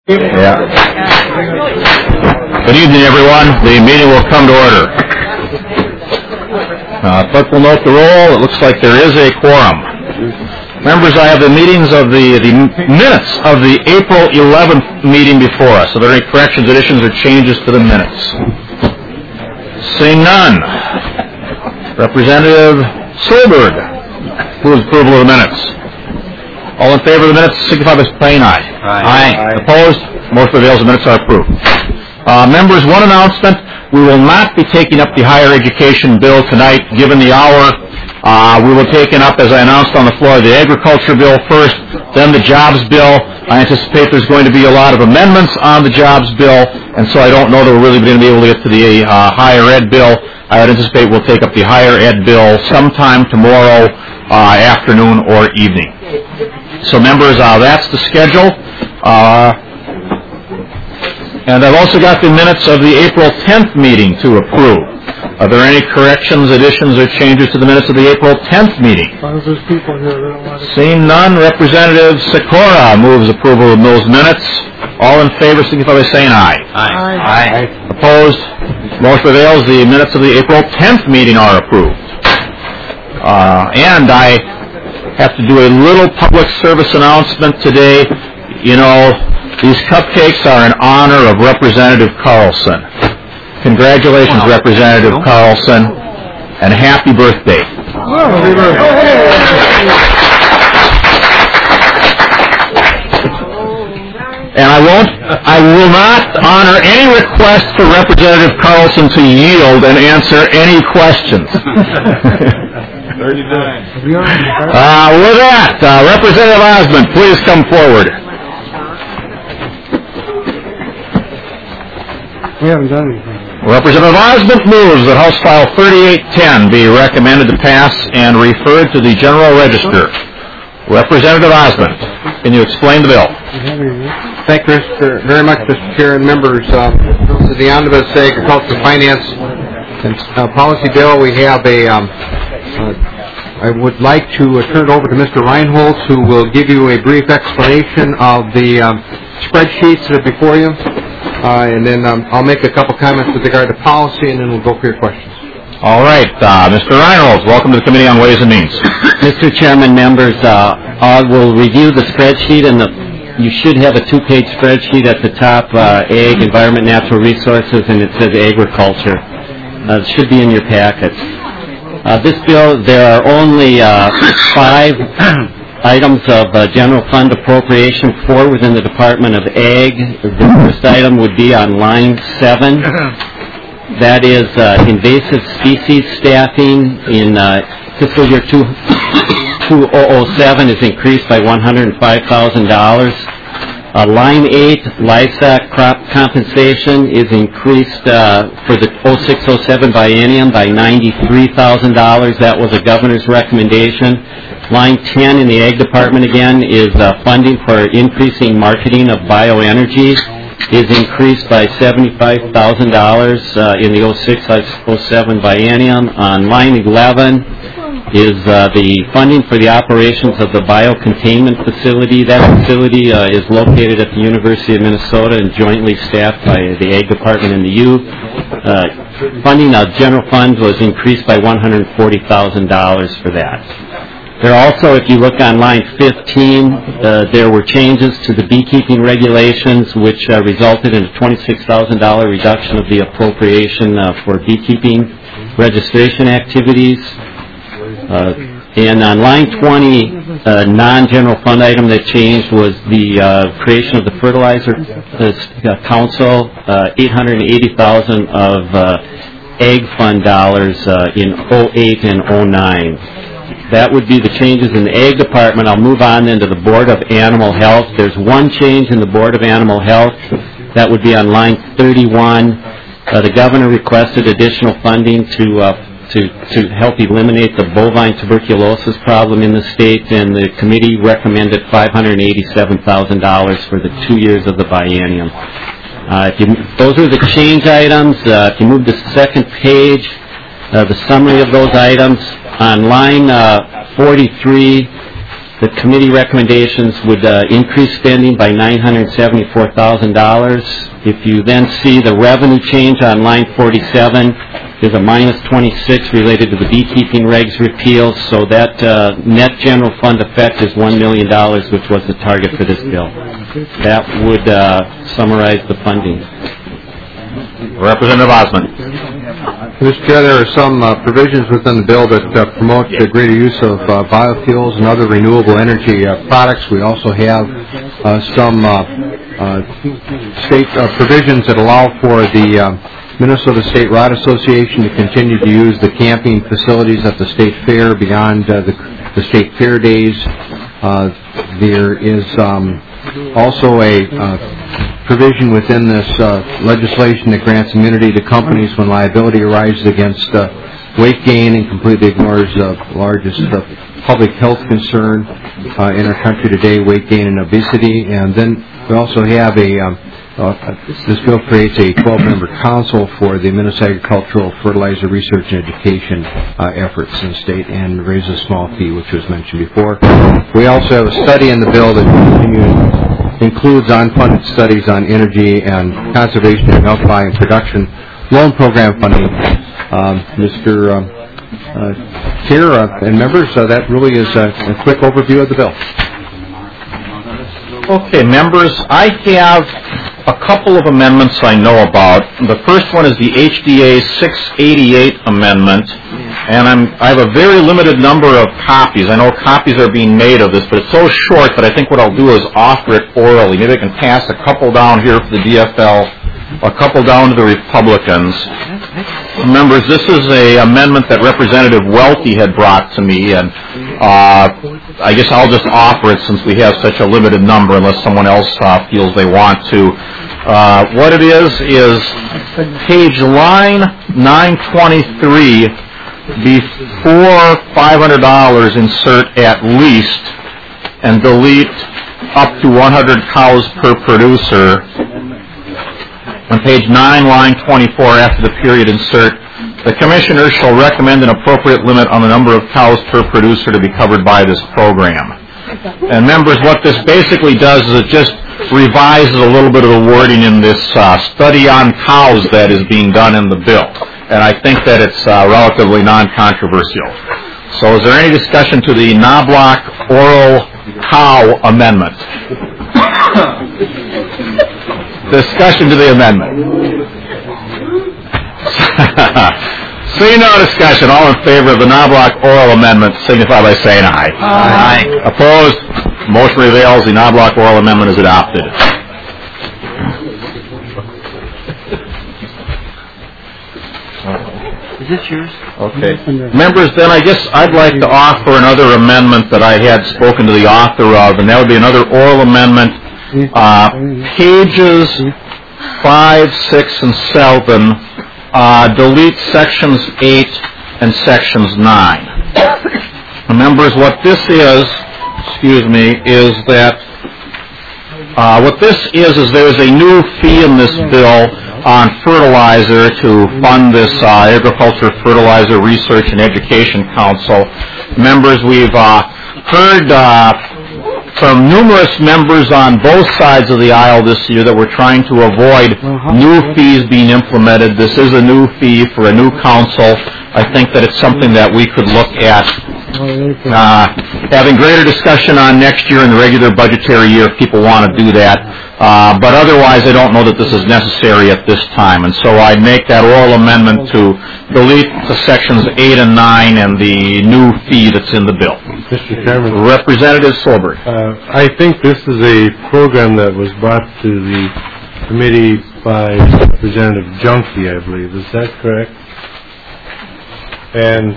Yeah. Good evening, everyone. The meeting will come to order. Clerk will note the roll. It looks like there is a quorum. Members, I have the minutes of the April 11th meeting before us. Are there any corrections, additions, or changes to the minutes? Seeing none. Representative Solberg, moves approval of the minutes. All in favor of the minutes signify by saying aye. Aye. Opposed? Motion prevails. The minutes are approved. Members, one announcement. We will not be taking up the higher education bill tonight, given the hour. We will take it up, as I announced on the floor, the agriculture bill first, then the jobs bill. I anticipate there's going to be a lot of amendments on the jobs bill, and so I don't know that we're really going to be able to get to the higher ed bill. I would anticipate we'll take up the higher ed bill sometime tomorrow afternoon or evening. So members, that's the schedule. And I've also got the minutes of the April 10th meeting to approve. Are there any corrections, additions, or changes to the minutes of the April 10th meeting? Seeing none, Representative Sikora moves approval of those minutes. All in favor signify by saying aye. Aye. Opposed? Motion prevails. The minutes of the April 10th meeting are approved. And I have to do a little public service announcement today. You know, these cupcakes are in honor of Representative Carlson. Congratulations, Representative Carlson, and happy birthday. And I will not honor any request for Representative Carlson to yield and answer any questions. With that, Representative Osmond, please come forward. We haven't done anything. Representative Osmond moves that House File 3810 be recommended to pass and referred to the General Register. Representative Osmond, can you explain the bill? Thank you very much, Mr. Chair and members. This is the Omnibus Agricultural Finance and Policy Bill. We have I would like to turn it over to Mr. Reinholz, who will give you a brief explanation of the spreadsheets that are before you. And then I'll make a couple comments with regard to policy, and then we'll go for your questions. All right. Mr. Reinholz, welcome to the Committee on Ways and Means. Mr. Chairman, members, I will review the spreadsheet, and you should have a two-page spreadsheet at the top, Ag, Environment, Natural Resources, and it says Agriculture. It should be in your packets. This bill, there are only 5 items of general fund appropriation, 4 within the Department of Ag. The first item would be on line 7. That is invasive species staffing in fiscal year 2007 is increased by $105,000. Line 8, livestock crop compensation, is increased for the 06-07 biennium by $93,000. That was a governor's recommendation. Line 10 in the Ag Department, again, is funding for increasing marketing of bioenergy, is increased by $75,000 in the 06-07 biennium. On line 11 is the funding for the operations of the biocontainment facility. That facility is located at the University of Minnesota and jointly staffed by the Ag Department and the U. Funding of general funds was increased by $140,000 for that. There also, if you look on line 15, there were changes to the beekeeping regulations, which resulted in a $26,000 reduction of the appropriation for beekeeping registration activities. And on line 20, a non-general fund item that changed was the creation of the Fertilizer Council, $880,000 of Ag Fund dollars in 08 and 09. That would be the changes in the Ag Department. I'll move on then to the Board of Animal Health. There's one change in the Board of Animal Health. That would be on line 31. The governor requested additional funding to help eliminate the bovine tuberculosis problem in the state, and the committee recommended $587,000 for the 2 years of the biennium. Those are the change items. If you move to the second page, the summary of those items. On line 43, The committee recommendations would increase spending by $974,000. If you then see the revenue change on line 47, there's a minus 26 related to the beekeeping regs repeal, so that net general fund effect is $1 million, which was the target for this bill. That would summarize the funding. Representative Osmond. Mr. Chair, there are some provisions within the bill that promote the greater use of biofuels and other renewable energy products. We also have some state provisions that allow for the Minnesota State Rod Association to continue to use the camping facilities at the state fair beyond the state fair days. There is also a provision within this legislation that grants immunity to companies when liability arises against weight gain and completely ignores the largest public health concern in our country today, weight gain and obesity. And then we also have this bill creates a 12-member council for the Minnesota Agricultural Fertilizer Research and Education efforts in the state and raises a small fee, which was mentioned before. We also have a study in the bill that includes unfunded studies on energy and conservation and milk buying production loan program funding. Mr. Chair and members, that really is a quick overview of the bill. Okay, members, I have a couple of amendments I know about. The first one is the HDA 688 amendment, and I have a very limited number of copies. I know copies are being made of this, but it's so short that I think what I'll do is offer it orally. Maybe I can pass a couple down here for the DFL, a couple down to the Republicans. Members, this is an amendment that Representative Welty had brought to me, and I guess I'll just offer it since we have such a limited number unless someone else feels they want to. What it is page line 923, before $500 insert at least and delete up to 100 cows per producer. On page 9, line 24, after the period insert, the Commissioner shall recommend an appropriate limit on the number of cows per producer to be covered by this program. And members, what this basically does is it just revises a little bit of the wording in this study on cows that is being done in the bill. And I think that it's relatively non-controversial. So is there any discussion to the Knobloch oral cow amendment? Discussion to the amendment. Seeing no discussion, all in favor of the Knobloch oral amendment signify by saying aye. Aye. Opposed? Motion prevails. The Knobloch oral amendment is adopted. Is this yours? Okay. Members, then I guess I'd like to offer another amendment that I had spoken to the author of, and that would be another oral amendment. Pages 5, 6, and 7, delete sections 8 and sections 9. Members, what this is that there's a new fee in this bill on fertilizer to fund this Agriculture Fertilizer Research and Education Council. Members, we've heard from numerous members on both sides of the aisle this year that we're trying to avoid new fees being implemented. This is a new fee for a new council. I think that it's something that we could look at having greater discussion on next year in the regular budgetary year if people want to do that. But otherwise, I don't know that this is necessary at this time. And so I'd make that oral amendment to delete the sections 8 and 9 and the new fee that's in the bill. Mr. Chairman. Representative Solberg. I think this is a program that was brought to the committee by Representative Junkie, I believe. Is that correct? And,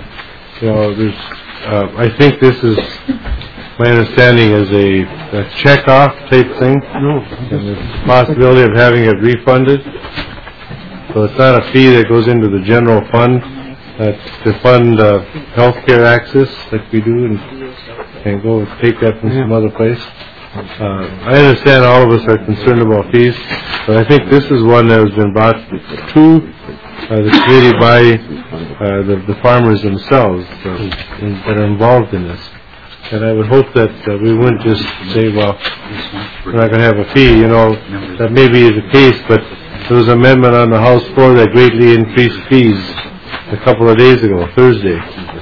I think this is, my understanding, is a check-off type thing. And the possibility of having it refunded. So it's not a fee that goes into the general fund to fund health care access like we do and go take that from some other place. I understand all of us are concerned about fees, but I think this is one that has been brought to the committee by the farmers themselves that are involved in this. And I would hope that we wouldn't just say, well, we're not going to have a fee. That may be the case, but there was an amendment on the House floor that greatly increased fees a couple of days ago, Thursday,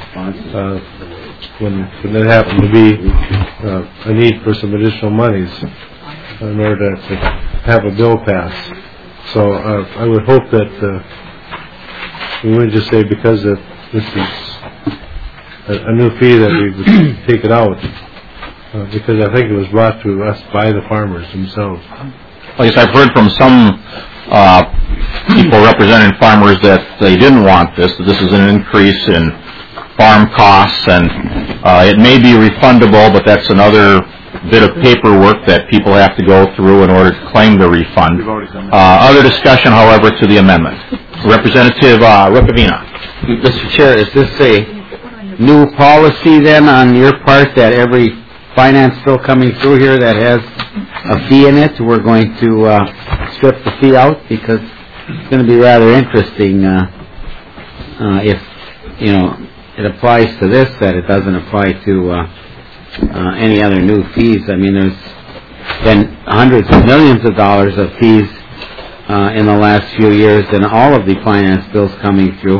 when there happened to be a need for some additional monies in order to have a bill passed. So I would hope that we wouldn't just say because this is a new fee that we would take it out, because I think it was brought to us by the farmers themselves. I guess I've heard from some people representing farmers that they didn't want this, that this is an increase in farm costs, and it may be refundable, but that's another bit of paperwork that people have to go through in order to claim the refund. Other discussion, however, to the amendment. Representative Rukavina. Mr. Chair, is this a new policy then on your part that every finance bill coming through here that has a fee in it, we're going to strip the fee out? Because it's going to be rather interesting if, it applies to this, that it doesn't apply to any other new fees. I mean, there's been hundreds of millions of dollars of fees in the last few years in all of the finance bills coming through.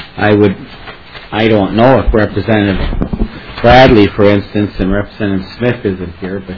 I don't know if Representative Bradley, for instance, and Representative Smith isn't here, but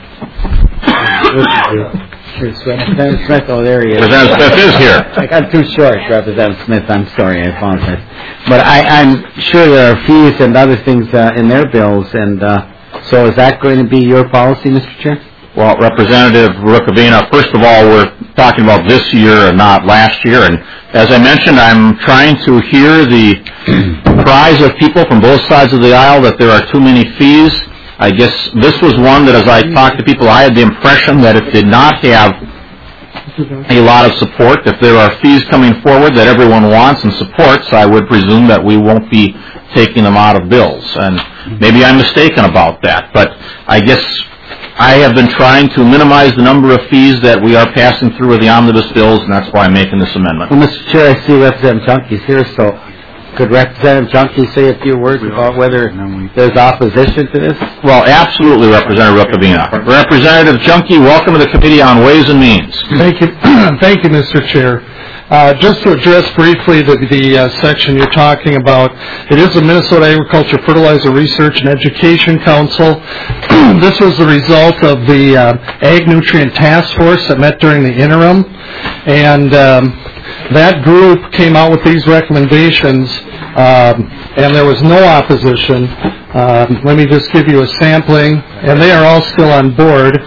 Representative Smith, oh, there he is. Representative Smith is here. I got too short, Representative Smith. I'm sorry, I apologize. But I'm sure there are fees and other things in their bills, and so is that going to be your policy, Mr. Chair? Well, Representative Rukavina, first of all, we're talking about this year and not last year. And as I mentioned, I'm trying to hear the cries of people from both sides of the aisle that there are too many fees. I guess this was one that as I talked to people, I had the impression that it did not have a lot of support. If there are fees coming forward that everyone wants and supports, I would presume that we won't be taking them out of bills. And maybe I'm mistaken about that. But I guess I have been trying to minimize the number of fees that we are passing through with the omnibus bills, and that's why I'm making this amendment. Well, Mr. Chair, I see Representative Junke's here, so could Representative Junke say a few words about whether there's opposition to this? Well, absolutely, Representative Rukavina. Representative Junke, welcome to the Committee on Ways and Means. Thank you. Thank you, Mr. Chair. Just to address briefly the section you're talking about, it is the Minnesota Agriculture Fertilizer Research and Education Council. This was the result of the Ag Nutrient Task Force that met during the interim, and that group came out with these recommendations, and there was no opposition. Let me just give you a sampling, and they are all still on board,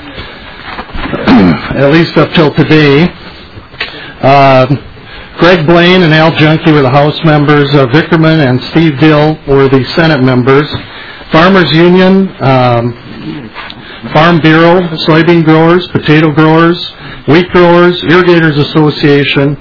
at least up till today. Greg Blaine and Al Junke were the House members. Vickerman and Steve Dill were the Senate members. Farmers Union, Farm Bureau, soybean growers, potato growers, wheat growers, Irrigators Association,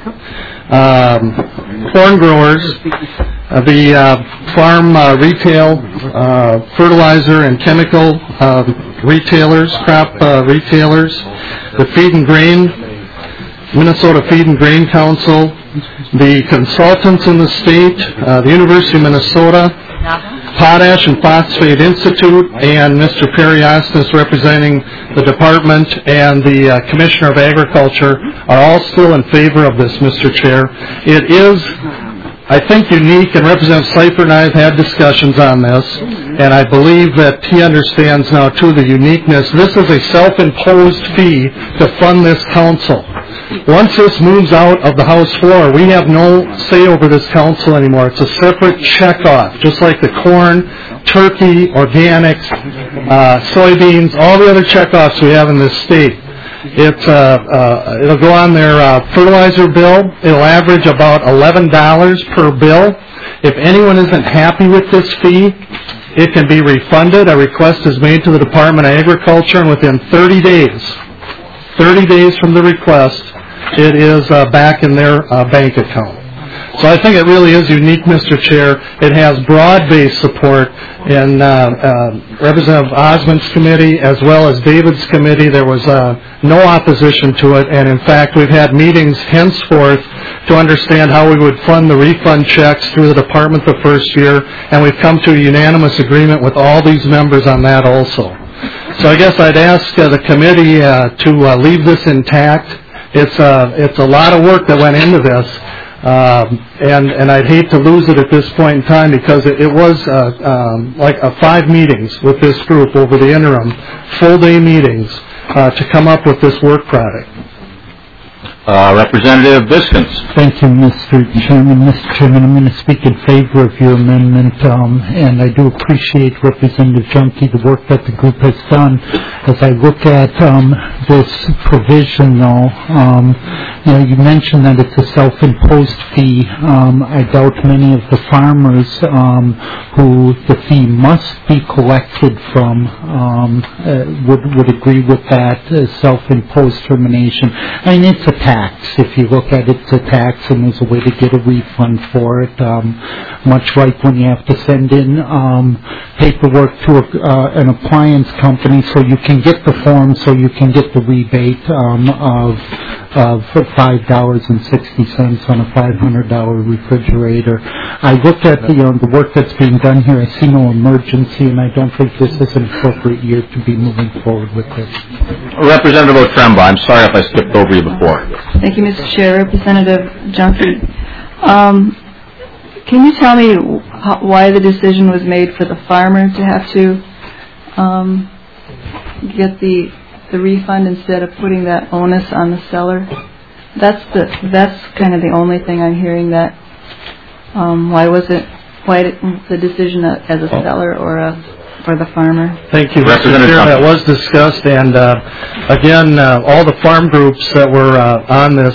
corn growers, the farm retail, fertilizer and chemical retailers, crop retailers, the Feed and Grain, Minnesota Feed and Grain Council, the consultants in the state, the University of Minnesota, Potash and Phosphate Institute, and Mr. Perry Osnes representing the department and the Commissioner of Agriculture are all still in favor of this, Mr. Chair. It is, I think, unique, and Representative Seifert and I have had discussions on this, and I believe that he understands now, too, the uniqueness. This is a self-imposed fee to fund this council. Once this moves out of the House floor, we have no say over this council anymore. It's a separate check-off, just like the corn, turkey, organics, soybeans, all the other check-offs we have in this state. It'll go on their fertilizer bill. It'll average about $11 per bill. If anyone isn't happy with this fee, it can be refunded. A request is made to the Department of Agriculture, and within 30 days from the request, it is back in their bank account. So I think it really is unique, Mr. Chair. It has broad-based support in Representative Osmond's committee as well as David's committee. There was no opposition to it, and in fact, we've had meetings henceforth to understand how we would fund the refund checks through the department the first year, and we've come to a unanimous agreement with all these members on that also. So I guess I'd ask the committee to leave this intact. It's a lot of work that went into this, and I'd hate to lose it at this point in time because it was like 5 meetings with this group over the interim, full-day meetings to come up with this work product. Representative Biskins. Thank you, Mr. Chairman. Mr. Chairman, I'm going to speak in favor of your amendment, and I do appreciate Representative Junkie, the work that the group has done. As I look at this provision, though, you mentioned that it's a self-imposed fee. I doubt many of the farmers who the fee must be collected from would agree with that self-imposed termination. I mean, it's a tax. If you look at it, it's a tax, and there's a way to get a refund for it. Much like when you have to send in paperwork to an appliance company so you can get the form, so you can get the rebate of $5.60 on a $500 refrigerator. I looked at the work that's being done here. I see no emergency, and I don't think this is an appropriate year to be moving forward with this. Representative Otremba, I'm sorry if I skipped over you before. Thank you, Mr. Chair. Representative Junkie, can you tell me why the decision was made for the farmer to have to get the refund instead of putting that onus on the seller? That's kind of the only thing I'm hearing. That why the decision as a seller or for the farmer? Thank you, Mr. Chair. That was discussed, and again, all the farm groups that were on this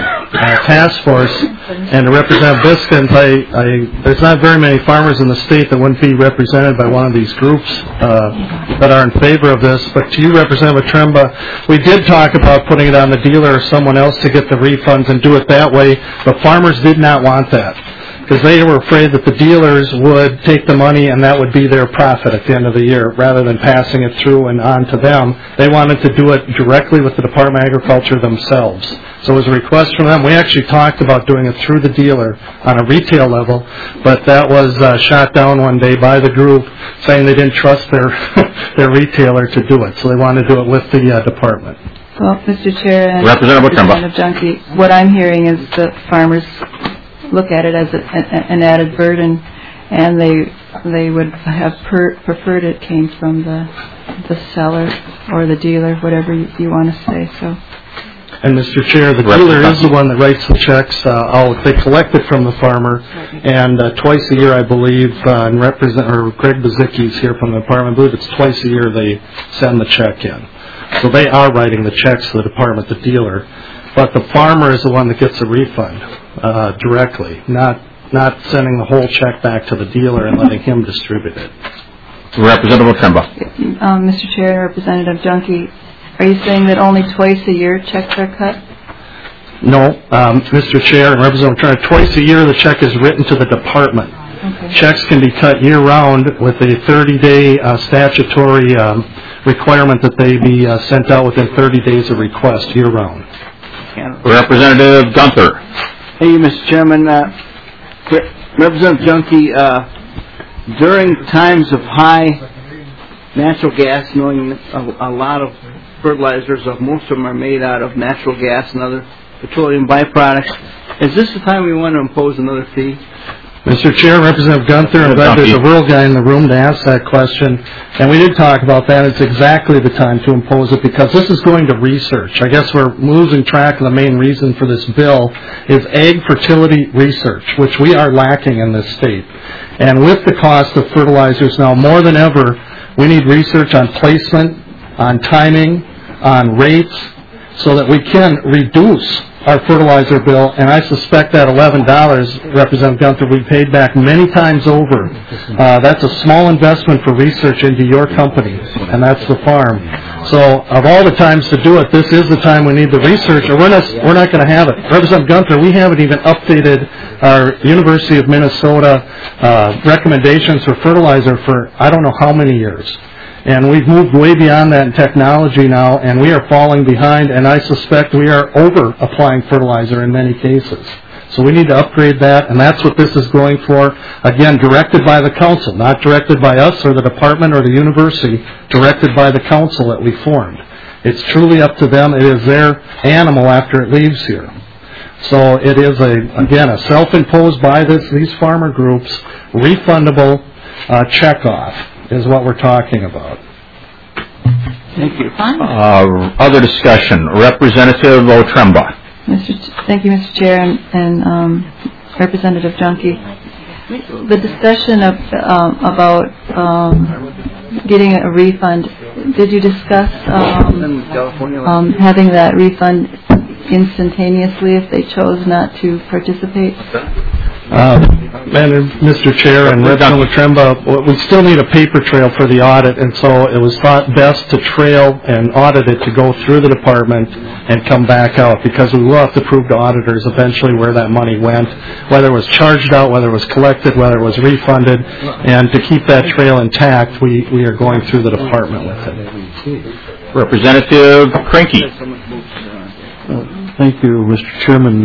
task force, and Representative Biskins, there's not very many farmers in the state that wouldn't be represented by one of these groups that are in favor of this. But to you, Representative Otremba, we did talk about putting it on the dealer or someone else to get the refunds and do it that way. The farmers did not want that, because they were afraid that the dealers would take the money and that would be their profit at the end of the year, rather than passing it through and on to them. They wanted to do it directly with the Department of Agriculture themselves. So it was a request from them. We actually talked about doing it through the dealer on a retail level, but that was shot down one day by the group, saying they didn't trust their retailer to do it. So they wanted to do it with the department. Well, Mr. Chair and Representative Junkie, what I'm hearing is the farmers look at it as an added burden, and they would have preferred it came from the seller or the dealer, whatever you want to say. So. And Mr. Chair, the dealer is the one that writes the checks. They collect it from the farmer, and twice a year, I believe, and Craig Bazicki's here from the department. I believe it's twice a year they send the check in. So they are writing the checks to the department, the dealer, but the farmer is the one that gets a refund directly, not sending the whole check back to the dealer and letting him distribute it. Representative Otremba. Mr. Chair, Representative Junkie, are you saying that only twice a year checks are cut? No, Mr. Chair and Representative Otremba, twice a year the check is written to the department. Okay. Checks can be cut year-round with a 30-day statutory requirement that they be sent out within 30 days of request year-round. Representative Gunther. Thank you, Mr. Chairman. Representative Junkie, during times of high natural gas, knowing a lot of fertilizers, most of them are made out of natural gas and other petroleum byproducts, is this the time we want to impose another fee? Mr. Chair, Representative Gunther, I'm glad there's a real guy in the room to ask that question. And we did talk about that. It's exactly the time to impose it, because this is going to research. I guess we're losing track of the main reason for this bill is egg fertility research, which we are lacking in this state. And with the cost of fertilizers now more than ever, we need research on placement, on timing, on rates, so that we can reduce our fertilizer bill, and I suspect that $11, Representative Gunther, we paid back many times over. That's a small investment for research into your company, and that's the farm. So of all the times to do it, this is the time we need the research, or we're not going to have it. Representative Gunther, we haven't even updated our University of Minnesota recommendations for fertilizer for I don't know how many years. And we've moved way beyond that in technology now, and we are falling behind, and I suspect we are over-applying fertilizer in many cases. So we need to upgrade that, and that's what this is going for. Again, directed by the council, not directed by us or the department or the university, directed by the council that we formed. It's truly up to them. It is their animal after it leaves here. So it is, a self-imposed by these farmer groups, refundable checkoff is what we're talking about. Thank you. Other discussion. Representative Otremba. Thank you, Mr. Chair, and Representative Junkie. The discussion about getting a refund, did you discuss having that refund instantaneously if they chose not to participate? Mr. Chair and Representative Tremba, we still need a paper trail for the audit, and so it was thought best to trail and audit it to go through the department and come back out, because we will have to prove to auditors eventually where that money went, whether it was charged out, whether it was collected, whether it was refunded, and to keep that trail intact, we are going through the department with it. Representative Krinky. Thank you, Mr. Chairman.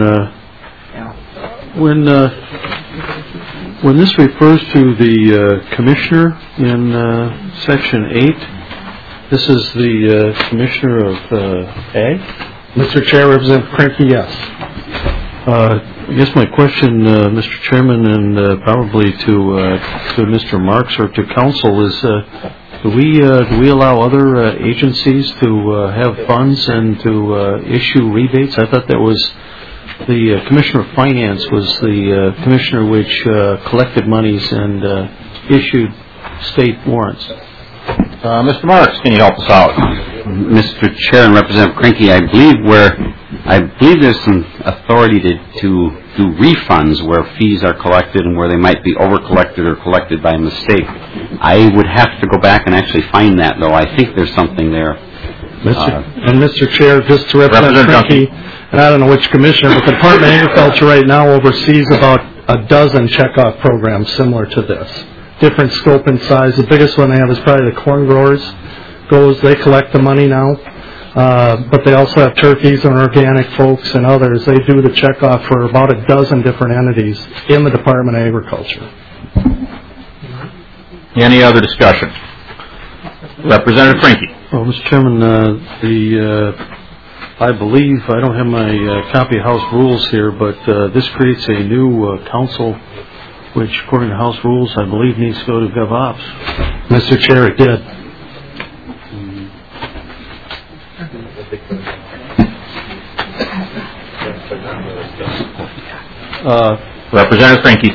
When this refers to the commissioner in Section 8, this is the commissioner of Ag? Mr. Chair, Representative Krinky, yes. I guess my question, Mr. Chairman, and probably to Mr. Marks or to council is, do we allow other agencies to have funds and to issue rebates? I thought that was the Commissioner of Finance was the commissioner which collected monies and issued state warrants. Mr. Marks, can you help us out? Mr. Chair and Representative Krinky, I believe there's some authority to do refunds where fees are collected and where they might be over-collected or collected by mistake. I would have to go back and actually find that, though. I think there's something there. Mr. Chair, just to Representative Krinky, and I don't know which commissioner, but the Department of Agriculture right now oversees about a dozen checkoff programs similar to this. Different scope and size. The biggest one they have is probably the corn growers. They collect the money now. But they also have turkeys and organic folks and others. They do the checkoff for about a dozen different entities in the Department of Agriculture. Any other discussion? Representative Krinky. Well, Mr. Chairman, I believe, I don't have my copy of House rules here, but this creates a new council, which, according to House rules, I believe needs to go to GovOps. Mr. Chair, it did. Representative Krinky.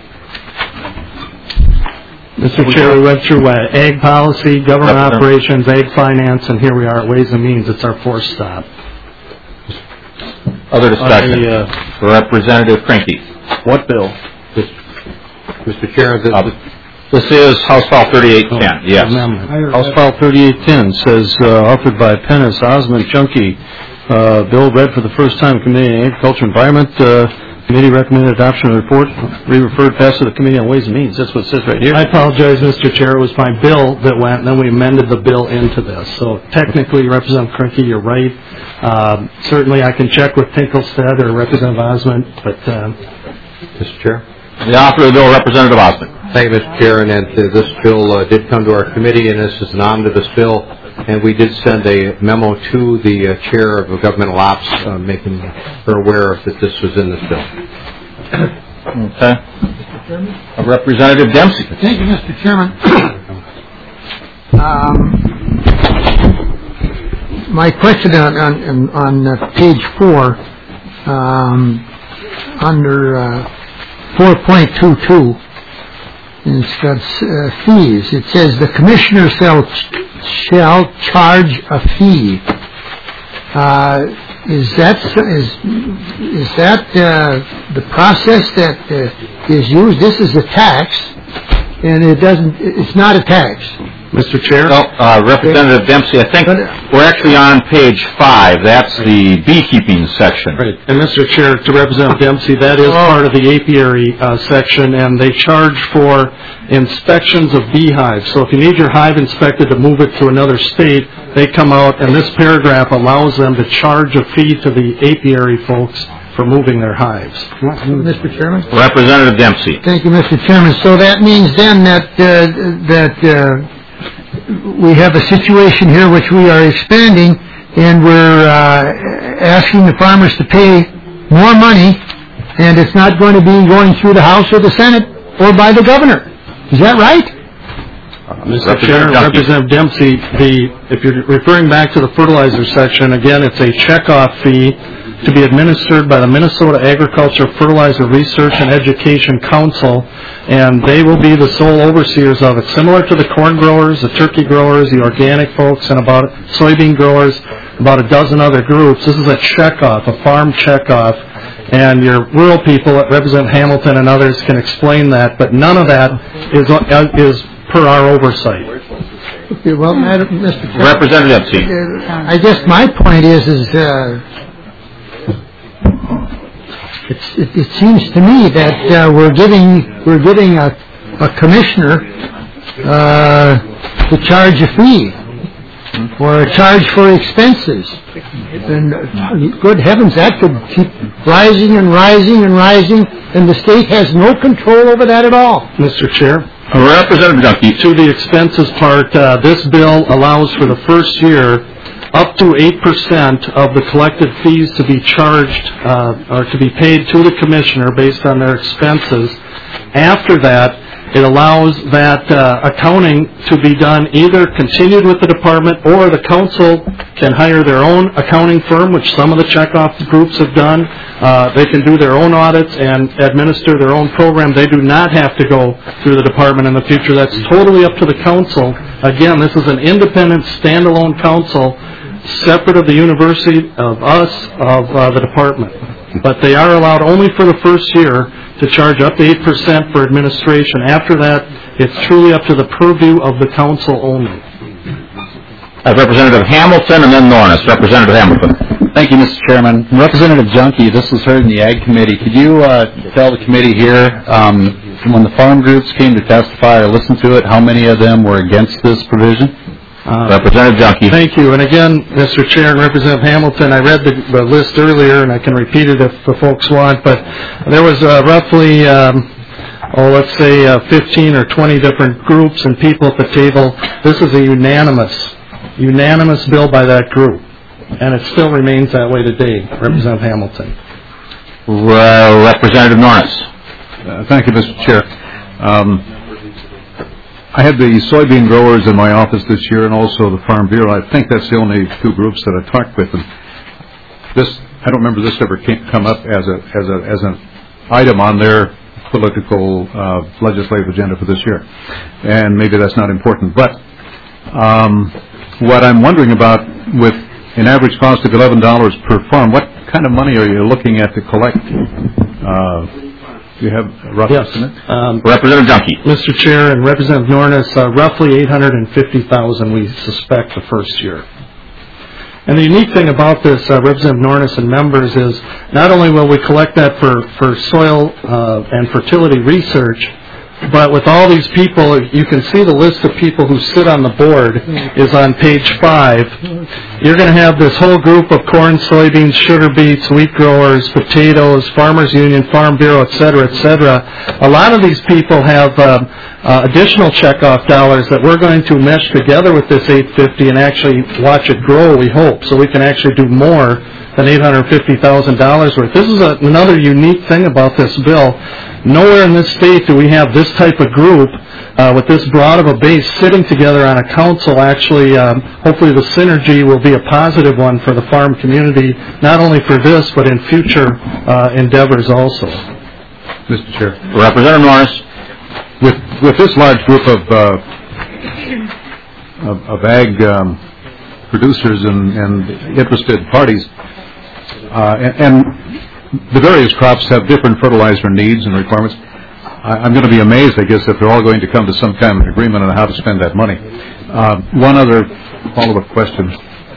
Mr. Chair, we went through ag policy, government operations, ag finance, and here we are at Ways and Means. It's our fourth stop. Other discussion. Representative Krinky. What bill? Mr. Chair, this is House File 3810. Yes. House File 3810 says, offered by Pennis, Osmond, Junkie, bill read for the first time, Committee on Agriculture and Environment. Committee recommended adoption of the report. Re-referred passed to the Committee on Ways and Means. That's what it says right here. I apologize, Mr. Chair. It was my bill that went, and then we amended the bill into this. So technically, Representative Krinky, you're right. Certainly, I can check with Tinkelstead or Representative Osmond, but... Mr. Chair? The author of the bill, Representative Osmond. Thank you, Mr. Chair. And this bill did come to our committee, and this is an omnibus bill. And we did send a memo to the chair of governmental ops, making her aware that this was in this bill. Okay. Representative Dempsey. Thank you, Mr. Chairman. My question on page 4, under 4.22, it's got fees. It says the commissioner shall charge a fee. Is that the process that is used? This is a tax, and it's not a tax. Mr. Chair? No, Representative Dempsey, I think we're actually on page 5. That's the beekeeping section. Right. And Mr. Chair, to Representative Dempsey, that is part of the apiary section, and they charge for inspections of beehives. So if you need your hive inspected to move it to another state, they come out, and this paragraph allows them to charge a fee to the apiary folks for moving their hives. Mr. Chairman? Representative Dempsey. Thank you, Mr. Chairman. So that means then that we have a situation here which we are expanding, and we're asking the farmers to pay more money, and it's not going to be going through the House or the Senate or by the governor. Is that right? Mr. Chair, Representative Dempsey, if you're referring back to the fertilizer section, again, it's a checkoff fee to be administered by the Minnesota Agriculture Fertilizer Research and Education Council, and they will be the sole overseers of it, similar to the corn growers, the turkey growers, the organic folks, and about soybean growers, about a dozen other groups. This is a checkoff, a farm checkoff, and your rural people, Representative Hamilton and others, can explain that, but none of that is per our oversight. Okay, well, Mr. Chairman, Representative Dempsey. I guess my point is it seems to me that we're giving a commissioner to charge a fee or a charge for expenses. And good heavens, that could keep rising and rising and rising, and the state has no control over that at all. Mr. Chair. Representative Dunphy. To the expenses part, this bill allows for the first year up to 8% of the collected fees to be charged or to be paid to the commissioner based on their expenses. After that, it allows that accounting to be done either continued with the department, or the council can hire their own accounting firm, which some of the checkoff groups have done. They can do their own audits and administer their own program. They do not have to go through the department in the future. That's totally up to the council. Again, this is an independent, standalone council, separate of the university, of us, of the department. But they are allowed only for the first year to charge up to 8% for administration. After that, it's truly up to the purview of the council only. Representative Hamilton and then Norris. Representative Hamilton. Thank you, Mr. Chairman. Representative Junkie, this was heard in the Ag Committee. Could you tell the committee here, when the farm groups came to testify or listen to it, how many of them were against this provision? Representative Junkie. Thank you. And again, Mr. Chair and Representative Hamilton, I read the list earlier, and I can repeat it if the folks want, but there was roughly, let's say 15 or 20 different groups and people at the table. This is a unanimous bill by that group, and it still remains that way today. Representative Hamilton. Representative Norris. Thank you, Mr. Chair. I had the soybean growers in my office this year, and also the Farm Bureau. I think that's the only two groups that I talked with. And I don't remember this ever come up as an item on their political legislative agenda for this year. And maybe that's not important. But what I'm wondering about, with an average cost of $11 per farm, what kind of money are you looking at to collect? Do you have a rough estimate? Representative Junkie. Mr. Chair and Representative Norris, roughly $850,000 we suspect the first year. And the unique thing about this, Representative Norris and members, is not only will we collect that for soil and fertility research, but with all these people, you can see the list of people who sit on the board is on page 5. You're going to have this whole group of corn, soybeans, sugar beets, wheat growers, potatoes, Farmers Union, Farm Bureau, et cetera, et cetera. A lot of these people have additional checkoff dollars that we're going to mesh together with this $850 and actually watch it grow, we hope, so we can actually do more than $850,000 worth. This is another unique thing about this bill. Nowhere in this state do we have this type of group with this broad of a base sitting together on a council. Actually, hopefully the synergy will be a positive one for the farm community, not only for this, but in future endeavors also. Mr. Chair. Representative Norris. With this large group of ag producers and interested parties, and the various crops have different fertilizer needs and requirements. I'm going to be amazed, I guess, if they're all going to come to some kind of agreement on how to spend that money. One other follow-up question.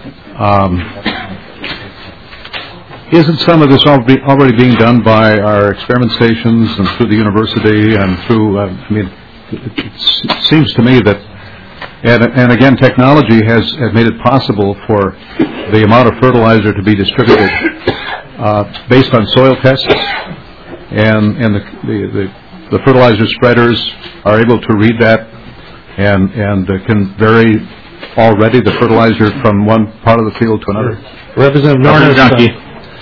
Isn't some of this already being done by our experiment stations and through the university and through, it seems to me that And again, technology has made it possible for the amount of fertilizer to be distributed based on soil tests, and the fertilizer spreaders are able to read that and can vary already the fertilizer from one part of the field to another. Representative Nornis,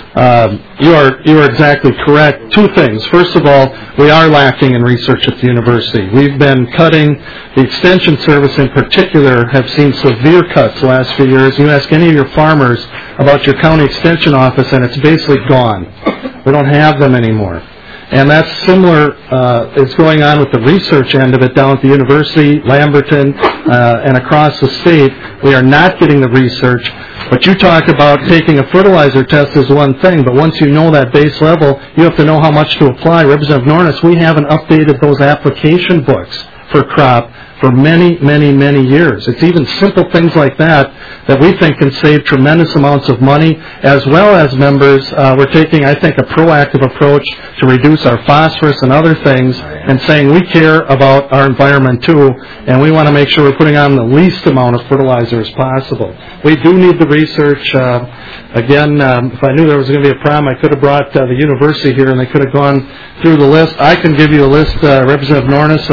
you are exactly correct. Two things. First of all, we are lacking in research at the university. We've been cutting. The extension service in particular have seen severe cuts the last few years. You ask any of your farmers about your county extension office, and it's basically gone. We don't have them anymore. And that's similar, is going on with the research end of it down at the university, Lamberton, and across the state. We are not getting the research. But you talk about taking a fertilizer test is one thing, but once you know that base level, you have to know how much to apply. Representative Nornis, we haven't updated those application books for crop for many, many, many years. It's even simple things like that we think can save tremendous amounts of money, as well as members. We're taking, I think, a proactive approach to reduce our phosphorus and other things, and saying we care about our environment too, and we want to make sure we're putting on the least amount of fertilizer as possible. We do need the research. Again, if I knew there was going to be a problem, I could have brought the university here and they could have gone through the list. I can give you a list, Representative Nornis,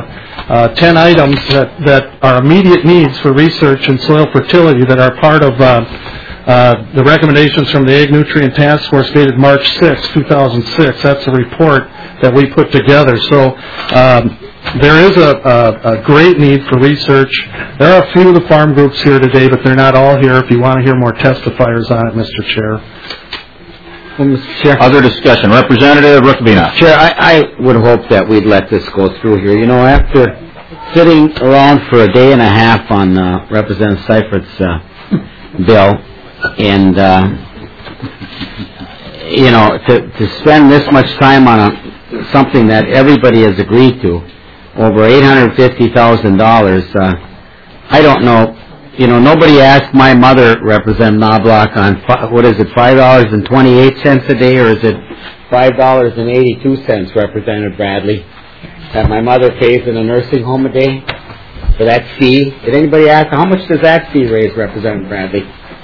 of 10 items that are immediate needs for research in soil fertility that are part of the recommendations from the Ag Nutrient Task Force dated March 6, 2006. That's a report that we put together. So there is a great need for research. There are a few of the farm groups here today, but they're not all here. If you want to hear more testifiers on it, Mr. Chair. Well, Mr. Chair. Other discussion. Representative Rukavina. Chair, I would hope that we'd let this go through here. You know, after sitting around for a day and a half on Representative Seifert's bill, and, you know, to spend this much time on something that everybody has agreed to, over $850,000, I don't know. You know, nobody asked my mother, Representative Knobloch, on, what is it, $5.28 a day, or is it $5.82, Representative Bradley, that my mother pays in a nursing home a day for that fee? Did anybody ask, how much does that fee raise, Representative Bradley?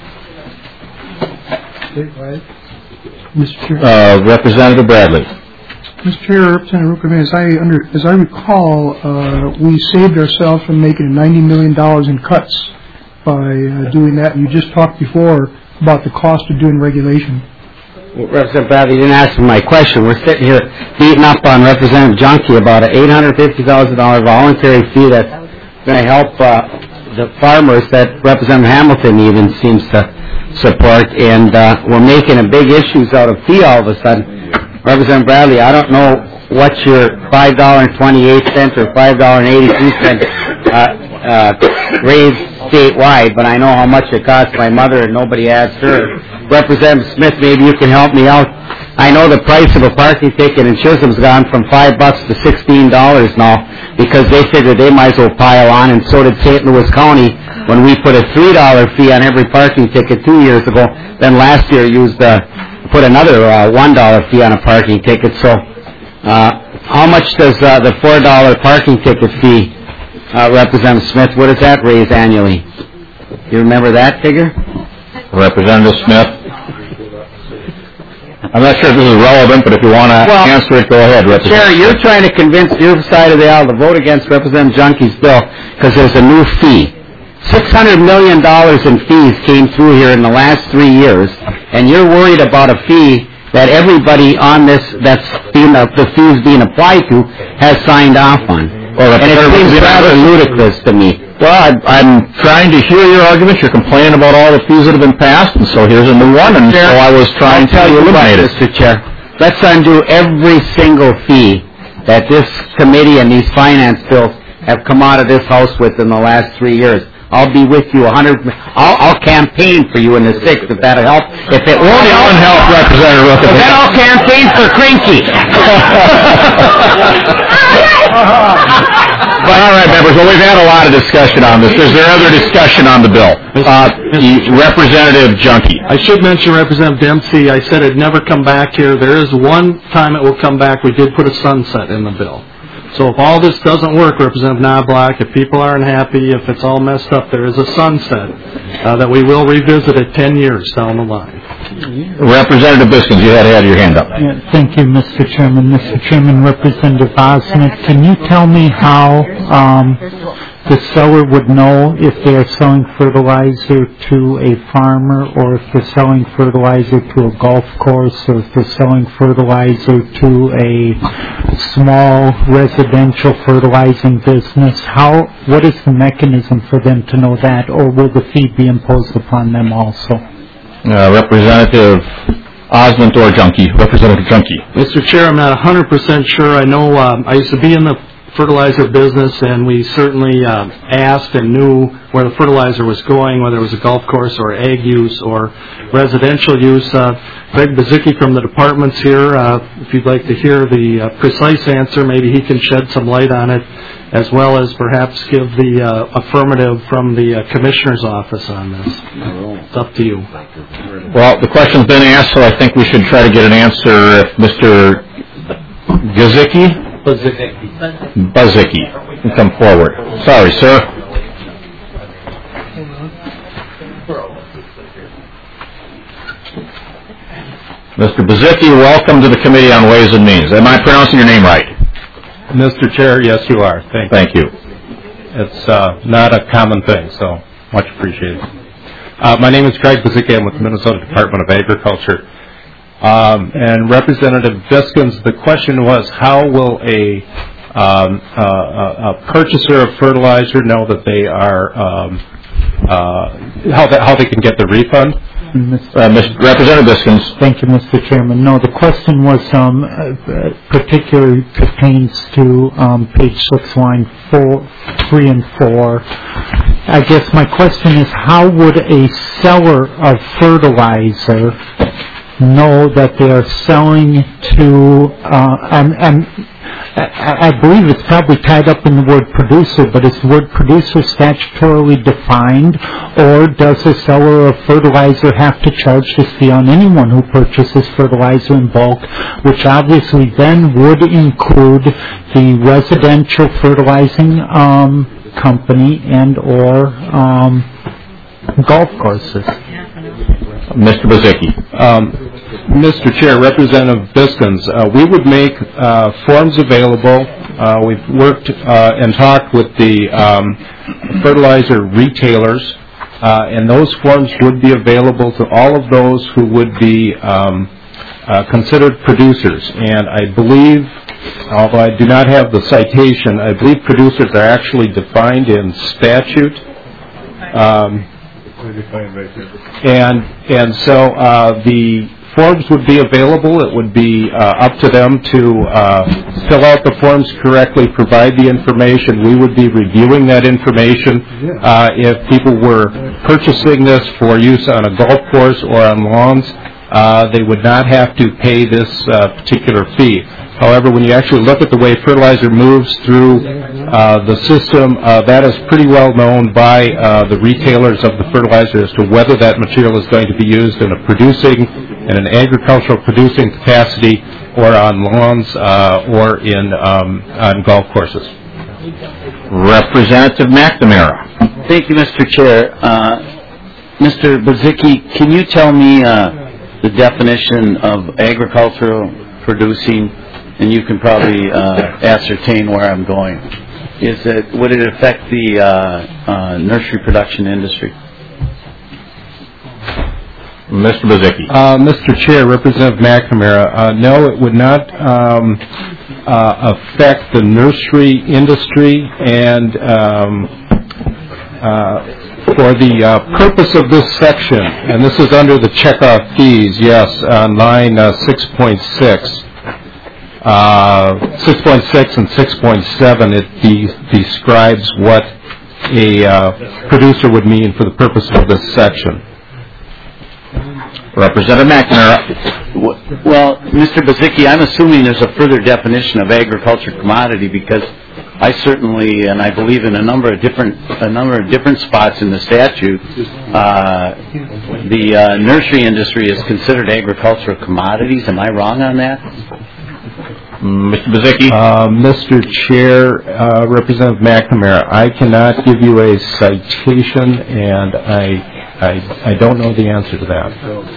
Mr. Chair. Representative Bradley. Mr. Chair, Representative Rukavina, as I recall, we saved ourselves from making $90 million in cuts by doing that. You just talked before about the cost of doing regulation. Well, Representative Bradley, you didn't answer my question. We're sitting here beating up on Representative Junkie about an $850,000 voluntary fee that's going to help the farmers that Representative Hamilton even seems to support, and we're making a big issues out of fee all of a sudden. Representative Bradley, I don't know what your $5.28 or $5.82 raise statewide, but I know how much it costs my mother, and nobody asked her. Representative Smith, maybe you can help me out. I know the price of a parking ticket in Chisholm's gone from $5 to $16 now, because they figured they might as well pile on, and so did St. Louis County when we put a $3 fee on every parking ticket 2 years ago. Then last year put another $1 fee on a parking ticket. So how much does the $4 parking ticket fee, Representative Smith, what does that raise annually? You remember that figure? Representative Smith. I'm not sure if this is relevant, but if you want to answer it, go ahead, Representative. Chair, you're trying to convince your side of the aisle to vote against Representative Junkie's bill because there's a new fee. $600 million in fees came through here in the last 3 years, and you're worried about a fee that everybody on this, the fees being applied to, has signed off on. And it seems rather ludicrous to me. Well, I'm trying to hear your arguments. You're complaining about all the fees that have been passed, and so here's a new one, and so I was trying to eliminate it. Mr. Chair, let's undo every single fee that this committee and these finance bills have come out of this House with in the last 3 years. I'll be with you 100. I'll campaign for you in the 6th if that'll help. If it won't help, Representative Rooker, then I'll campaign for Crinky. All right, members. Well, we've had a lot of discussion on this. Is there other discussion on the bill? Representative Junkie. I should mention Representative Dempsey. I said it'd never come back here. There is one time it will come back. We did put a sunset in the bill. So if all this doesn't work, Representative Knobloch, if people aren't happy, if it's all messed up, there is a sunset that we will revisit it 10 years down the line. Representative Biskins, you had your hand up. Yeah, thank you, Mr. Chairman. Mr. Chairman, Representative Osment, can you tell me how the seller would know if they are selling fertilizer to a farmer or if they're selling fertilizer to a golf course or if they're selling fertilizer to a small residential fertilizing business? What is the mechanism for them to know that, or will the fee be imposed upon them also? Representative Osment or Junkie. Representative Junkie. Mr. Chair, I'm not 100% sure. I know I used to be in the fertilizer business, and we certainly asked and knew where the fertilizer was going, whether it was a golf course or ag use or residential use. Greg Bazicki from the department's here. If you'd like to hear the precise answer, maybe he can shed some light on it, as well as perhaps give the affirmative from the commissioner's office on this. It's up to you. Well, the question's been asked, so I think we should try to get an answer. If Mr. Bazicki can come forward. Sorry, sir. Mr. Bazicki, welcome to the Committee on Ways and Means. Am I pronouncing your name right? Mr. Chair, yes, you are. Thank you. It's not a common thing, so much appreciated. My name is Greg Bazicki. I'm with the Minnesota Department of Agriculture. And Representative Biskins, the question was, how will a purchaser of fertilizer know that they are how they can get the refund? Representative Biskins. Thank you, Mr. Chairman. No, the question was particularly pertains to page 6, line 3 and 4. I guess my question is, how would a seller of fertilizer know that they are selling to, I believe it's probably tied up in the word producer, but is the word producer statutorily defined, or does a seller of fertilizer have to charge this fee on anyone who purchases fertilizer in bulk, which obviously then would include the residential fertilizing company and or golf courses? Mr. Bazicki. Mr. Chair, Representative Biskins, we would make forms available. We've worked and talked with the fertilizer retailers, and those forms would be available to all of those who would be considered producers. And I believe, although I do not have the citation, I believe producers are actually defined in statute. And so the forms would be available. It would be up to them to fill out the forms correctly, provide the information. We would be reviewing that information. If people were purchasing this for use on a golf course or on lawns, they would not have to pay this particular fee. However, when you actually look at the way fertilizer moves through the system, that is pretty well known by the retailers of the fertilizer as to whether that material is going to be used in an agricultural producing capacity, or on lawns, or on golf courses. Representative McNamara. Thank you, Mr. Chair. Mr. Bazicki, can you tell me the definition of agricultural producing? And you can probably ascertain where I'm going. Would it affect the nursery production industry? Mr. Bazicki. Mr. Chair, Representative McNamara, no, it would not affect the nursery industry, and for the purpose of this section, and this is under the checkoff fees, yes, on line 6.6. 6.6 and 6.7, it describes what a producer would mean for the purpose of this section. Representative McNamara. Well, Mr. Bazicki, I'm assuming there's a further definition of agriculture commodity, because I certainly, and I believe in a number of different spots in the statute, the nursery industry is considered agricultural commodities. Am I wrong on that? Mr. Bazicki? Mr. Chair, Representative McNamara, I cannot give you a citation, and I don't know the answer to that.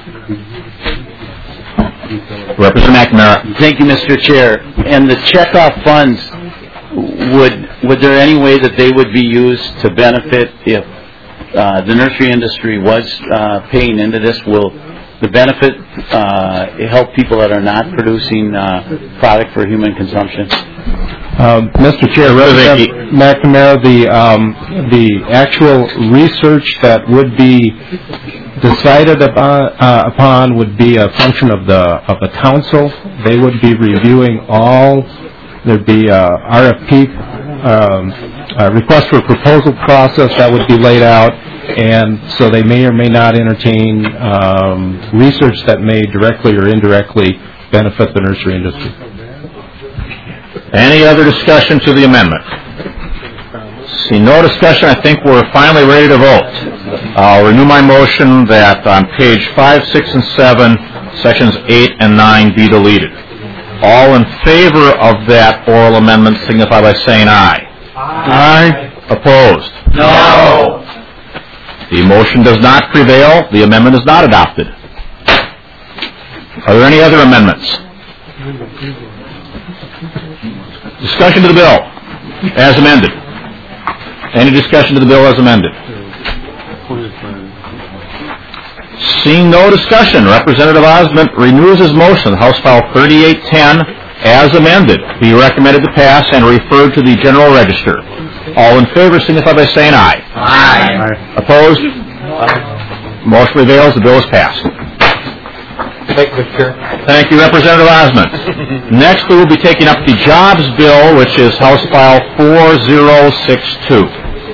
Representative McNamara. Thank you, Mr. Chair. And the checkoff funds, would there any way that they would be used to benefit if the nursery industry was paying into this? Will the benefit help people that are not producing product for human consumption? Mr. Chair, Representative McNamara, the actual research that would be decided upon would be a function of the council. They would be reviewing all. There'd be a RFP, request for proposal process that would be laid out, and so they may or may not entertain research that may directly or indirectly benefit the nursery industry. Any other discussion to the amendment? See no discussion, I think we're finally ready to vote. I'll renew my motion that on page 5, 6, and 7, sections 8 and 9 be deleted. All in favor of that oral amendment signify by saying aye. Aye. Opposed? No. The motion does not prevail. The amendment is not adopted. Are there any other amendments? Discussion to the bill as amended. Any discussion to the bill as amended? Seeing no discussion, Representative Osment renews his motion, House File 3810, as amended, be recommended to pass and referred to the General Register. All in favor signify by saying aye. Aye. Opposed? Motion prevails. The bill is passed. Thank you, Mr. Chair. Thank you, Representative Osment. Next, we will be taking up the Jobs Bill, which is House File 4062.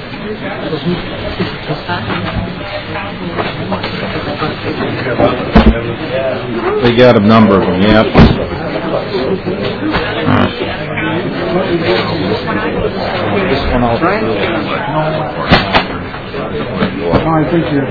They got a number of them, yep. This one also. I think you're...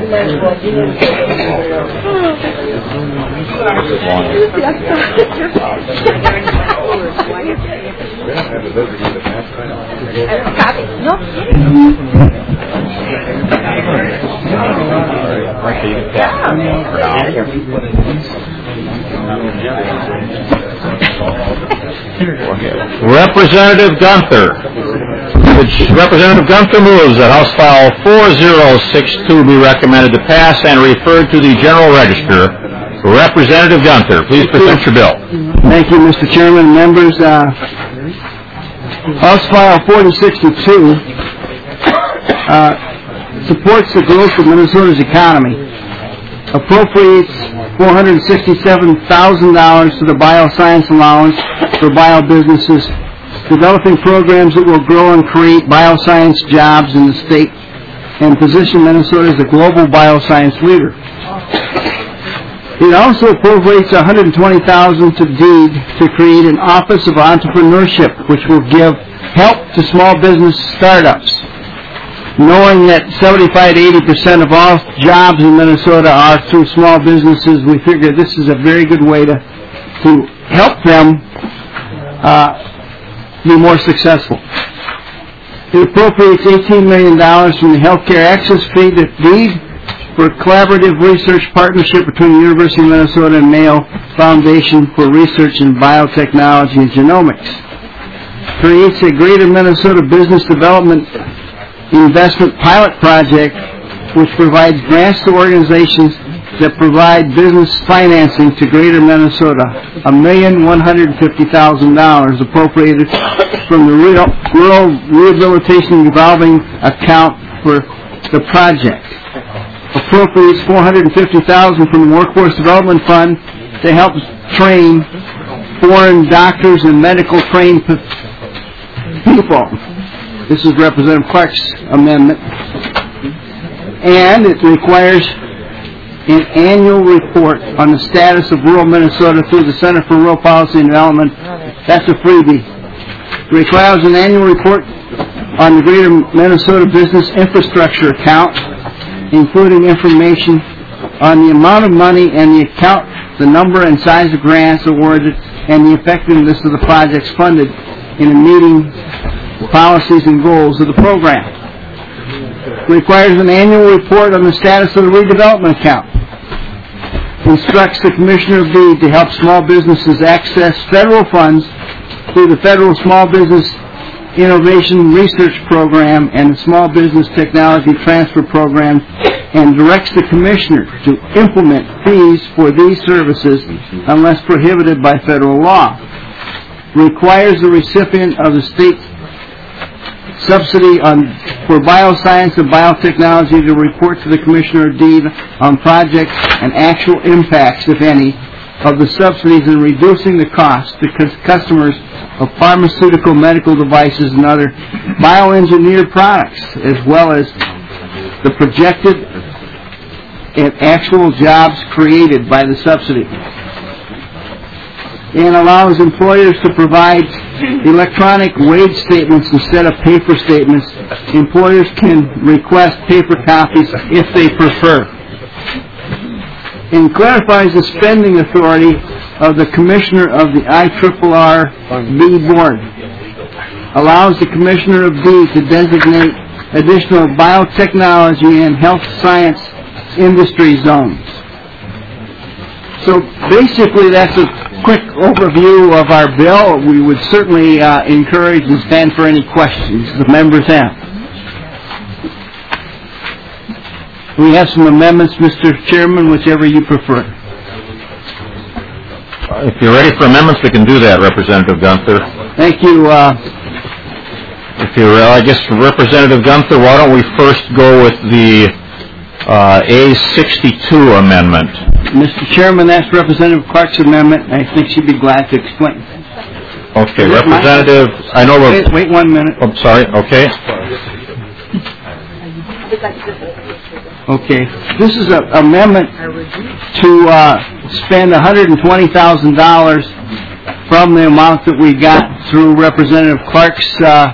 Representative Gunther. Representative Gunther moves that House File 4062 be recommended to pass and referred to the General Register. Representative Gunther, please present your bill. Thank you, Mr. Chairman. Members, House File 4062 supports the growth of Minnesota's economy, appropriates $467,000 to the bioscience allowance for bio businesses, developing programs that will grow and create bioscience jobs in the state and position Minnesota as a global bioscience leader. It also appropriates $120,000 to DEED to create an Office of Entrepreneurship, which will give help to small business startups. Knowing that 75 to 80% of all jobs in Minnesota are through small businesses, we figure this is a very good way to help them be more successful. It appropriates $18 million from the Healthcare Access Fee to DEED for a collaborative research partnership between the University of Minnesota and Mayo Foundation for Research in Biotechnology and Genomics. Creates a Greater Minnesota Business Development Investment Pilot Project, which provides grants to organizations that provide business financing to Greater Minnesota, $1,150,000 appropriated from the Rural Rehabilitation Revolving Account for the project. Appropriates $450,000 from the Workforce Development Fund to help train foreign doctors and medical trained people. This is Representative Clark's amendment. And it requires an annual report on the status of rural Minnesota through the Center for Rural Policy and Development. That's a freebie. It requires an annual report on the Greater Minnesota Business Infrastructure Account, including information on the amount of money and the account, the number and size of grants awarded, and the effectiveness of the projects funded in meeting policies and goals of the program. Requires an annual report on the status of the redevelopment account. Instructs the Commissioner of D to help small businesses access federal funds through the Federal Small Business Innovation Research Program and the Small Business Technology Transfer Program, and directs the Commissioner to implement fees for these services unless prohibited by federal law. Requires the recipient of the state subsidy for bioscience and biotechnology to report to the Commissioner of D on projects and actual impacts, if any, of the subsidies in reducing the cost to customers of pharmaceutical, medical devices, and other bioengineered products, as well as the projected and actual jobs created by the subsidy. And allows employers to provide electronic wage statements instead of paper statements. Employers can request paper copies if they prefer. And clarifies the spending authority of the Commissioner of the IRRB Board. Allows the Commissioner of D to designate additional biotechnology and health science industry zones. So basically that's a quick overview of our bill. We would certainly encourage and stand for any questions the members have. We have some amendments, Mr. Chairman, whichever you prefer. If you're ready for amendments, we can do that, Representative Gunther. Thank you. If you're, I guess, Representative Gunther, why don't we first go with the A62 amendment? Mr. Chairman, that's Representative Clark's amendment. I think she'd be glad to explain. Okay, Representative, I know we're... Wait 1 minute. I'm sorry, okay. Okay, this is an amendment to spend $120,000 from the amount that we got through Representative Clark's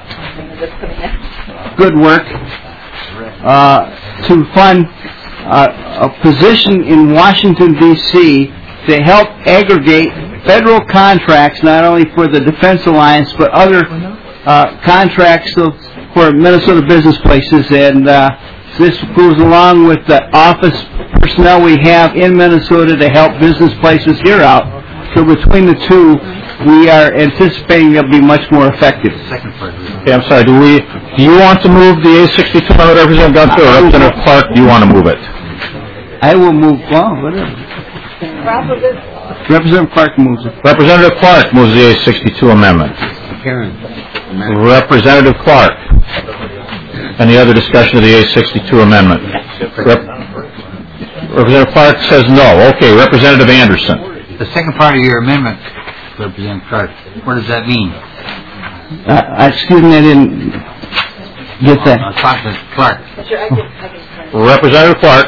good work to fund a position in Washington, D.C. to help aggregate federal contracts, not only for the Defense Alliance, but other contracts for Minnesota business places. And this goes along with the office personnel we have in Minnesota to help business places here out. So between the two, we are anticipating they'll be much more effective. Okay, I'm sorry. Do you want to move the A62 amendment, Representative Gunther, or Representative Clark? Do you want to move it? I will move. Well, whatever. Representative Clark moves it. Representative Clark moves the A62 amendment. Representative Clark. Any other discussion of the A62 amendment? Representative Clark says no. Okay, Representative Anderson. The second part of your amendment, Representative Clark, what does that mean? Excuse me, I didn't get that. Clark. Representative Clark.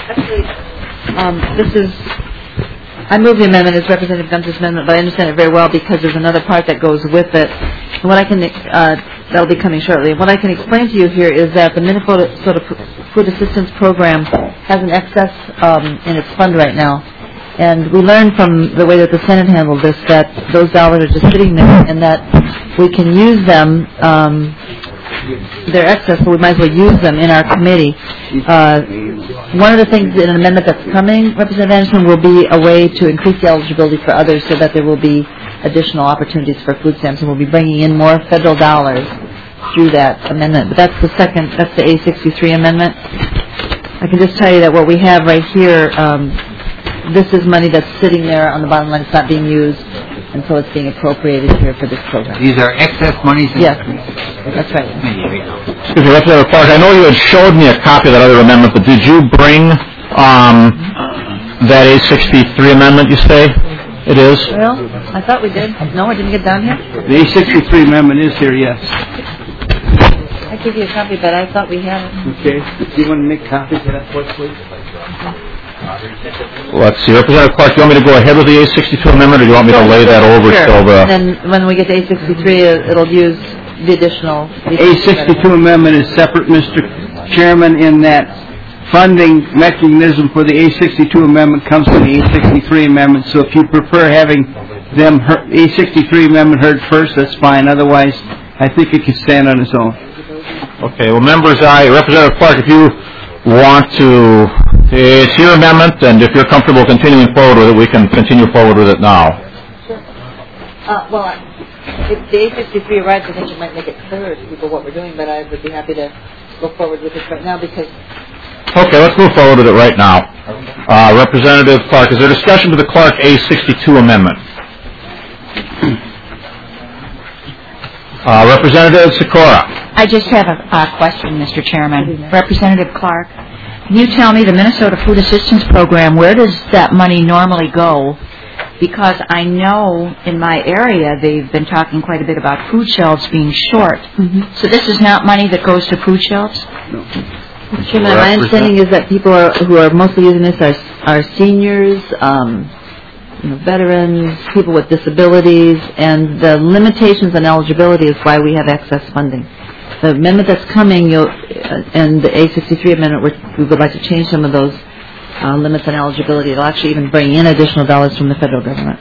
I move the amendment as Representative Gunther's amendment, but I understand it very well because there's another part that goes with it. And what I can, that'll be coming shortly. What I can explain to you here is that the Minnesota Food Assistance Program has an excess in its fund right now. And we learned from the way that the Senate handled this that those dollars are just sitting there and that we can use them, they're excess, but we might as well use them in our committee. One of the things in an amendment that's coming, Representative Anderson, will be a way to increase the eligibility for others so that there will be additional opportunities for food stamps, and we'll be bringing in more federal dollars through that amendment. But that's the A63 amendment. I can just tell you that what we have right here, this is money that's sitting there on the bottom line. It's not being used, and so it's being appropriated here for this program. These are excess monies? Yes, that's right. Excuse me, Representative Clark, I know you had showed me a copy of that other amendment, but did you bring that A63 amendment, you say? It is? Well, I thought we did. No, I didn't get down here. The A63 amendment is here, yes. I gave you a copy, but I thought we had it. Okay. Do you want to make copies of that for us, please? Let's see. Representative Clark, do you want me to go ahead with the A62 amendment, or do you want me to lay that over till the... And then when we get to A63, it'll use the additional... A62 amendment is separate, Mr. Chairman, in that funding mechanism for the A62 amendment comes from the A63 amendment, so if you prefer having them A63 amendment heard first, that's fine. Otherwise, I think it can stand on its own. Okay, well, members, Representative Clark, if you want to, it's your amendment, and if you're comfortable continuing forward with it, we can continue forward with it now. Well, if the A63 arrives, I think it might make it clearer to people what we're doing, but I would be happy to go forward with this right now because... Okay, let's move forward with it right now. Representative Clark, is there discussion to the Clark A62 amendment? Representative Sikora. I just have a question, Mr. Chairman. Representative Clark, can you tell me the Minnesota Food Assistance Program, where does that money normally go? Because I know in my area they've been talking quite a bit about food shelves being short. Mm-hmm. So this is not money that goes to food shelves? No. Mr. Chairman, my understanding is that people who are mostly using this are seniors, veterans, people with disabilities, and the limitations on eligibility is why we have excess funding. The amendment that's coming, and the A63 amendment, we would like to change some of those limits on eligibility. It'll actually even bring in additional dollars from the federal government.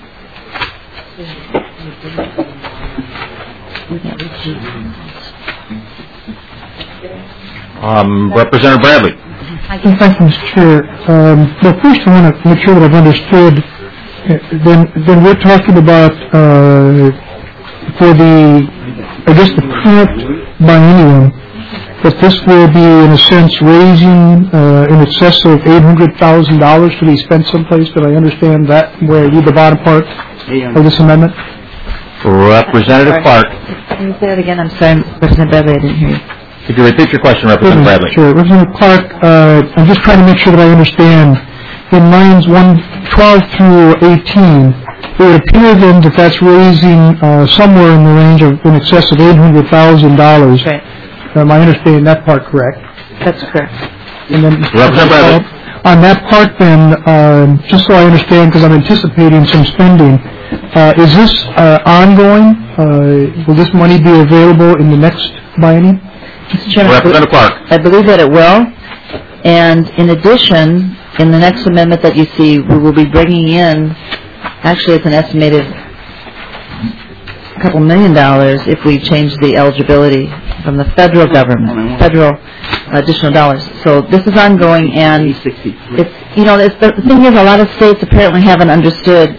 Representative Bradley. Thank you, Mr. Chair. Well, first I want to make sure that I've understood. Then we're talking about for the current biennium, that this will be, in a sense, raising in excess of $800,000 to be spent someplace. Did I understand that, where you the bottom part of this amendment? Representative Clark. Can you say that again? I'm sorry, Representative Bradley, I didn't hear you. Could you repeat your question, Representative Bradley? Sure. Representative Clark, I'm just trying to make sure that I understand. In lines 112 through 18, it would appear then that that's raising somewhere in the range of in excess of $800,000. Right. Am I understanding that part correct? That's correct. And then, on that part then, just so I understand, because I'm anticipating some spending, is this ongoing? Will this money be available in the next biennium? Mr. Chairman, Representative Clark. I believe that it will. And in addition, in the next amendment that you see, we will be bringing in, actually it's an estimated couple $1 million if we change the eligibility from the federal government, federal additional dollars. So this is ongoing, and it's, the thing is, a lot of states apparently haven't understood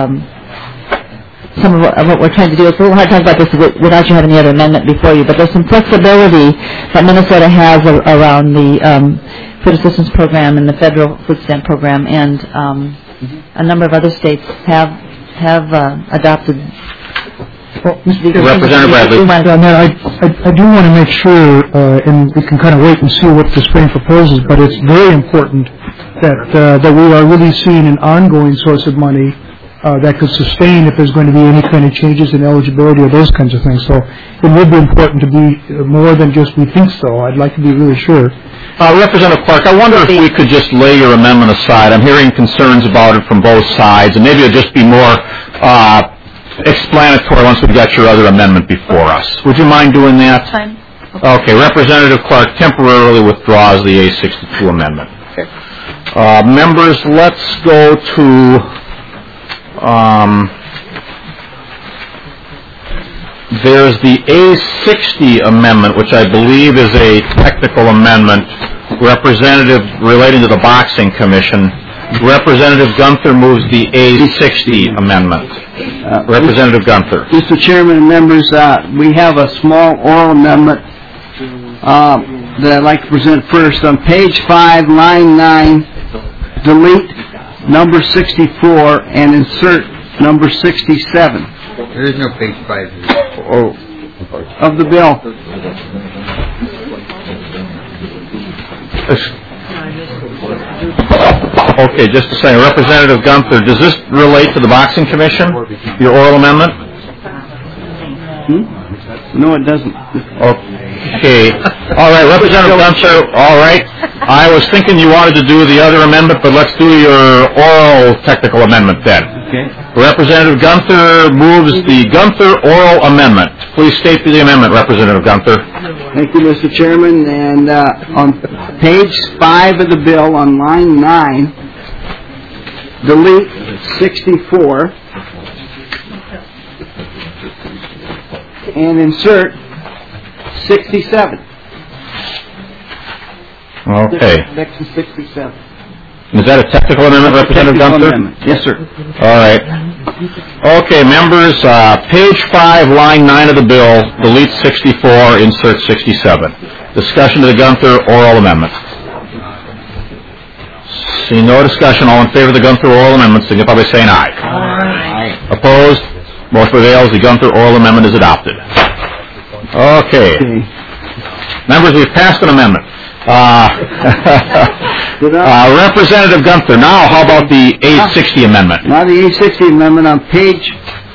some of what we're trying to do. It's a little hard to talk about this without you having the other amendment before you, but there's some flexibility that Minnesota has around the food assistance program and the federal food stamp program, and a number of other states have adopted. Representative Bradley. I do want to make sure, and we can kind of wait and see what the spring proposes, but it's very important that we are really seeing an ongoing source of money that could sustain if there's going to be any kind of changes in eligibility or those kinds of things. So it would be important to be more than just we think so. I'd like to be really sure. Representative Clark, I wonder if we could just lay your amendment aside. I'm hearing concerns about it from both sides, and maybe it'll just be more explanatory once we've got your other amendment before us. Would you mind doing that? Fine. Okay. Representative Clark temporarily withdraws the A62 amendment. Sure. Members, let's go to there's the A60 amendment, which I believe is a technical amendment, relating to the Boxing Commission. Representative Gunther moves the A60 amendment. Representative Gunther. Mr. Chairman and members, we have a small oral amendment that I'd like to present first. On page 5, line 9, delete number 64 and insert number 67. There is no page 5 of the bill. Okay, just a second. Representative Gunther, does this relate to the Boxing Commission, your oral amendment? No, it doesn't. Okay. All right, Representative Gunther, all right. I was thinking you wanted to do the other amendment, but let's do your oral technical amendment then. Okay. Representative Gunther moves the Gunther oral amendment. Please state the amendment, Representative Gunther. Thank you, Mr. Chairman. And on page 5 of the bill, on line 9, delete 64 and insert 67. Okay. Section 67. Is that a technical amendment, Representative Gunther? Amendment. Yes, sir. All right. Okay, members, page 5, line 9 of the bill, delete 64, insert 67. Discussion of the Gunther oral amendment. See no discussion. All in favor of the Gunther oral amendment, signify by saying aye. Aye. Opposed? Motion prevails. The Gunther oral amendment is adopted. Okay. Members, we've passed an amendment. Representative Gunther, now how about the A60 amendment? Now the A60 amendment on page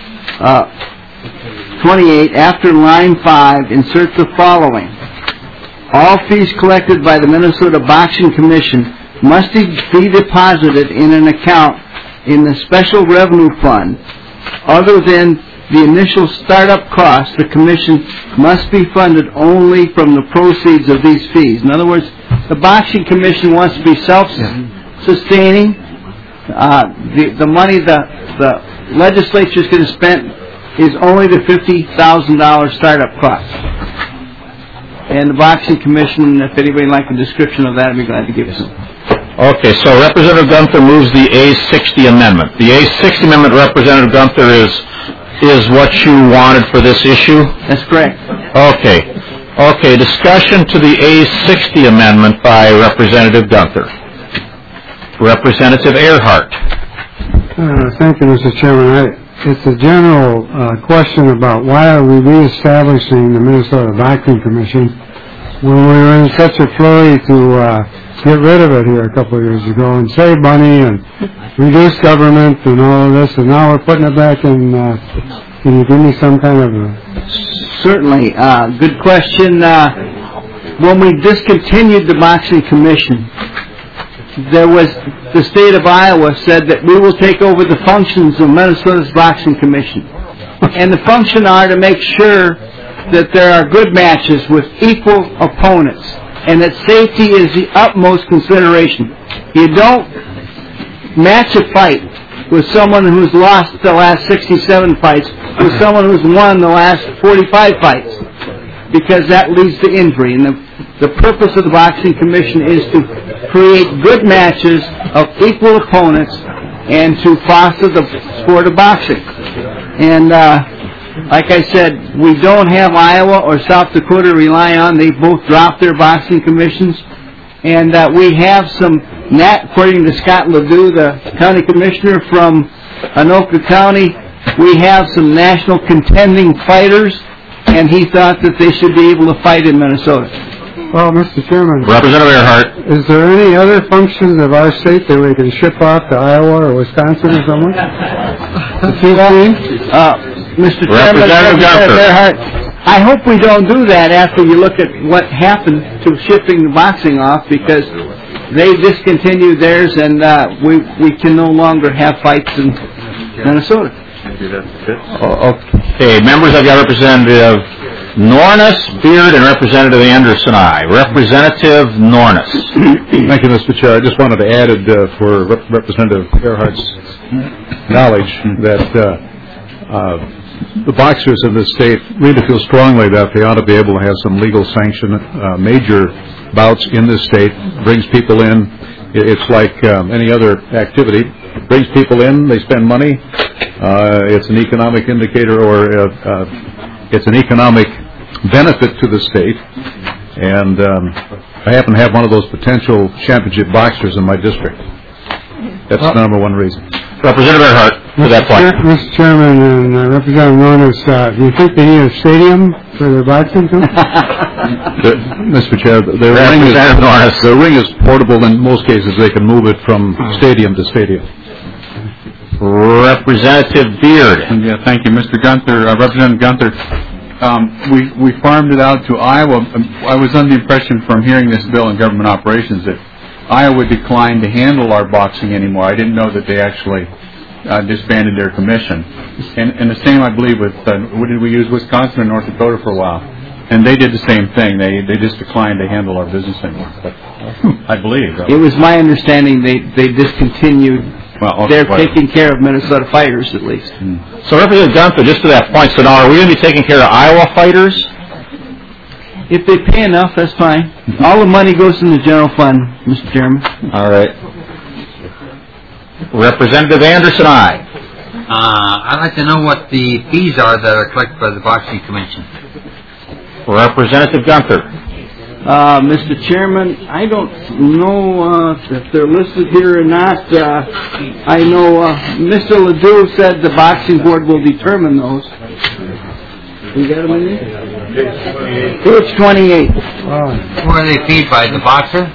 28, after line 5, insert the following. All fees collected by the Minnesota Boxing Commission must be deposited in an account in the Special Revenue Fund. Other than the initial startup costs, the Commission must be funded only from the proceeds of these fees. In other words, the Boxing Commission wants to be self-sustaining. The money the legislature is going to spend is only the $50,000 startup cost. And the Boxing Commission, if anybody would like a description of that, I'd be glad to give it some. Okay, so Representative Gunther moves the A60 amendment. The A60 amendment, Representative Gunther, is what you wanted for this issue? That's correct. Okay. Okay, discussion to the A60 amendment by Representative Gunther. Representative Earhart. Thank you, Mr. Chairman. It's a general question about why are we reestablishing the Minnesota Boxing Commission when we were in such a flurry to get rid of it here a couple of years ago and save money and reduce government and all of this, and now we're putting it back in. Can you give me some kind of Certainly. Good question. When we discontinued the Boxing Commission, the state of Iowa said that we will take over the functions of Minnesota's Boxing Commission. And the function are to make sure that there are good matches with equal opponents and that safety is the utmost consideration. You don't match a fight with someone who's lost the last 67 fights with someone who's won the last 45 fights, because that leads to injury. And the purpose of the Boxing Commission is to create good matches of equal opponents and to foster the sport of boxing. And like I said, we don't have Iowa or South Dakota to rely on. They both dropped their boxing commissions. And we have some, according to Scott Ledoux, the county commissioner from Anoka County, we have some national contending fighters, and he thought that they should be able to fight in Minnesota. Well, Mr. Chairman. Representative Earhart. Is there any other functions of our state that we can ship off to Iowa or Wisconsin or somewhere? Mr. Chairman, Representative Earhart, I hope we don't do that after you look at what happened to shipping the boxing off, because they discontinued theirs and we can no longer have fights in Minnesota. Okay, members, I've got Representative Nornis, Beard, and Representative Anderson, aye. Representative Nornis. Thank you, Mr. Chair. I just wanted to add for Representative Earhart's knowledge that the boxers in this state really feel strongly that they ought to be able to have some legal sanction. Major bouts in this state brings people in. It's like any other activity. It brings people in, they spend money. It's an economic indicator, or it's an economic benefit to the state. And I happen to have one of those potential championship boxers in my district. That's the number one reason. Representative Earhart, to that point. Mr. Chairman and Representative Nornis, do you think they need a stadium for their boxing team? Mr. Chair, the ring is portable. In most cases, they can move it from stadium to stadium. Representative Beard. Yeah, thank you, Mr. Gunther. Representative Gunther, we farmed it out to Iowa. I was under the impression from hearing this bill in government operations that Iowa declined to handle our boxing anymore. I didn't know that they actually disbanded their commission. And the same, I believe, with, what did we use, Wisconsin and North Dakota for a while. And they did the same thing. They just declined to handle our business anymore. But I believe. It was my understanding they discontinued. Well, okay, they're taking care of Minnesota fighters, at least. So Representative Gunther, just to that point, so now are we going to be taking care of Iowa fighters? If they pay enough, that's fine. All the money goes in the general fund, Mr. Chairman. All right. Representative Anderson, aye. I'd like to know what the fees are that are collected by the Boxing Commission. Representative Gunther. Mr. Chairman, I don't know if they're listed here or not. I know Mr. Ledoux said the boxing board will determine those. You got them in there? Page 28. Who are they paid by? The boxer?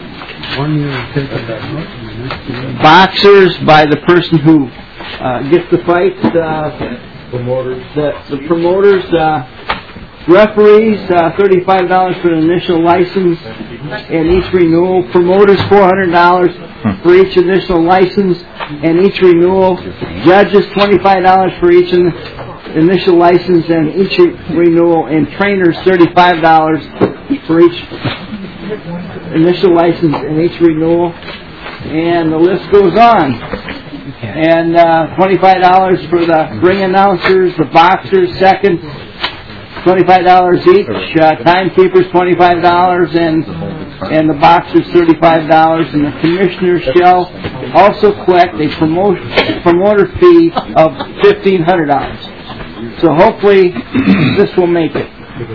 Boxers by the person who gets the fight. Promoters. The promoters. Referees, $35 for the initial license and each renewal. Promoters, $400 for each initial license and each renewal. Judges, $25 for each initial license and each renewal. And trainers, $35 for each initial license and each renewal. And the list goes on. And $25 for the ring announcers, the boxers, seconds, $25 each, timekeepers $25, and the boxers $35, and the commissioners shall also collect a promoter fee of $1,500. So hopefully this will make it.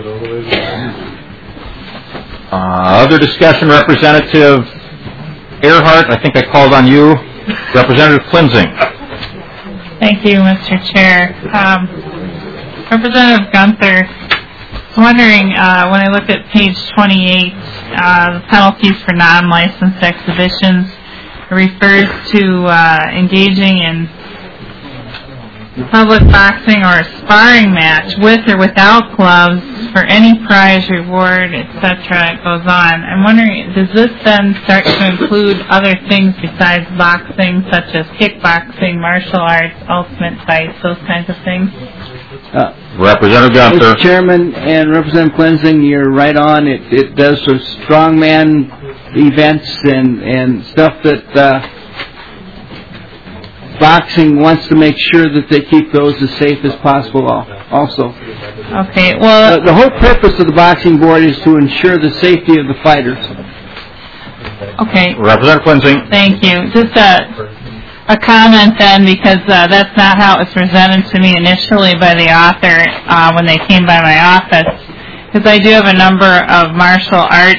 Other discussion, Representative Earhart, I think I called on you. Representative Klinzing. Thank you, Mr. Chair. Representative Gunther, I'm wondering, when I look at page 28, the penalties for non-licensed exhibitions, it refers to engaging in public boxing or a sparring match with or without gloves for any prize, reward, etc. It goes on. I'm wondering, does this then start to include other things besides boxing, such as kickboxing, martial arts, ultimate fights, those kinds of things? Representative Gunther. Mr. Chairman and Representative Klinzing, you're right on. It does for strongman events and stuff that boxing wants to make sure that they keep those as safe as possible also. Okay, well... the whole purpose of the boxing board is to ensure the safety of the fighters. Okay. Representative Klinzing. Thank you. Just a comment then, because that's not how it was presented to me initially by the author when they came by my office. Because I do have a number of martial arts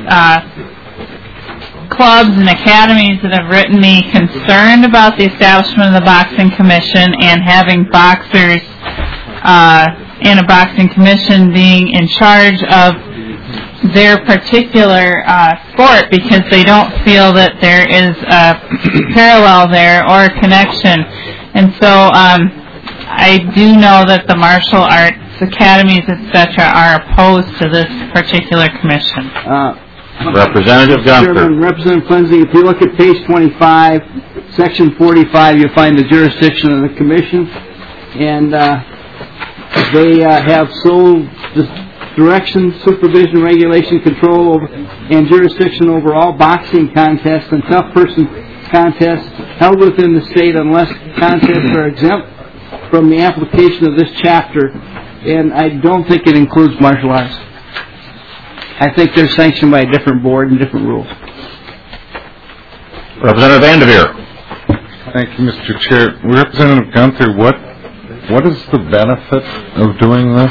clubs and academies that have written me concerned about the establishment of the Boxing Commission and having boxers in a boxing commission being in charge of their particular sport, because they don't feel that there is a parallel there or a connection. And so I do know that the martial arts academies, etc., are opposed to this particular commission. Representative Gunther. Chairman, Representative Klinzing, if you look at page 25, section 45, you'll find the jurisdiction of the commission, and they have sole direction, supervision, regulation, control over, and jurisdiction over all boxing contests and tough person contests held within the state unless contests are exempt from the application of this chapter, and I don't think it includes martial arts. I think they're sanctioned by a different board and different rules. Representative Vanderveer. Thank you, Mr. Chair. Representative Gunther, what is the benefit of doing this?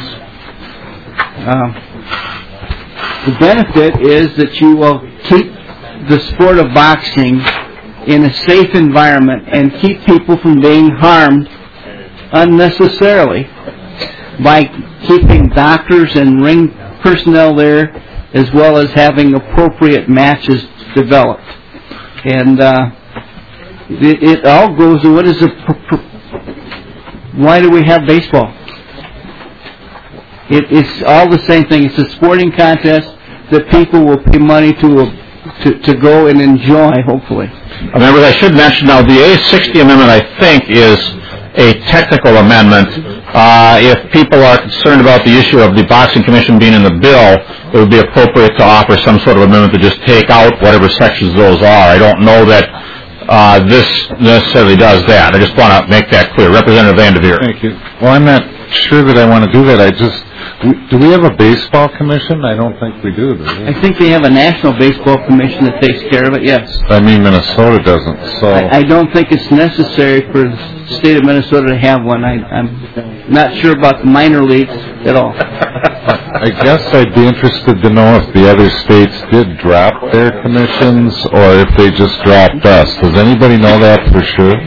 The benefit is that you will keep the sport of boxing in a safe environment and keep people from being harmed unnecessarily by keeping doctors and ring personnel there, as well as having appropriate matches developed. And it all goes to why do we have baseball? It's all the same thing. It's a sporting contest that people will pay money to to go and enjoy, hopefully. Members, I should mention now, the A60 amendment, I think, is a technical amendment. If people are concerned about the issue of the boxing commission being in the bill, it would be appropriate to offer some sort of amendment to just take out whatever sections those are. I don't know that this necessarily does that. I just want to make that clear. Representative Vanderveer. Thank you. Well, I'm not sure that I want to do that. Do we have a baseball commission? I don't think we do we? I think they have a national baseball commission that takes care of it, yes. I mean, Minnesota doesn't, so... I don't think it's necessary for the state of Minnesota to have one. I'm not sure about the minor leagues at all. I guess I'd be interested to know if the other states did drop their commissions or if they just dropped us. Does anybody know that for sure?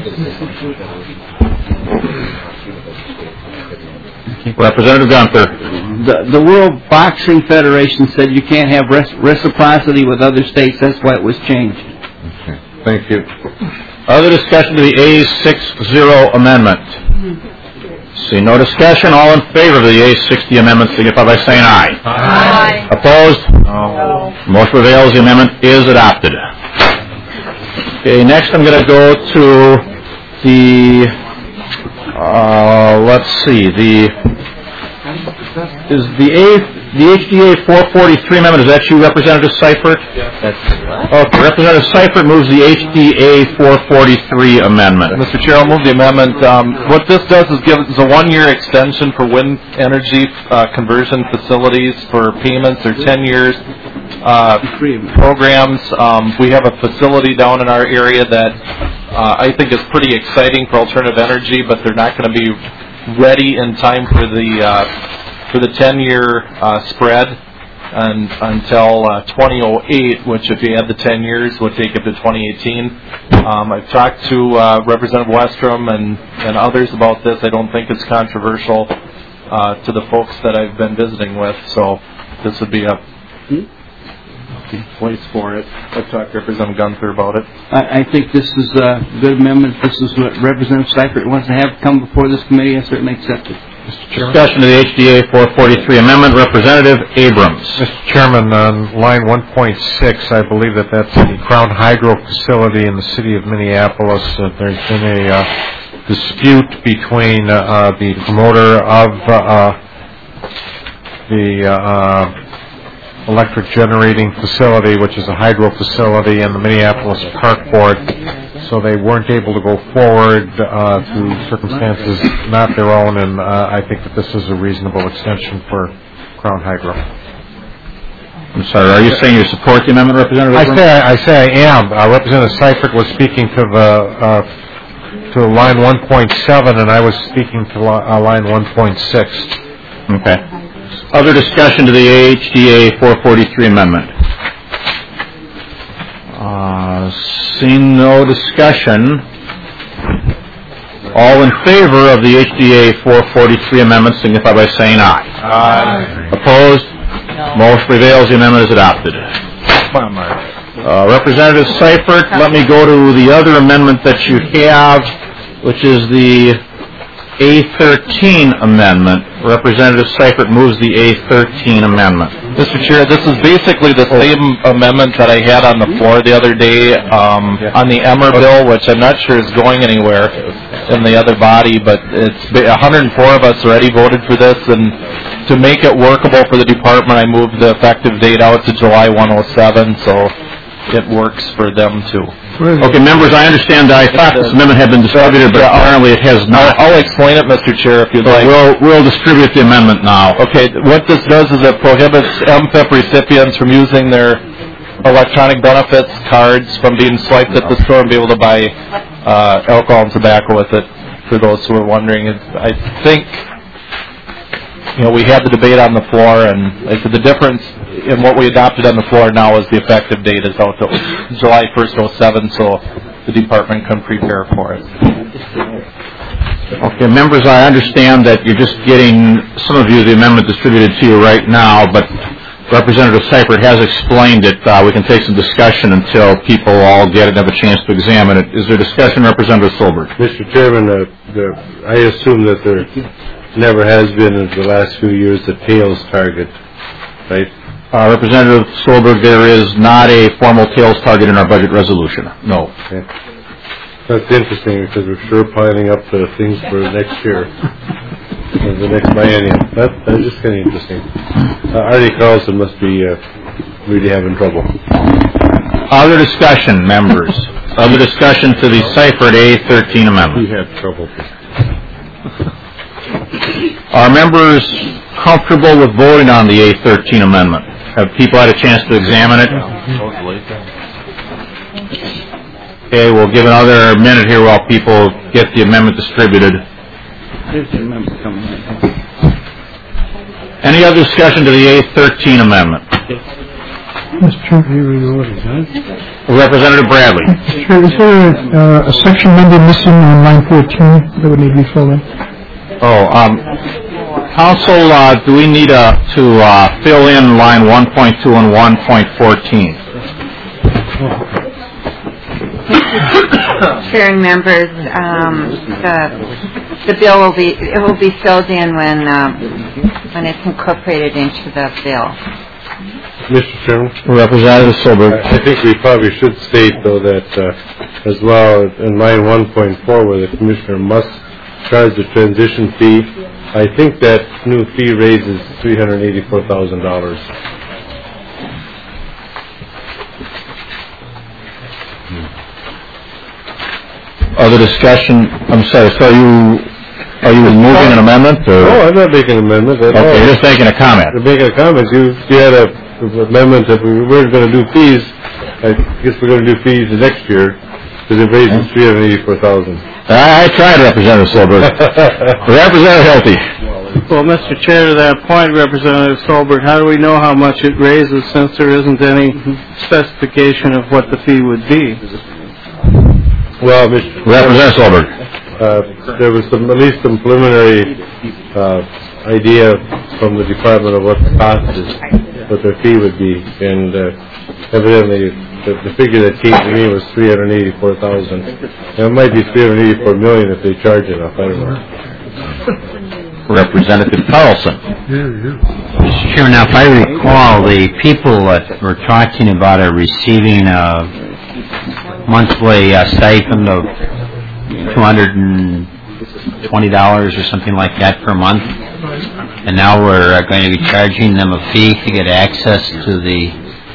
Representative Gunther. The World Boxing Federation said you can't have reciprocity with other states. That's why it was changed. Okay. Thank you. Other discussion to the A60 amendment? See no discussion. All in favor of the A60 amendment signify by saying aye. Aye. Opposed? No. Motion prevails. The amendment is adopted. Okay, next I'm going to go to the, let's see, the HDA 443 amendment, is that you, Representative Seifert? Yes. Okay, Representative Seifert moves the HDA 443 amendment. Mr. Chair, I'll move the amendment. What this does is give us a one-year extension for wind energy conversion facilities for payments or 10 years programs. We have a facility down in our area that I think is pretty exciting for alternative energy, but they're not going to be ready in time for the 10-year spread and until 2008, which if you add the 10 years would take it to 2018. I've talked to Representative Westrom and others about this. I don't think it's controversial to the folks that I've been visiting with, so this would be a place for it. I've talked to Representative Gunther about it. I think this is a good amendment. This is what Representative Seifert wants to have come before this committee. I certainly accept it. Discussion of the HDA 443 amendment. Representative Abrams. Mr. Chairman, on line 1.6, I believe that's the Crown Hydro facility in the city of Minneapolis. There's been a dispute between the promoter of the electric generating facility, which is a hydro facility, and the Minneapolis Park Board. So they weren't able to go forward through circumstances not their own, and I think that this is a reasonable extension for Crown Hydro. I'm sorry, are you saying you support the amendment, Representative? I say I am. Representative Seifert was speaking to line 1.7, and I was speaking to line 1.6. Okay. Other discussion to the HDA 443 amendment? Seeing no discussion, all in favor of the HDA 443 amendment signify by saying aye. Aye. Opposed? No. Motion prevails. The amendment is adopted. Representative Seifert, let me go to the other amendment that you have, which is the A13 amendment. Representative Seifert moves the A13 amendment. Mr. Chair, this is basically the same amendment that I had on the floor the other day on the Emmer bill, which I'm not sure is going anywhere in the other body, but it's 104 of us already voted for this, and to make it workable for the department, I moved the effective date out to July 107, so it works for them too. Okay, members, I understand that I thought this amendment had been distributed, but apparently it has not. I'll explain it, Mr. Chair, if you'd like. We'll distribute the amendment now. Okay, what this does is it prohibits MFIP recipients from using their electronic benefits cards from being swiped at the store and be able to buy alcohol and tobacco with it, for those who are wondering. I think, we had the debate on the floor, and like the difference in what we adopted on the floor now is the effective date is out till July 1st, 07, so the department can prepare for it. Okay, members, I understand that you're just getting, some of you, the amendment distributed to you right now, but Representative Seifert has explained it. We can take some discussion until people all get it and have a chance to examine it. Is there discussion, Representative Silbert? Mr. Chairman, I assume that there never has been in the last few years a tails target, right? Representative Solberg, there is not a formal tails target in our budget resolution. No. Okay. That's interesting because we're sure piling up the things for next year, the next biennium. That's just kind of interesting. Artie Carlson must be really having trouble. Other discussion, members. Other discussion to the Seifert A13 amendment. He had trouble. Are members comfortable with voting on the A13 amendment? Have people had a chance to examine it? Okay, we'll give another minute here while people get the amendment distributed. Any other discussion to the A13 amendment? Mr. Chairman. Representative Bradley. Sure, is there a section number missing on line 14 that would need to be filled in? Council, do we need to fill in line 1.2 and 1.14? Sharing members, the bill will be filled in when it's incorporated into the bill. Mr. Chairman? Representative Silber. I think we probably should state, though, that as well in line 1.4 where the commissioner must charge the transition fee, I think that new fee raises $384,000. Other discussion? I'm sorry. So are you moving an amendment? Or? No, I'm not making an amendment at all. Okay, you're just making a comment. You're making a comment. You had an amendment that we weren't going to do fees. I guess we're going to do fees next year because it raises $384,000. I tried, Representative Solberg. Representative Hilty. Well, Mr. Chair, to that point, Representative Solberg, how do we know how much it raises since there isn't any specification of what the fee would be? Well, Representative Solberg. There was at least some preliminary idea from the department of what the cost is, what their fee would be, and evidently the figure that came to me was $384,000. It might be $384 million if they charge enough. I don't know. Representative Carlson. Mr. Chairman, now if I recall, the people that we're talking about are receiving a monthly stipend of $220 or something like that per month, and now we're going to be charging them a fee to get access to the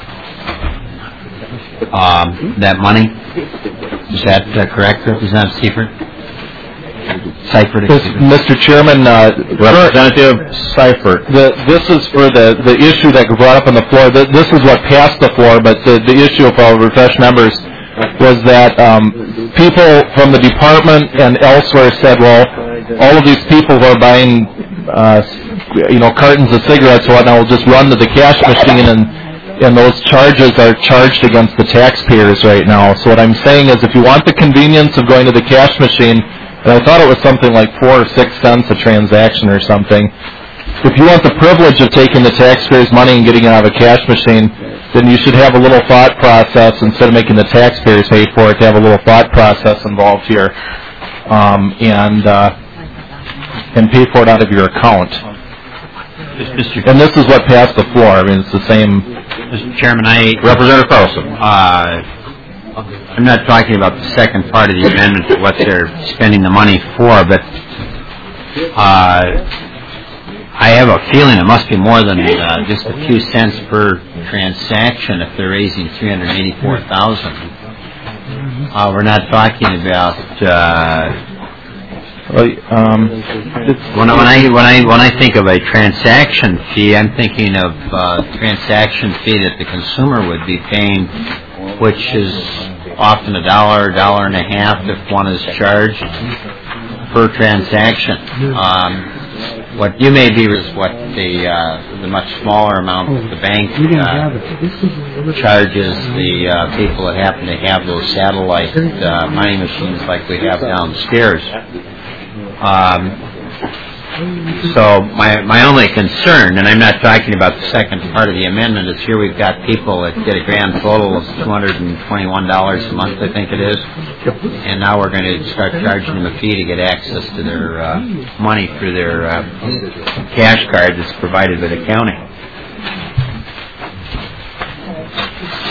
that money. Is that correct, Representative Seifert? Mr. Chairman, Representative Seifert. This is for the issue that got brought up on the floor. This is what passed the floor, but the issue, if I'll refresh members, was that people from the department and elsewhere said, well, all of these people who are buying, cartons of cigarettes, now will just run to the cash machine, and those charges are charged against the taxpayers right now. So what I'm saying is, if you want the convenience of going to the cash machine, and I thought it was something like 4 or 6 cents a transaction or something, if you want the privilege of taking the taxpayers' money and getting it out of a cash machine, then you should have a little thought process, instead of making the taxpayers pay for it, to have a little thought process involved here, and pay for it out of your account. And this is what passed the floor. I mean, it's the same. Mr. Chairman, Representative Carlson. I'm not talking about the second part of the amendment, what they're spending the money for, but I have a feeling it must be more than just a few cents per transaction if they're raising $384,000. We're not talking about. When I think of a transaction fee, I'm thinking of transaction fee that the consumer would be paying, which is often $1, $1.50 if one is charged per transaction. What you may be is what the much smaller amount that the bank charges the people that happen to have those satellite money machines like we have downstairs. So my only concern, and I'm not talking about the second part of the amendment, is here we've got people that get a grand total of $221 a month, I think it is, and now we're going to start charging them a fee to get access to their money through their cash card that's provided by the county.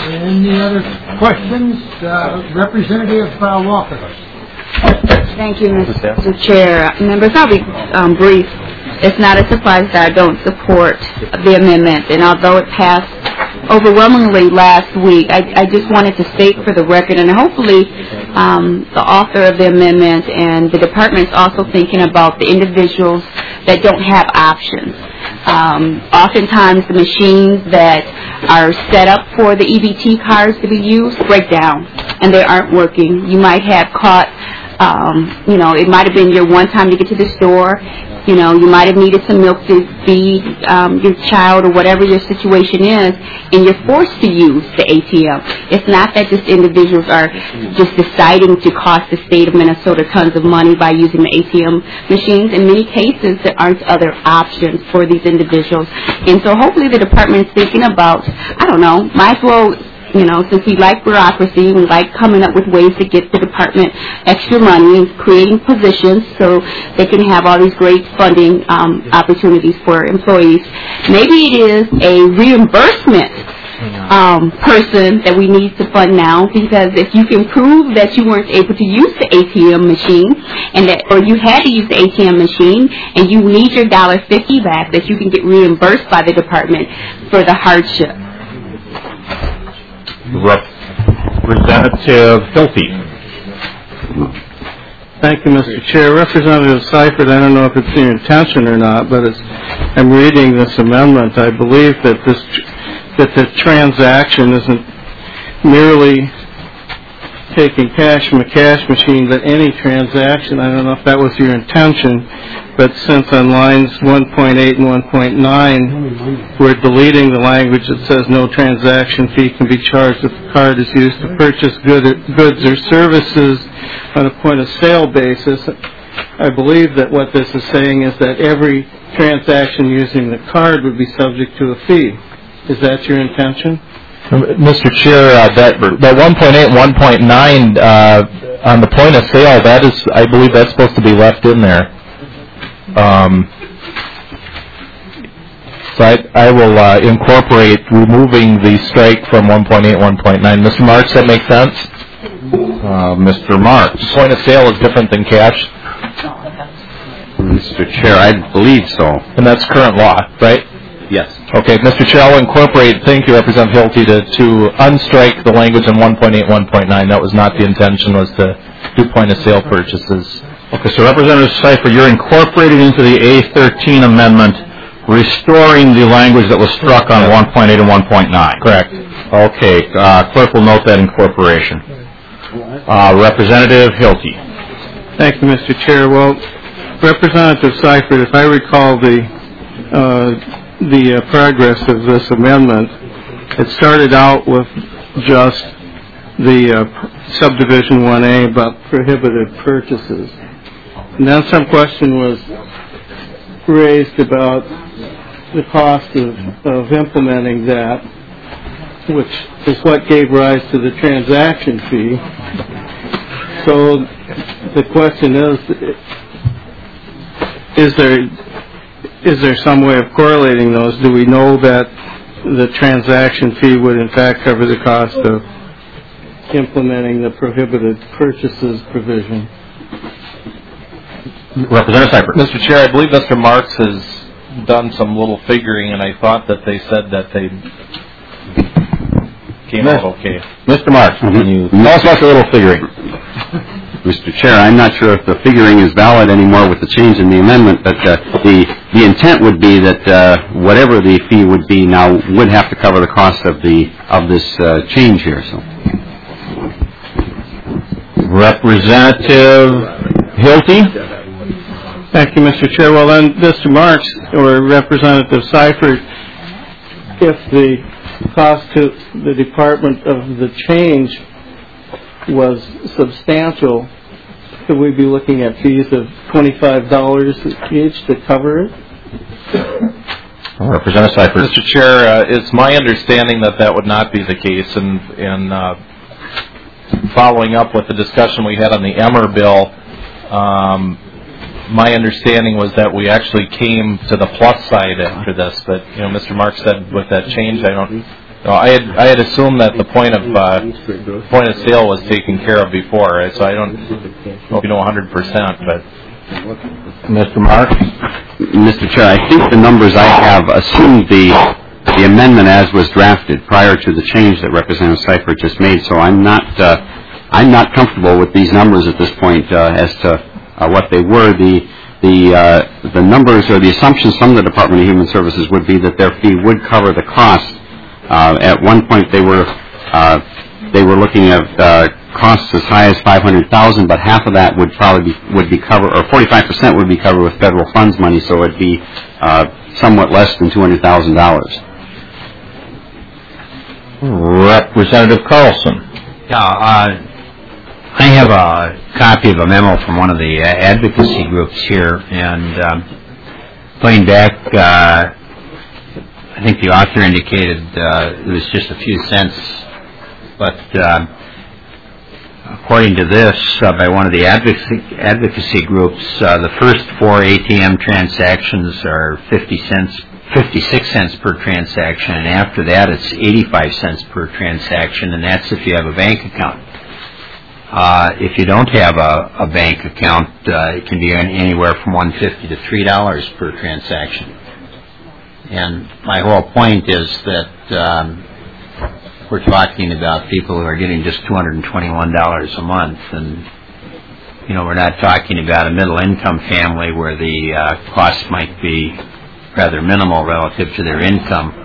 Any other questions? Representative Walker. Thank you, Mr. Chair. Members, I'll be brief. It's not a surprise that I don't support the amendment, and although it passed overwhelmingly last week, I just wanted to state for the record, and hopefully the author of the amendment and the department's also thinking about the individuals that don't have options. Oftentimes the machines that are set up for the EBT cards to be used break down and they aren't working. You might have caught, it might have been your one time to get to the store. You might have needed some milk to feed your child or whatever your situation is, and you're forced to use the ATM. It's not that just individuals are just deciding to cost the state of Minnesota tons of money by using the ATM machines. In many cases, there aren't other options for these individuals. And so hopefully the department is thinking about, might as well, since we like bureaucracy, we like coming up with ways to get the department extra money and creating positions so they can have all these great funding opportunities for employees. Maybe it is a reimbursement person that we need to fund now, because if you can prove that you weren't able to use the ATM machine or you had to use the ATM machine and you need your $1.50 back, that you can get reimbursed by the department for the hardship. Representative Hilty. Thank you, Mr. Chair. Representative Seifert, I don't know if it's your intention or not, but I'm reading this amendment. I believe that the transaction isn't merely taking cash from a cash machine, but any transaction. I don't know if that was your intention, but since on lines 1.8 and 1.9, we're deleting the language that says no transaction fee can be charged if the card is used to purchase goods or services on a point-of-sale basis. I believe that what this is saying is that every transaction using the card would be subject to a fee. Is that your intention? Mr. Chair, that 1.8 and 1.9 on the point of sale, I believe that's supposed to be left in there. So I will incorporate removing the strike from 1.8 and 1.9. Mr. Marks, that makes sense? Mr. Marks. Point of sale is different than cash? Mr. Chair, I believe so. And that's current law, right? Yes. Okay, Mr. Chair, I'll incorporate, thank you, Representative Hilty, to unstrike the language in 1.8, 1.9. That was not the intention, was to do point-of-sale purchases. Okay, so Representative Seifert, you're incorporating into the A13 amendment, restoring the language that was struck on 1.8 and 1.9. Correct. Okay, clerk will note that incorporation. Representative Hilty. Thank you, Mr. Chair. Well, Representative Seifert, if I recall the progress of this amendment, it started out with just the subdivision 1A about prohibited purchases. And then some question was raised about the cost of implementing that, which is what gave rise to the transaction fee. So the question is there some way of correlating those? Do we know that the transaction fee would in fact cover the cost of implementing the prohibited purchases provision? Representative Seifert. Mr. Chair, I believe Mr. Marks has done some little figuring, and I thought that they said that they came out okay. Mr. Marks, can you tell us about your little figuring? Mr. Chair, I'm not sure if the figuring is valid anymore with the change in the amendment, but the intent would be that whatever the fee would be now would have to cover the cost of this change here. So, Representative Hilty. Thank you, Mr. Chair. Well, then, Mr. Marks or Representative Seifert, if the cost to the department of the change was substantial, could we be looking at fees of $25 each to cover it? Representative Seifert. Mr. Chair, it's my understanding that would not be the case. And following up with the discussion we had on the Emmer bill, my understanding was that we actually came to the plus side after this. But Mr. Marks said with that change, No, I had assumed that the point of sale was taken care of before, so I don't know if you know 100%, but Mr. Mark? Mr. Chair, I think the numbers I have assumed the amendment as was drafted prior to the change that Representative Seifert just made, so I'm not comfortable with these numbers at this point as to what they were. The numbers or the assumptions from the Department of Human Services would be that their fee would cover the cost. At one point, they were looking at costs as high as $500,000, but half of that would be covered, or 45% would be covered with federal funds money, so it'd be somewhat less than $200,000. Representative Carlson. Yeah, I have a copy of a memo from one of the advocacy groups here, and going back, I think the author indicated it was just a few cents, but according to this, by one of the advocacy groups, the first 4 ATM transactions are 56 cents per transaction, and after that it's 85 cents per transaction, and that's if you have a bank account. If you don't have a bank account, it can be anywhere from $1.50 to $3 per transaction. And my whole point is that we're talking about people who are getting just $221 a month, and we're not talking about a middle-income family where the costs might be rather minimal relative to their income.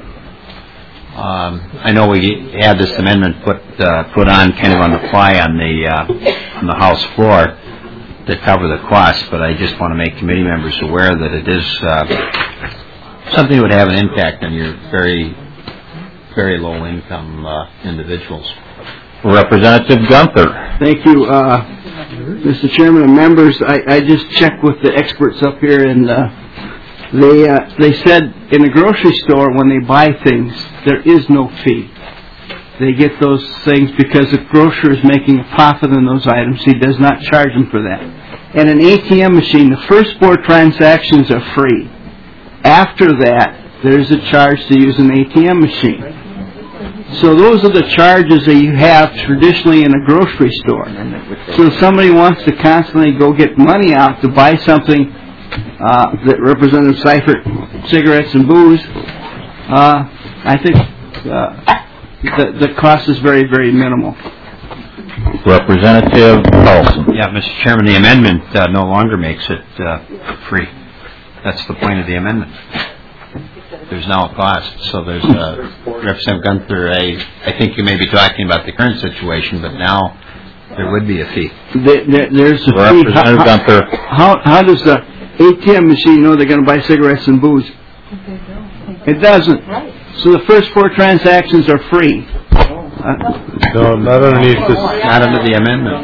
I know we had this amendment put on kind of on the fly on the House floor to cover the costs, but I just want to make committee members aware that it is something that would have an impact on your very, very low-income individuals. Representative Gunther. Thank you, Mr. Chairman and members. I just checked with the experts up here, and they said in a grocery store when they buy things, there is no fee. They get those things because the grocer is making a profit on those items. He does not charge them for that. And an ATM machine, the first 4 transactions are free. After that, there's a charge to use an ATM machine. So those are the charges that you have traditionally in a grocery store. So if somebody wants to constantly go get money out to buy something that Representative Seifert, cigarettes and booze, I think the cost is very, very minimal. Representative Carlson. Yeah, Mr. Chairman, the amendment no longer makes it free. That's the point of the amendment. There's now a cost. So there's Representative Gunther, I think you may be talking about the current situation, but now there would be a fee. There's a fee. Representative Gunther. How does the ATM machine know they're going to buy cigarettes and booze? It doesn't. So the first 4 transactions are free. No, not underneath this. Not under the amendment.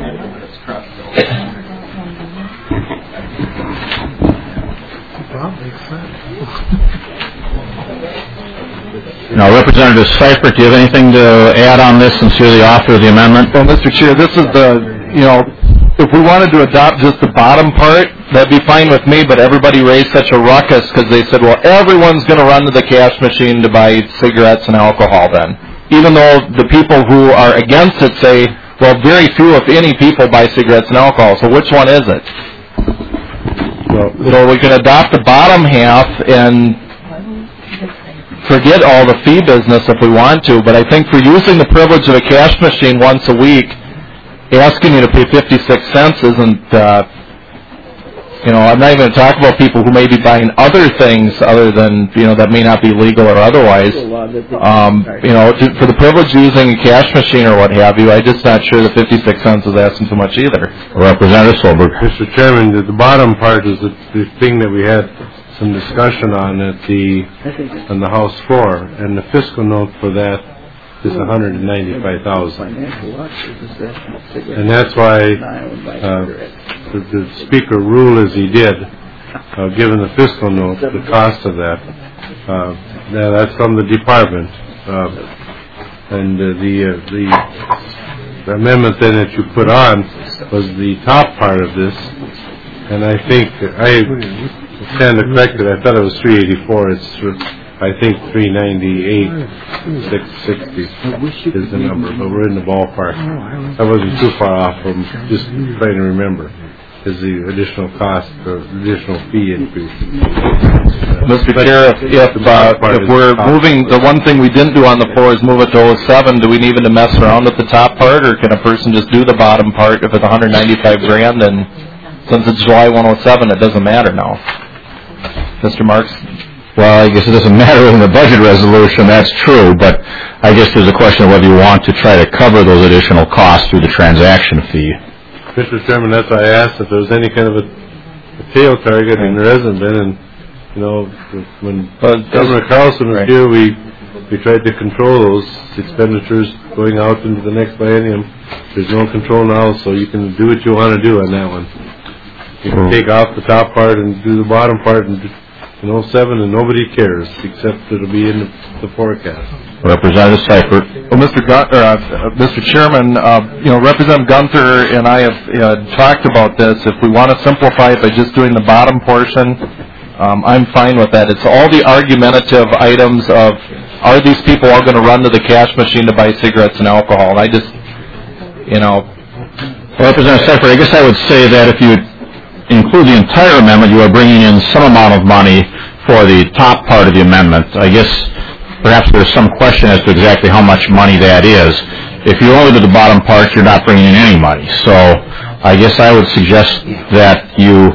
Now, Representative Seifert, do you have anything to add on this since you're the author of the amendment? Well, Mr. Chair, this is if we wanted to adopt just the bottom part, that'd be fine with me, but everybody raised such a ruckus because they said, well, everyone's going to run to the cash machine to buy cigarettes and alcohol then. Even though the people who are against it say, well, very few, if any, people buy cigarettes and alcohol, so which one is it? So we can adopt the bottom half and forget all the fee business if we want to, but I think for using the privilege of a cash machine once a week, asking you to pay 56 cents isn't, I'm not even going to talk about people who may be buying other things other than, that may not be legal or otherwise. For the privilege of using a cash machine or what have you, I'm just not sure that 56 cents is asking too much either. Representative Solberg. Mr. Chairman, the bottom part is the thing that we had some discussion on on the House floor, and the fiscal note for that is $195,000. And that's why the Speaker ruled as he did, given the fiscal note, the cost of that. That's from the department. And the amendment then that you put on was the top part of this. And I think I stand corrected. I thought it was 384. It's I think 398,660 is the number, but we're in the ballpark. I wasn't too far off from just trying to remember. Is the additional cost or additional fee increase. Mr. Chair, if we're moving, the one thing we didn't do on the floor is move it to 07. Do we need to mess around with the top part, or can a person just do the bottom part if it's 195 grand? And since it's July 107, it doesn't matter now. Mr. Marks? Well, I guess it doesn't matter in the budget resolution, that's true, but I guess there's a question of whether you want to try to cover those additional costs through the transaction fee. Mr. Chairman, that's why I asked if there was any kind of a tail target, and there hasn't been. And you know, when Governor Carlson was here, we tried to control those expenditures going out into the next biennium. There's no control now, so you can do what you want to do on that one. You can take off the top part and do the bottom part in 07, and nobody cares, except it'll be in the forecast. Representative Seifert. Well, Mr. Chairman, Representative Gunther and I have talked about this. If we want to simplify it by just doing the bottom portion, I'm fine with that. It's all the argumentative items of, are these people all going to run to the cash machine to buy cigarettes and alcohol? And I just, Well, Representative Seifert, I guess I would say that if you include the entire amendment, you are bringing in some amount of money for the top part of the amendment. I guess perhaps there's some question as to exactly how much money that is. If you only do the bottom part, you're not bringing in any money. So I guess I would suggest that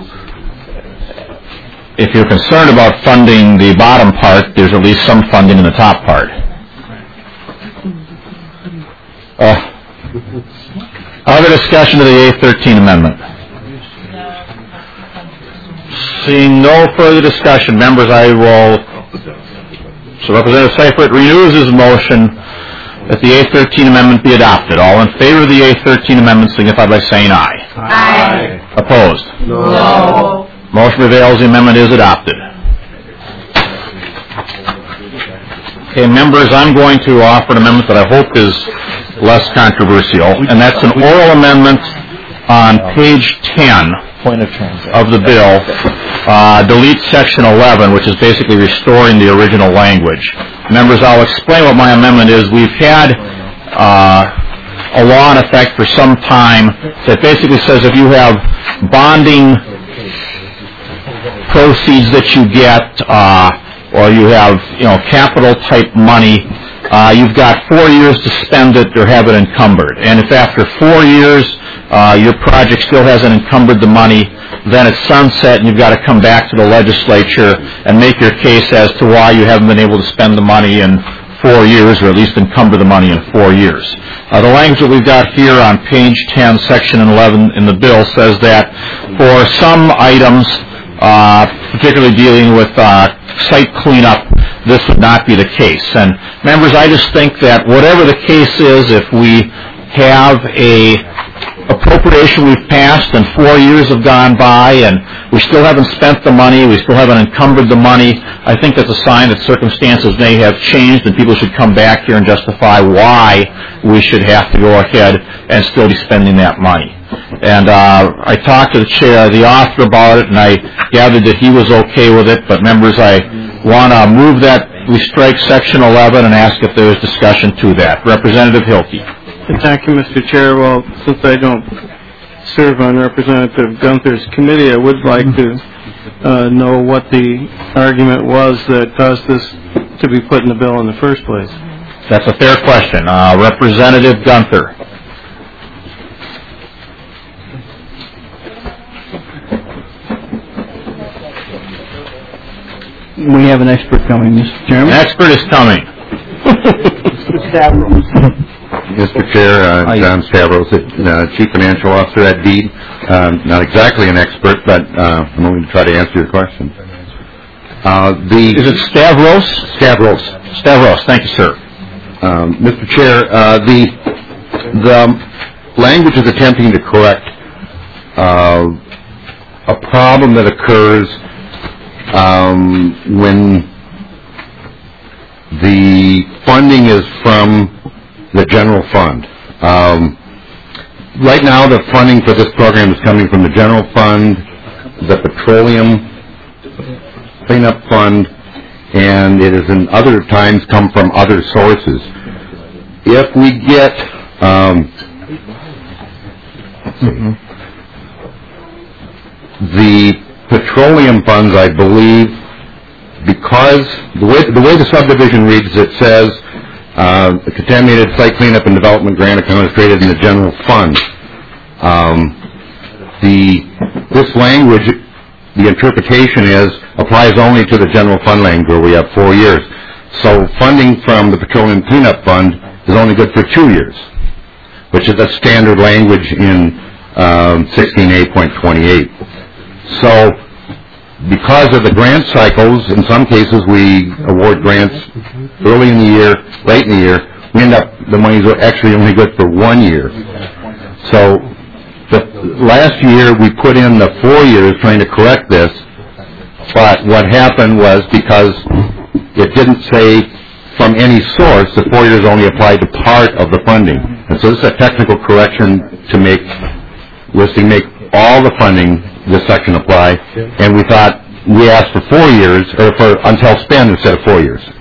if you're concerned about funding the bottom part, there's at least some funding in the top part. Other discussion of the A13 amendment? Seeing no further discussion, members, So Representative Seifert renews his motion that the A13 amendment be adopted. All in favor of the A13 amendment signify by saying aye. Aye. Opposed? No. Motion prevails. The amendment is adopted. Okay, members, I'm going to offer an amendment that I hope is less controversial, and that's an oral amendment on page 10 of the bill. Delete section 11, which is basically restoring the original language. Members, I'll explain what my amendment is. We've had a law in effect for some time that basically says if you have bonding proceeds that you get, or you have capital type money, you've got 4 years to spend it or have it encumbered. And if after 4 years your project still hasn't encumbered the money, then it's sunset and you've got to come back to the legislature and make your case as to why you haven't been able to spend the money in 4 years, or at least encumber the money in 4 years. The language that we've got here on page 10, section 11 in the bill says that for some items, particularly dealing with site cleanup, this would not be the case. And members, I just think that whatever the case is, if we have a appropriation we've passed and 4 years have gone by and we still haven't spent the money, we still haven't encumbered the money, I think that's a sign that circumstances may have changed and people should come back here and justify why we should have to go ahead and still be spending that money. And I talked to the author about it, and I gathered that he was okay with it. But members, I want to move that we strike section 11 and ask if there is discussion to that. Representative Hilke. Thank you, Mr. Chair. Well, since I don't serve on Representative Gunther's committee, I would like to know what the argument was that caused this to be put in the bill in the first place. That's a fair question. Representative Gunther. We have an expert coming, Mr. Chairman. An expert is coming. Mr. Chair, John Stavros, Chief Financial Officer at DEED. Not exactly an expert, but I'm going to try to answer your question. Is it Stavros? Stavros. Stavros, thank you, sir. Mr. Chair, the language is attempting to correct a problem that occurs when the funding is from the general fund. Right now, the funding for this program is coming from the general fund, the petroleum cleanup fund, and it has in other times come from other sources. If we get the petroleum funds, I believe, because the way the subdivision reads, it says the contaminated site cleanup and development grant account is created in the general fund. This language, the interpretation applies only to the general fund language where we have 4 years. So funding from the petroleum cleanup fund is only good for 2 years, which is the standard language in 16A.28. So because of the grant cycles, in some cases we award grants early in the year, late in the year, we end up, the money's actually only good for 1 year. So last year we put in the 4 years trying to correct this, but what happened was because it didn't say from any source, the 4 years only applied to part of the funding. And so this is a technical correction to make all the funding this section apply, and we thought we asked for 4 years, or for until spend instead of 4 years.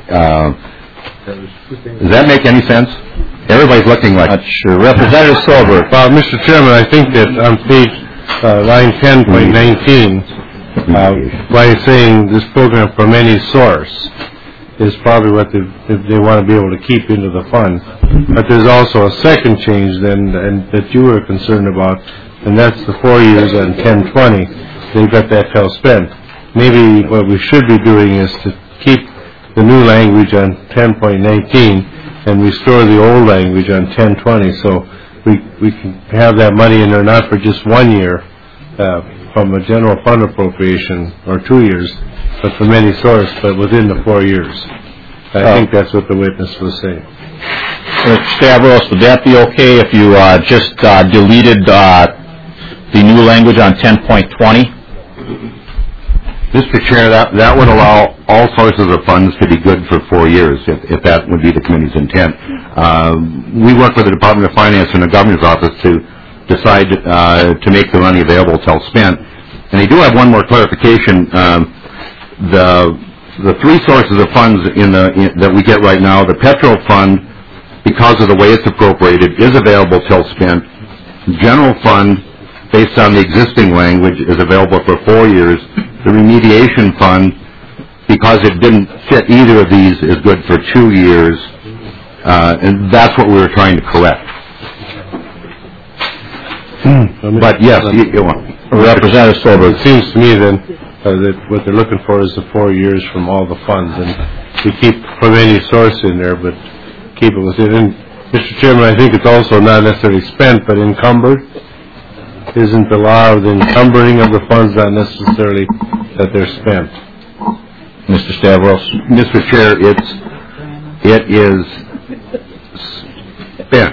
Does that make any sense? Everybody's looking like... Not sure. Representative Silver. Mr. Chairman, I think that on page line 10.19, by saying this program from any source is probably what they want to be able to keep into the fund. But there's also a second change then that you were concerned about, and that's the 4 years on 1020. They've got that till spent. Maybe what we should be doing is to keep the new language on 10.19 and restore the old language on 1020, so we can have that money in there not for just 1 year from a general fund appropriation, or 2 years, but from any source, but within the 4 years. I think that's what the witness was saying. Mr. Stavros, would that be okay if you just deleted the new language on 10.20? Mr. Chair, that would allow all sources of funds to be good for 4 years, if that would be the committee's intent. We work with the Department of Finance and the Governor's Office to decide to make the money available till spent. And I do have one more clarification. The three sources of funds that we get right now, the petrol fund, because of the way it's appropriated, is available till spent. General fund, based on the existing language, is available for 4 years. The remediation fund, because it didn't fit either of these, is good for 2 years. And that's what we were trying to correct. But yes, Representative Silver. It seems to me then that what they're looking for is the 4 years from all the funds, and we keep from any source in there, but keep it within. And Mr. Chairman, I think it's also not necessarily spent, but encumbered. Isn't the law of the encumbering of the funds not necessarily that they're spent? Mr. Stavros. Mr. Chair, it is spent.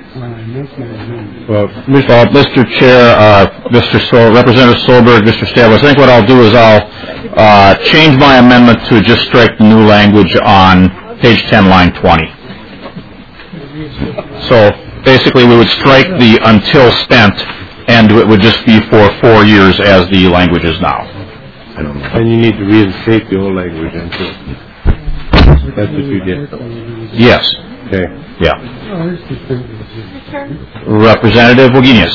Well, Mr. Chair, Representative Solberg, Mr. Stavros, I think what I'll do is I'll change my amendment to just strike the new language on page 10, line 20. So basically we would strike the until spent, and it would just be for 4 years as the language is now. And you need to reinstate the old language into it. That's what you did. Yes. Okay. Yeah. Representative Wagenius.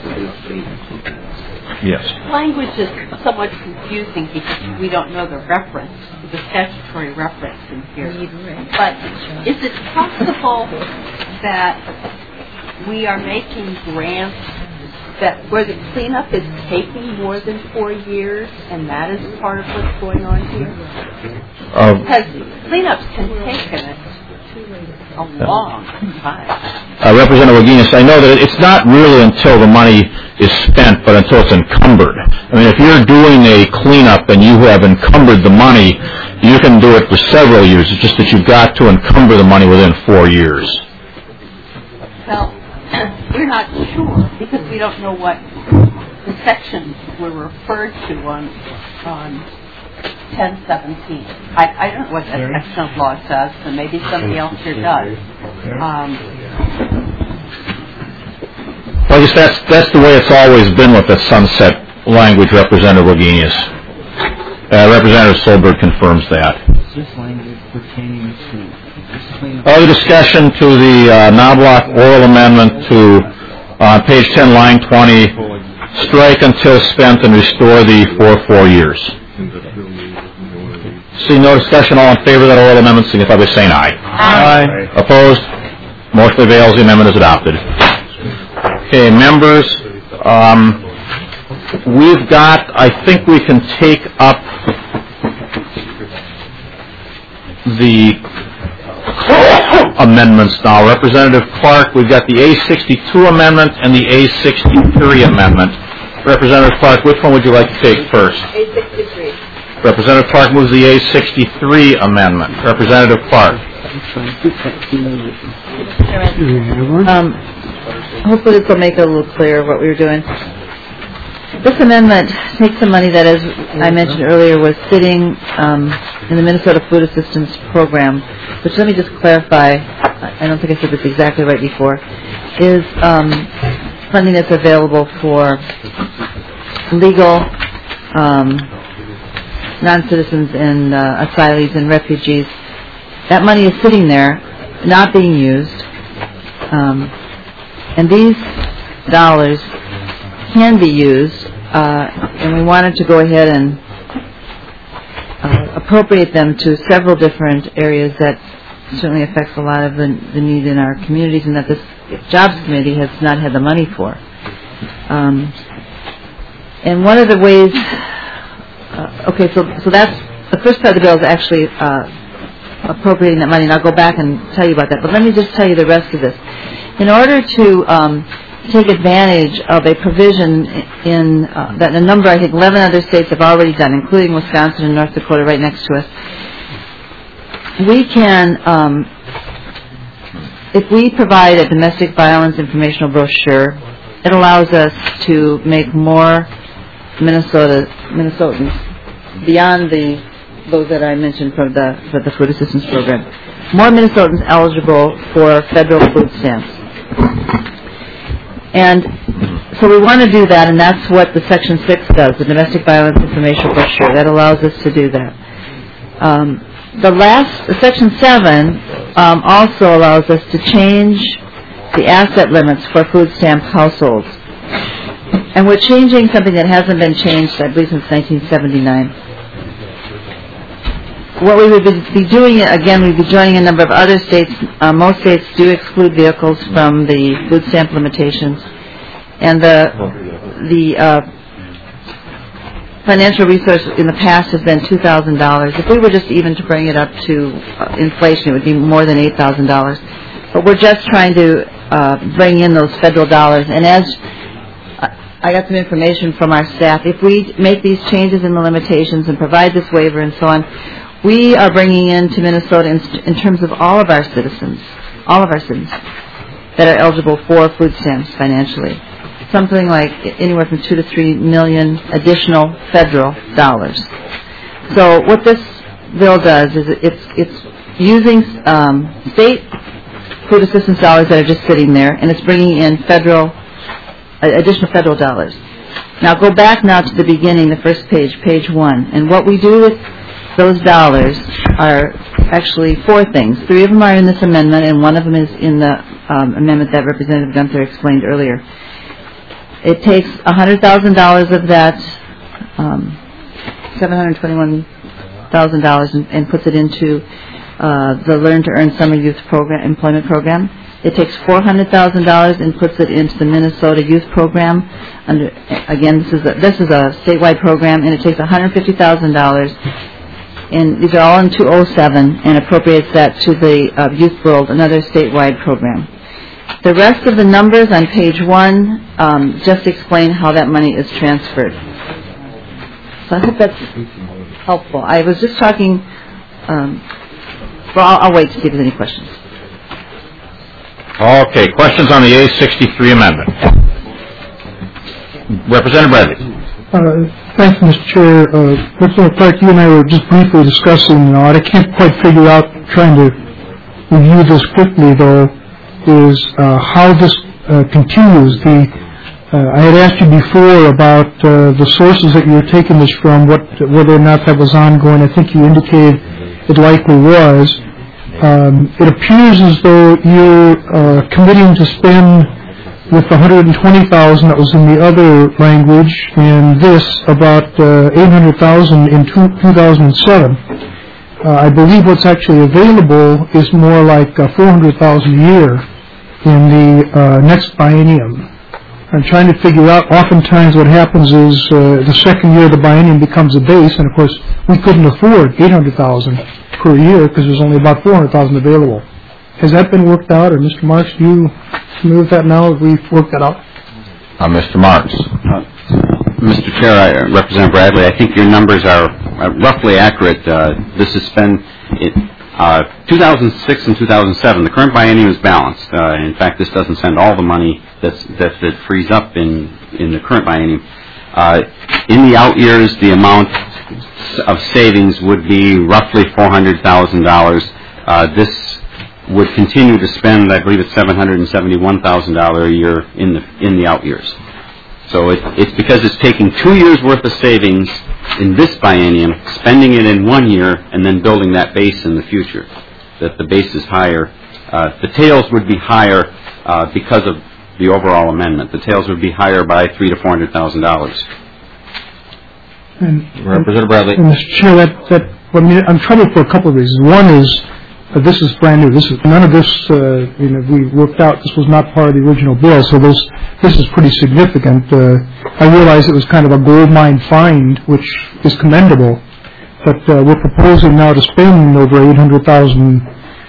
Yes. Language is somewhat confusing because we don't know the reference, the statutory reference in here. But is it possible that we are making grants where the cleanup is taking more than 4 years, and that is part of what's going on here? Because cleanups can take a long time. Representative Wagenius, I know that it's not really until the money is spent, but until it's encumbered. I mean, if you're doing a cleanup and you have encumbered the money, you can do it for several years. It's just that you've got to encumber the money within 4 years. Well, we're not sure because we don't know what the sections were referred to on 1017. I don't know what that section of law says, so maybe somebody else here does. Well, I guess that's the way it's always been with the sunset language, Representative Wagenius. Representative Solberg confirms that. this language pertaining to... Other discussion to the Knobloch oral amendment to page 10, line 20, strike until spent and restore the for 4 years. See no discussion, all in favor of that oral amendment, signify by saying aye. Aye. Opposed? Motion prevails, the amendment is adopted. Okay, members, we've got, I think we can take up the amendments now. Representative Clark, we've got the A62 amendment and the A63 amendment. Representative Clark, which one would you like to take first? A63. Representative Clark moves the A63 amendment. Representative Clark. Hopefully this will make it a little clearer what we were doing. This amendment takes the money that, as I mentioned earlier, was sitting in the Minnesota Food Assistance Program, which, let me just clarify, I don't think I said this exactly right before, is funding that's available for legal non-citizens and asylees and refugees. That money is sitting there, not being used, and these dollars can be used, and we wanted to go ahead and appropriate them to several different areas that certainly affects a lot of the need in our communities, and that this Jobs Committee has not had the money for. And one of the ways, so that's, the first part of the bill is actually appropriating that money, and I'll go back and tell you about that, but let me just tell you the rest of this. In order to take advantage of a provision in that a number, I think 11 other states have already done, including Wisconsin and North Dakota right next to us. We can, if we provide a domestic violence informational brochure, it allows us to make more Minnesotans, beyond those that I mentioned for the food assistance program, more Minnesotans eligible for federal food stamps. And so we want to do that, and that's what the Section 6 does, the Domestic Violence Information Brochure. That allows us to do that. Section 7 also allows us to change the asset limits for food stamp households. And we're changing something that hasn't been changed, I believe, since 1979. What we would be doing, again, we'd be joining a number of other states. Most states do exclude vehicles from the food stamp limitations. And the financial resource in the past has been $2,000. If we were just even to bring it up to inflation, it would be more than $8,000. But we're just trying to bring in those federal dollars. And as I got some information from our staff, if we make these changes in the limitations and provide this waiver and so on, we are bringing into Minnesota, in terms of all of our citizens that are eligible for food stamps financially, something like anywhere from 2 to 3 million additional federal dollars. So what this bill does is it's using state food assistance dollars that are just sitting there, and it's bringing in additional federal dollars. Now go back now to the beginning, the first page, page 1, and what we do with those dollars are actually 4 things. 3 of them are in this amendment, and 1 of them is in the amendment that Representative Gunther explained earlier. It takes $100,000 of that $721,000 and puts it into the Learn to Earn Summer Youth Employment Program. It takes $400,000 and puts it into the Minnesota Youth Program. Again, this is a statewide program, and it takes $150,000. And these are all in 207, and appropriates that to the Youth World, another statewide program. The rest of the numbers on page 1 just explain how that money is transferred. So I hope that's helpful. I was just talking, I'll wait to see if there's any questions. Okay, questions on the A63 amendment? Representative Bradley. Thanks, Mr. Chair. Representative Clark, you and I were just briefly discussing, I can't quite figure out, trying to review this quickly, though, is how this continues. I had asked you before about the sources that you were taking this from, whether or not that was ongoing. I think you indicated it likely was. It appears as though you're committing to spend with the $120,000 that was in the other language, and this about $800,000 in 2007. I believe what's actually available is more like $400,000 a year in the next biennium. I'm trying to figure out. Oftentimes, what happens is the second year of the biennium becomes a base, and of course, we couldn't afford $800,000 per year because there's only about $400,000 available. Has that been worked out, or Mr. Marks, do you familiar with that now? Have we worked that out? Mr. Marks. Mr. Chair, Representative Bradley, I think your numbers are roughly accurate. This has been 2006 and 2007. The current biennium is balanced. In fact, this doesn't spend all the money that frees up in the current biennium. In the out years, the amount of savings would be roughly $400,000. This would continue to spend, I believe it's $771,000 a year in the out years. So it's because it's taking 2 years' worth of savings in this biennium, spending it in 1 year, and then building that base in the future, that the base is higher. The tails would be higher because of the overall amendment. The tails would be higher by $300,000 to $400,000. Representative Bradley. Mr. Chair, I'm troubled for a couple of reasons. One is this is brand new. None of this we worked out. This was not part of the original bill, so this is pretty significant. I realize it was kind of a gold mine find, which is commendable, but we're proposing now to spend over $800,000,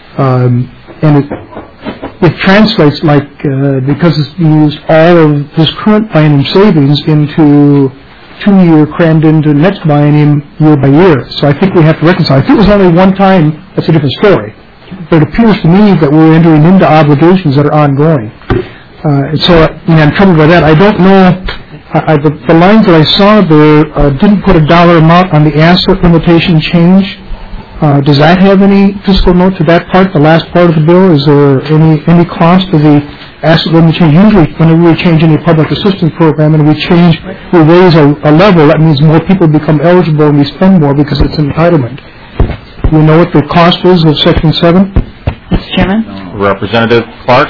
and it translates like because it's used all of this current biennium savings into 2-year crammed into next biennium year by year. So I think we have to reconcile. If it was only one time, that's a different story. But it appears to me that we're entering into obligations that are ongoing. So I'm troubled by that. I don't know. The lines that I saw there didn't put a dollar amount on the asset limitation change. Does that have any fiscal note to that part, the last part of the bill? Is there any cost to the asset limit change? Usually, whenever we change any public assistance program and we raise a level, that means more people become eligible and we spend more because it's an entitlement. Do you know what the cost is of Section 7? Mr. Chairman? Representative Clark?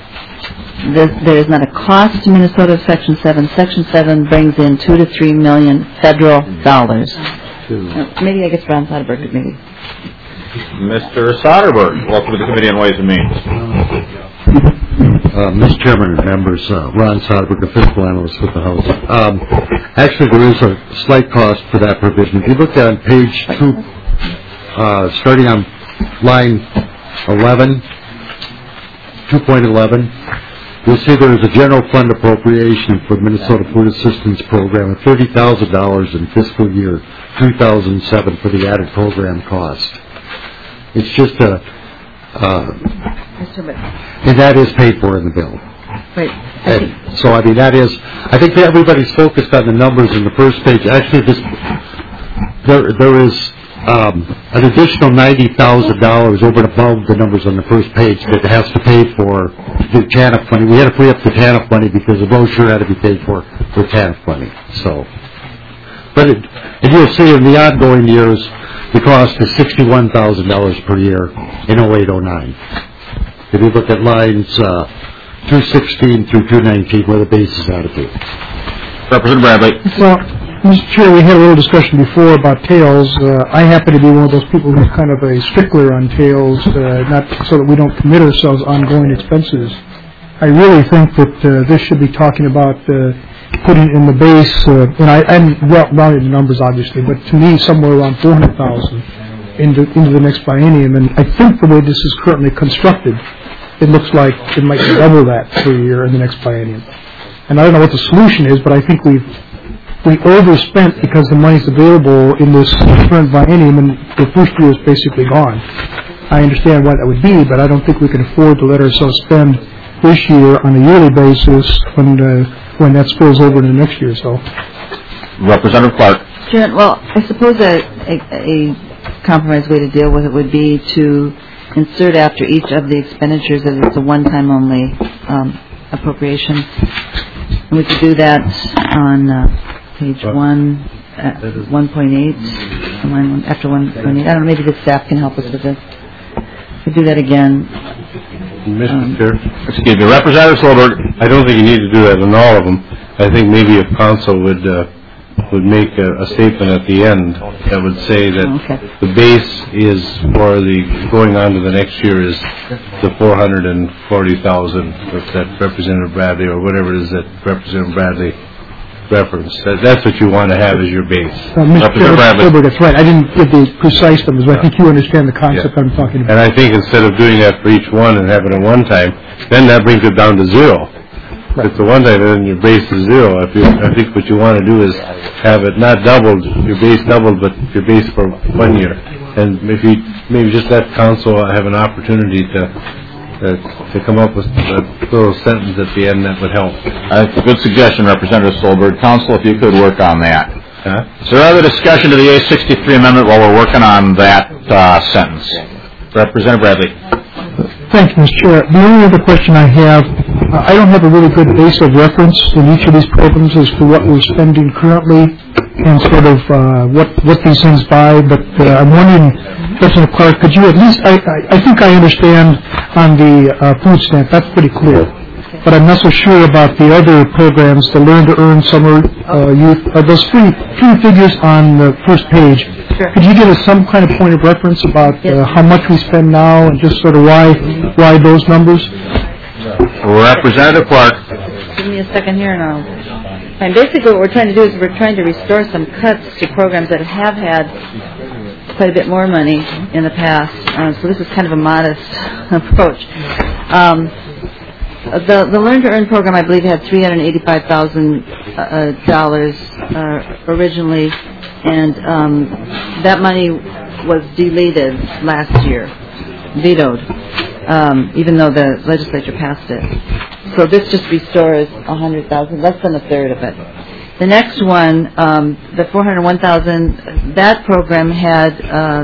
There is not a cost to Minnesota of Section 7. Section 7 brings in $2 to $3 million federal dollars. Maybe I guess Ron Soderberg could maybe. Mr. Soderberg, welcome to the Committee on Ways and Means. Mr. Chairman and members, Ron Soderberg, a fiscal analyst with the House. Actually, there is a slight cost for that provision. If you look on page 2, starting on line 11, 2.11, you'll see there is a general fund appropriation for the Minnesota Food Assistance Program of $30,000 in fiscal year 2007 for the added program cost. It's just and that is paid for in the bill. Right. So, I mean, that is, I think that everybody's focused on the numbers in the first page. Actually, there is an additional $90,000 over and above the numbers on the first page that has to pay for the TANF money. We had to free up the TANF money because the brochure had to be paid for TANF money. So, but and you'll see in the ongoing years, the cost is $61,000 per year in 08-09. If you look at lines 216 through 219, where the base is out of it. Representative Bradley. Well, Mr. Chair, we had a little discussion before about tails. I happen to be one of those people who's kind of a stickler on tails, not so that we don't commit ourselves ongoing expenses. I really think that this should be talking about putting in the base, and I rounded the numbers obviously, but to me somewhere around $400,000 into the next biennium. And I think the way this is currently constructed, it looks like it might double that per year in the next biennium. And I don't know what the solution is, but I think we overspent because the money's available in this current biennium, and the first year is basically gone. I understand why that would be, but I don't think we can afford to let ourselves spend this year on a yearly basis when that spills over into next year. So, Representative Clark. Sure. Well, I suppose a compromise way to deal with it would be to insert after each of the expenditures that it's a one-time only appropriation. And we could do that on page 1, 1.8. from line after 128. I don't know, maybe the staff can help us with this. We'll do that again. Mr. Chair? Excuse me, Representative Solberg. I don't think you need to do that on all of them. I think maybe if council would make a statement at the end that would say that the base is for the going on to the next year is the $440,000 that Representative Bradley or whatever it is that Representative Bradley referenced. That's what you want to have as your base. Mr. Solberg, that's right. I didn't give the precise numbers, but I think you understand the concept I'm talking about. And I think instead of doing that for each one and having it one time, then that brings it down to zero. If it's a one time, then your base is zero. I think what you want to do is have it not doubled, your base doubled, but your base for 1 year. And maybe just let council have an opportunity to come up with a little sentence at the end that would help. That's a good suggestion, Representative Solberg. Council, if you could work on that. Is there other discussion to the A63 amendment while we're working on that sentence? Representative Bradley. Thank you, Mr. Chair. The only other question I have, I don't have a really good base of reference in each of these programs as to what we're spending currently and sort of what these things buy, but I'm wondering, President Clark, could you at least, I think I understand on the food stamp, that's pretty clear, but I'm not so sure about the other programs, the Learn to Earn Summer Youth, those three figures on the first page. Sure. Could you give us some kind of point of reference about how much we spend now and just sort of why those numbers? Representative Clark. Give me a second here and and basically what we're trying to do is we're trying to restore some cuts to programs that have had quite a bit more money in the past. So this is kind of a modest approach. The Learn to Earn program, I believe, had $385,000 originally, and that money was deleted last year, vetoed, even though the legislature passed it. So this just restores $100,000, less than a third of it. The next one, the $401,000, that program had,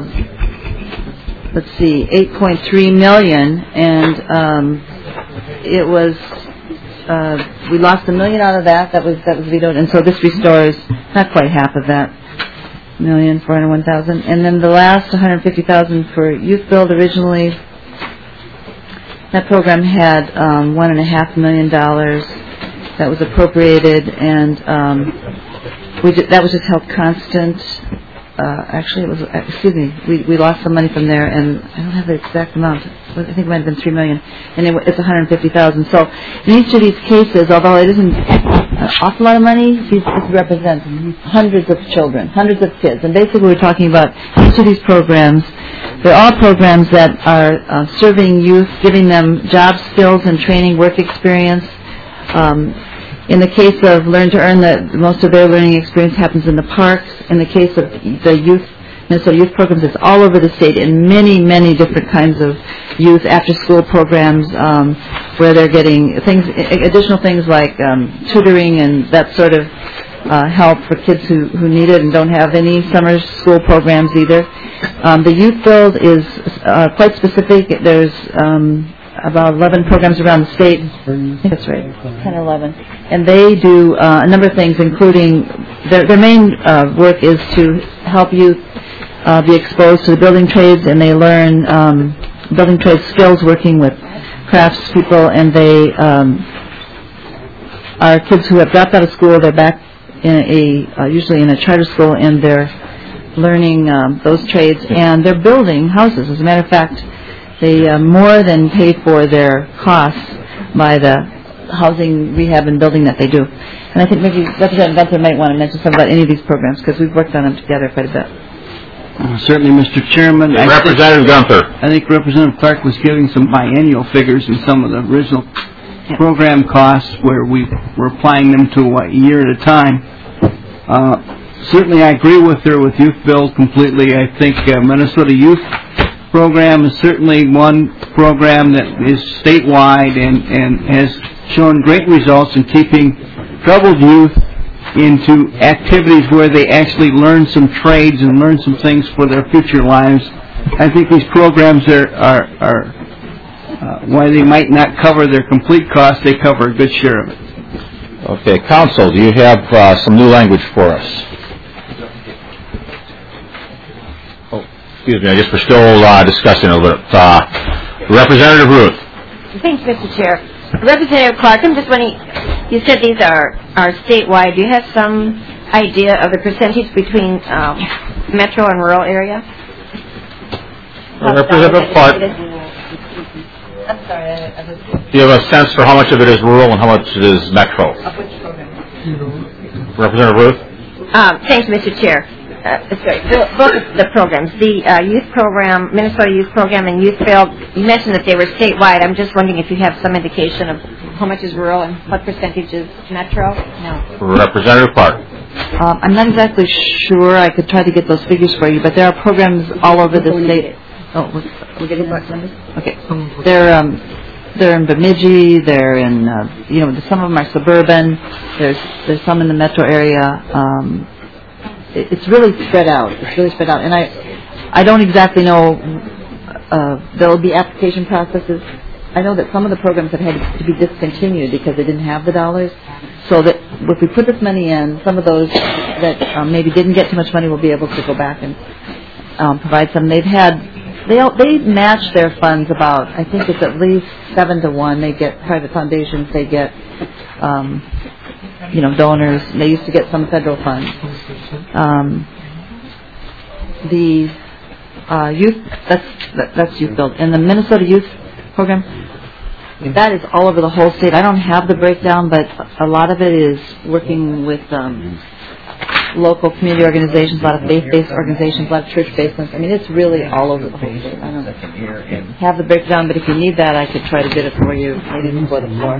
$8.3 million, and it was we lost $1 million out of that was vetoed, and so this restores not quite half of that $1,401,000, and then the last $150,000 for Youth Build originally. That program had $1.5 million that was appropriated, and that was just held constant. Actually, it was. We lost some money from there, and I don't have the exact amount. I think it might have been $3 million, and it's $150,000. So in each of these cases, although it isn't an awful lot of money, this represents hundreds of children, hundreds of kids, and basically we're talking about each of these programs. They're all programs that are serving youth, giving them job skills and training, work experience. In the case of Learn to Earn, most of their learning experience happens in the parks. In the case of the Minnesota Youth programs, it's all over the state in many, many different kinds of youth after-school programs where they're getting additional things like tutoring and that sort of help for kids who need it and don't have any summer school programs either. The Youth Build is quite specific. There's about 11 programs around the state. I think that's right, 10 or 11. And they do a number of things, including their main work is to help youth be exposed to the building trades, and they learn building trade skills working with craftspeople, and they are kids who have dropped out of school. They're back in usually in a charter school, and they're learning those trades, and they're building houses. As a matter of fact, they more than pay for their costs by the housing, rehab, and building that they do. And I think maybe Representative Gunther might want to mention something about any of these programs, because we've worked on them together quite a bit. Certainly, Mr. Chairman. Representative Gunther. I think Representative Clark was giving some biennial figures in some of the original program costs where we were applying them to a year at a time. Certainly, I agree with her with Youth Build completely. I think Minnesota Youth Program is certainly one program that is statewide and has shown great results in keeping troubled youth into activities where they actually learn some trades and learn some things for their future lives. I think these programs are while they might not cover their complete cost, they cover a good share of it. Okay, Council, do you have some new language for us? Excuse me, I guess we're still discussing a little bit. Representative Ruth. Thanks, Mr. Chair. Representative Clark, I'm just wondering, you said these are statewide. Do you have some idea of the percentage between metro and rural area? Representative Clark. I'm sorry. Do you have a sense for how much of it is rural and how much it is metro? Of which program? Representative Ruth. Thanks, Mr. Chair. Both of the programs, the youth program, Minnesota Youth Program, and Youth Build, you mentioned that they were statewide. I'm just wondering if you have some indication of how much is rural and what percentage is metro? No. Representative Clark. I'm not exactly sure. I could try to get those figures for you, but there are programs all over the state. Oh, we're getting back numbers? Okay. They're in Bemidji. They're in, some of them are suburban. There's some in the metro area. It's really spread out. And I don't exactly know. There'll be application processes. I know that some of the programs have had to be discontinued because they didn't have the dollars. So that if we put this money in, some of those that maybe didn't get too much money will be able to go back and provide some. They match their funds about, I think it's at least 7-1. They get private foundations. They get donors. They used to get some federal funds. The youth, that's Youth Build. And the Minnesota Youth Program, that is all over the whole state. I don't have the breakdown, but a lot of it is working with local community organizations, a lot of faith-based organizations, a lot of church-based ones. I mean, it's really all over the whole state. I don't have the breakdown, but if you need that, I could try to get it for you, maybe before the floor.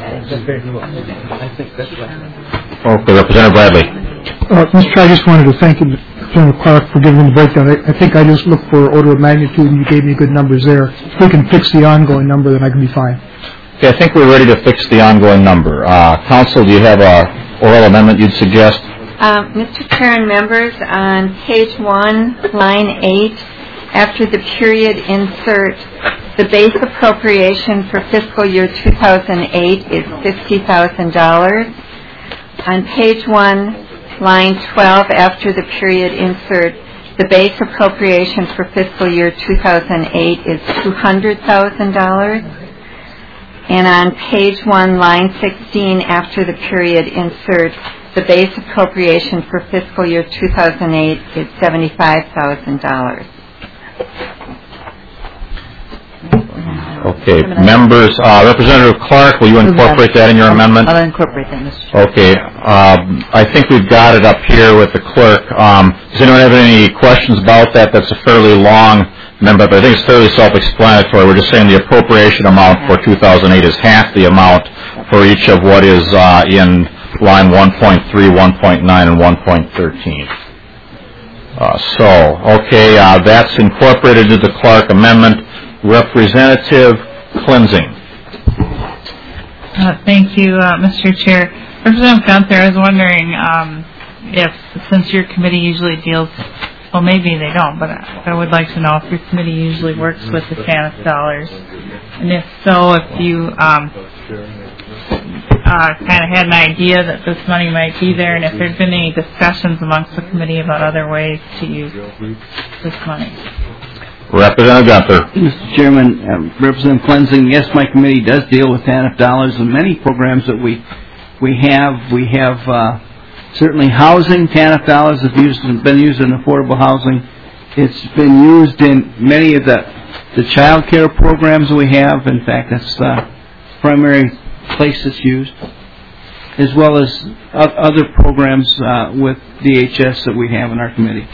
Okay, Representative Bradley. Mr. Chair, I just wanted to thank you, Representative Clark, for giving me the breakdown. I think I just looked for order of magnitude, and you gave me good numbers there. If we can fix the ongoing number, then I can be fine. Okay, I think we're ready to fix the ongoing number. Council, do you have a oral amendment you'd suggest? Mr. Chair and members, on page 1, line 8, after the period insert, the base appropriation for fiscal year 2008 is $50,000. On page 1, line 12, after the period insert, the base appropriation for fiscal year 2008 is $200,000. And on page 1, line 16, after the period insert, the base appropriation for fiscal year 2008 is $75,000. Okay, members, Representative Clark, will you incorporate that in your amendment? I'll incorporate that, Mr. Chair. Okay, I think we've got it up here with the clerk. Does anyone have any questions about that? That's a fairly long amendment, but I think it's fairly self-explanatory. We're just saying the appropriation amount for 2008 is half the amount for each of what is in line 1.3, 1.9, and 1.13. That's incorporated into the Clark amendment. Representative Klinzing. Thank you, Mr. Chair. Representative Gunther, I was wondering if, since your committee usually deals, well, maybe they don't, but I would like to know if your committee usually works with the TANF dollars, and if so, if you kind of had an idea that this money might be there, and if there's been any discussions amongst the committee about other ways to use this money. Representative Gunther. Mr. Chairman, Representative Klinzing, yes, my committee does deal with TANF dollars, and many programs that we have certainly housing. TANF dollars have been used in affordable housing. It's been used in many of the child care programs we have. In fact, that's the primary place it's used, as well as other programs with DHS that we have in our committee.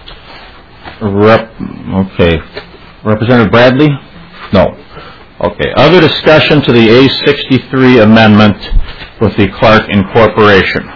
Representative Bradley? No. Okay. Other discussion to the A63 amendment with the Clark Incorporation.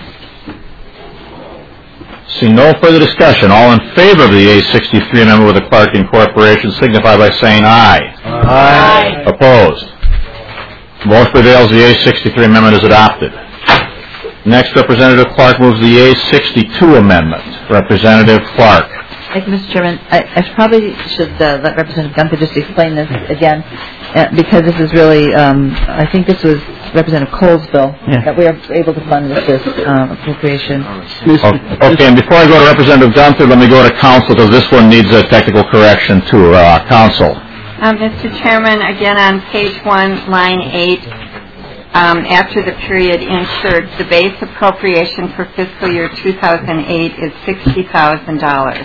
See no further discussion. All in favor of the A63 amendment with the Clark Incorporation signify by saying aye. Aye. Opposed? Motion prevails. The A63 amendment is adopted. Next, Representative Clark moves the A62 amendment. Representative Clark. Thank you, Mr. Chairman. I probably should let Representative Gunther just explain this again, because this is really, I think this was Representative Cole's bill that we are able to fund with this appropriation. Okay, and before I go to Representative Gunther, let me go to council, because this one needs a technical correction too. Council. Mr. Chairman, again on page 1, line 8, after the period insert, the base appropriation for fiscal year 2008 is $60,000.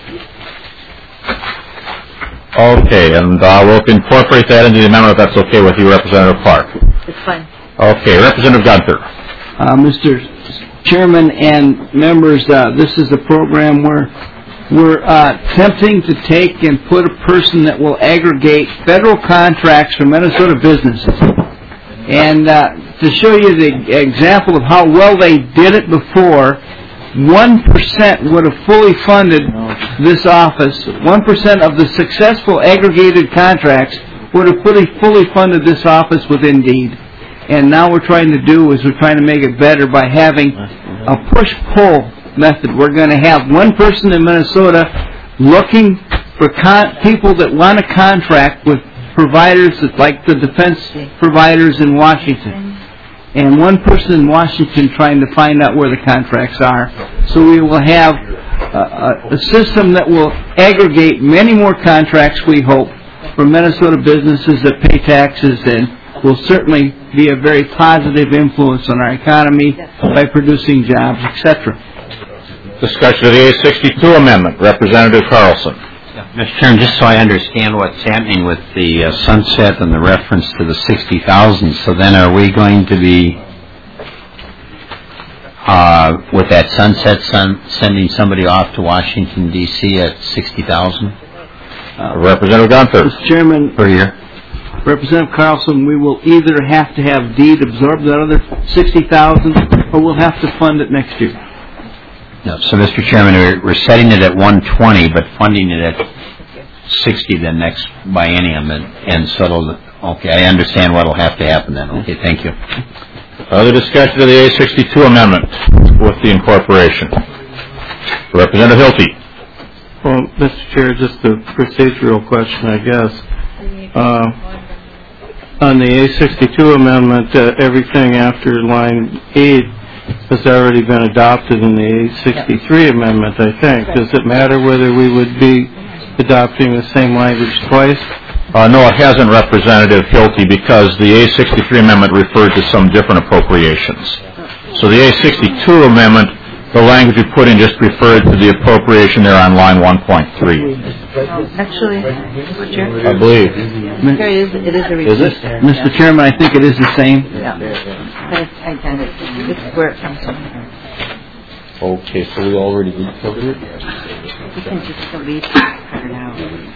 Okay, and we'll incorporate that into the amendment if that's okay with you, Representative Clark. It's fine. Okay, Representative Gunther. Mr. Chairman and members, this is a program where we're attempting to take and put a person that will aggregate federal contracts for Minnesota businesses. And to show you the example of how well they did it before, 1% would have fully funded this office. 1% of the successful aggregated contracts would have fully funded this office with Indeed. And now we're trying to make it better by having a push-pull method. We're going to have one person in Minnesota looking for people that want to contract with providers like the defense providers in Washington. And one person in Washington trying to find out where the contracts are. So we will have a system that will aggregate many more contracts, we hope, for Minnesota businesses that pay taxes, and will certainly be a very positive influence on our economy by producing jobs, etc. Discussion of the A62 amendment. Representative Carlson. Mr. Chairman, just so I understand what's happening with the sunset and the reference to the 60,000, so then are we going to be, with that sunset sending somebody off to Washington, D.C. at 60,000? Representative Gunther. Mr. Chairman, per year. Representative Carlson, we will either have to have deed absorb that other 60,000, or we'll have to fund it next year. No, so, Mr. Chairman, we're setting it at 120, but funding it at 60 the next biennium, and so okay, I understand what will have to happen then. Okay, thank you. Other discussion of the A62 amendment with the incorporation. Representative Hilty. Well, Mr. Chair, just a procedural question, I guess. On the A62 amendment, everything after line 8 has already been adopted in the A63 amendment, I think. Does it matter whether we would be adopting the same language twice? No, it hasn't, Representative Hilty, because the A63 amendment referred to some different appropriations. So the A62 amendment, the language you put in just referred to the appropriation there on line 1.3. Actually, Mr. Chair? I believe. It is a repeat. Is it? Mr. Chairman, I think it is the same. Yeah. But it's identical. It's where it comes from. Okay, so we already did cover it? We can just delete it now.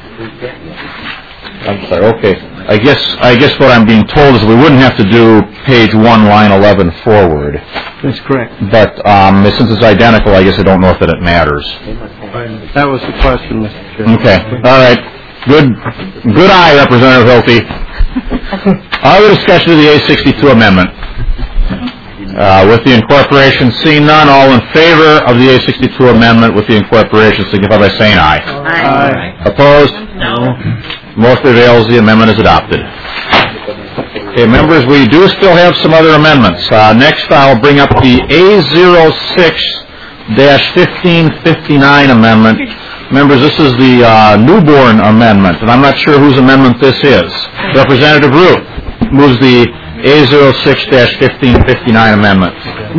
I'm sorry, okay. I guess what I'm being told is we wouldn't have to do page 1, line 11 forward. That's correct. But since it's identical, I guess I don't know if it matters. That was the question, Mr. Chairman. Okay, all right. Good eye, Representative Hilty. Other discussion of the A62 amendment. With the incorporation, seeing none, all in favor of the A62 amendment with the incorporation, signify by saying aye. Aye. Opposed? No. Motion prevails. The amendment is adopted. Okay, members, we do still have some other amendments. Next, I'll bring up the A06-1559 amendment. Members, this is the newborn amendment, and I'm not sure whose amendment this is. Representative Root moves the A06-1559 amendment.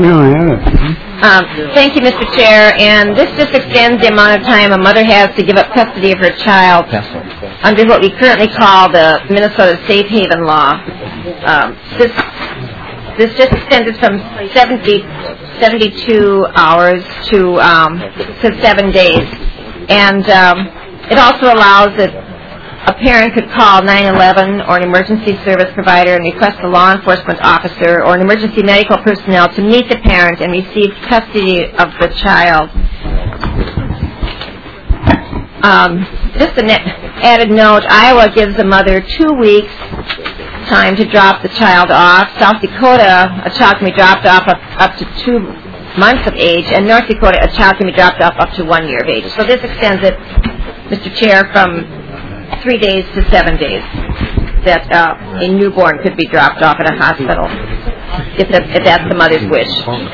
Thank you, Mr. Chair. And this just extends the amount of time a mother has to give up custody of her child under what we currently call the Minnesota Safe Haven Law. This just extends it from 72 hours to 7 days. And it also allows that a parent could call 911 or an emergency service provider and request a law enforcement officer or an emergency medical personnel to meet the parent and receive custody of the child. Just an added note, Iowa gives the mother 2 weeks time to drop the child off. South Dakota, a child can be dropped off up to 2 months of age, and North Dakota, a child can be dropped off up to 1 year of age. So this extends it Mr. Chair, from 3 days to 7 days, that a newborn could be dropped off at a hospital, if that's the mother's wish.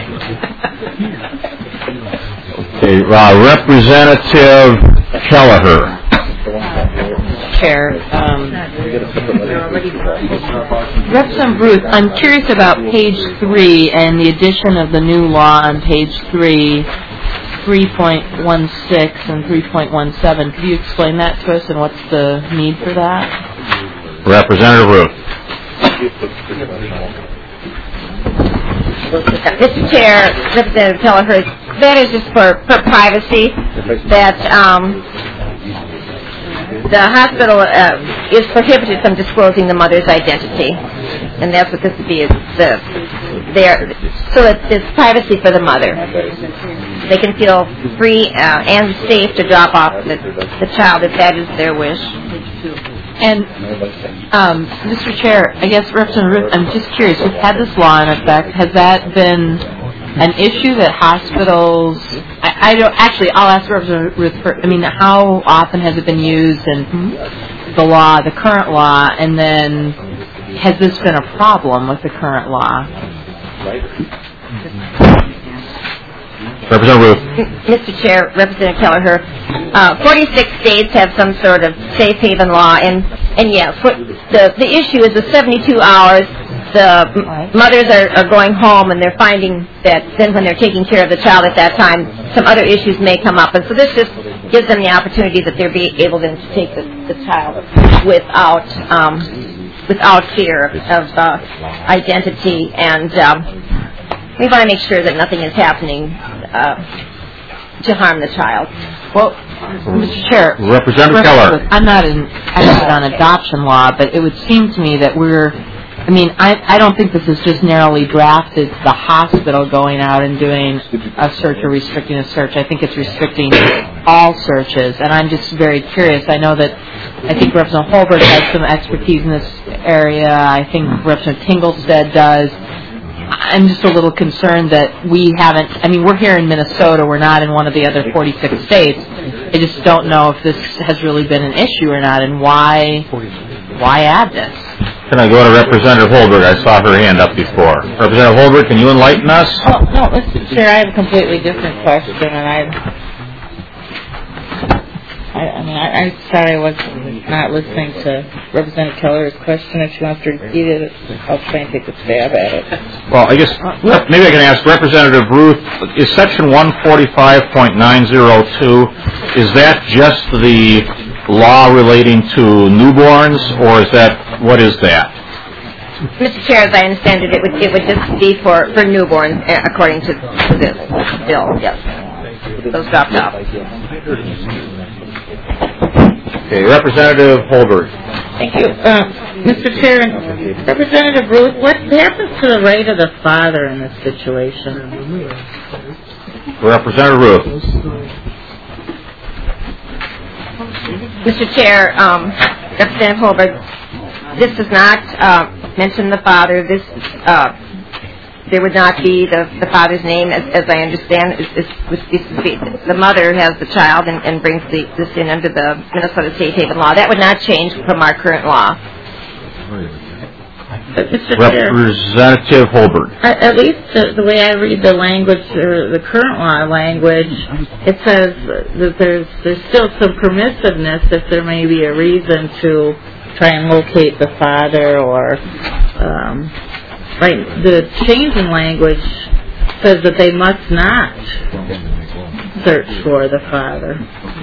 Okay, Representative Kelleher. Chair, Representative Ruth, I'm curious about page 3 and the addition of the new law on page 3, 3.16 and 3.17. Could you explain that to us and what's the need for that? Representative Ruth. Mr. Chair, Representative Kelleher, that is just for privacy, that the hospital is prohibited from disclosing the mother's identity, and that's what this would be. So it's privacy for the mother. They can feel free and safe to drop off the child if that is their wish. And, Mr. Chair, I guess, Representative Ruth, I'm just curious, we've had this law in effect. Has that been an issue that hospitals, I'll ask Representative Ruth, how often has it been used in the law, the current law, and then has this been a problem with the current law? Representative Ruth. Mr. Chair, Representative Kelleher, 46 states have some sort of safe haven law, and yes, the issue is the 72 hours. The mothers are going home, and they're finding that then when they're taking care of the child at that time, some other issues may come up, and so this just gives them the opportunity that they'll be able then to take the child without fear of identity, and we want to make sure that nothing is happening to harm the child. Well, Mr. Chair, Representative Keller. I'm not an expert on adoption law, but it would seem to me that I don't think this is just narrowly drafted to the hospital going out and doing a search or restricting a search. I think it's restricting all searches, and I'm just very curious. I think Representative Holbert has some expertise in this area. I think Representative Tinglestead does. I'm just a little concerned that we haven't, we're here in Minnesota, we're not in one of the other 46 states. I just don't know if this has really been an issue or not, and why add this? Can I go to Representative Holbert? I saw her hand up before. Representative Holbert, can you enlighten us? Oh, no, Mr. Chair, I have a completely different question, and I'm sorry I was not listening to Representative Keller's question. If she wants to repeat it, I'll try and take a stab at it. Well, I guess maybe I can ask Representative Ruth, is Section 145.902, is that just the law relating to newborns, or what is that? Mr. Chair, as I understand it, it would just be for newborns, according to this bill, yes. Those dropped off. Okay, Representative Holbert. Thank you. Mr. Chair, Representative Ruth, what happens to the right of the father in this situation? Representative Ruth. Mr. Chair, Representative Holbert, this does not mention the father. This there would not be the father's name, as I understand. The mother has the child and brings this in under the Minnesota Safe Haven law. That would not change from our current law. Representative Holbert. At least the way I read the language, or the current law language, it says that there's still some permissiveness if there may be a reason to try and locate the father, or the change in language says that they must not search for the father.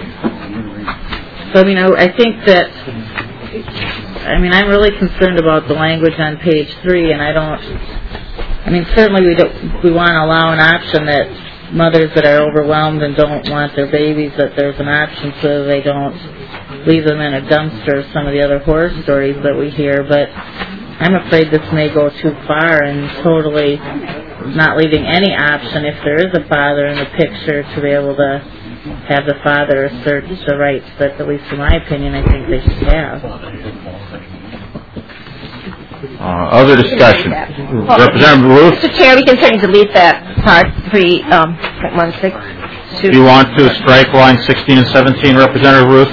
So I think that I'm really concerned about the language on page 3, and certainly we want to allow an option that mothers that are overwhelmed and don't want their babies, that there's an option so they don't leave them in a dumpster, some of the other horror stories that we hear, but I'm afraid this may go too far and totally not leaving any option if there is a father in the picture to be able to have the father assert the rights that, at least in my opinion, I think they should have. Other discussion. Representative Ruth? Mr. Chair, we can certainly delete that part 3.16. Do you want to strike line 16 and 17, Representative Ruth?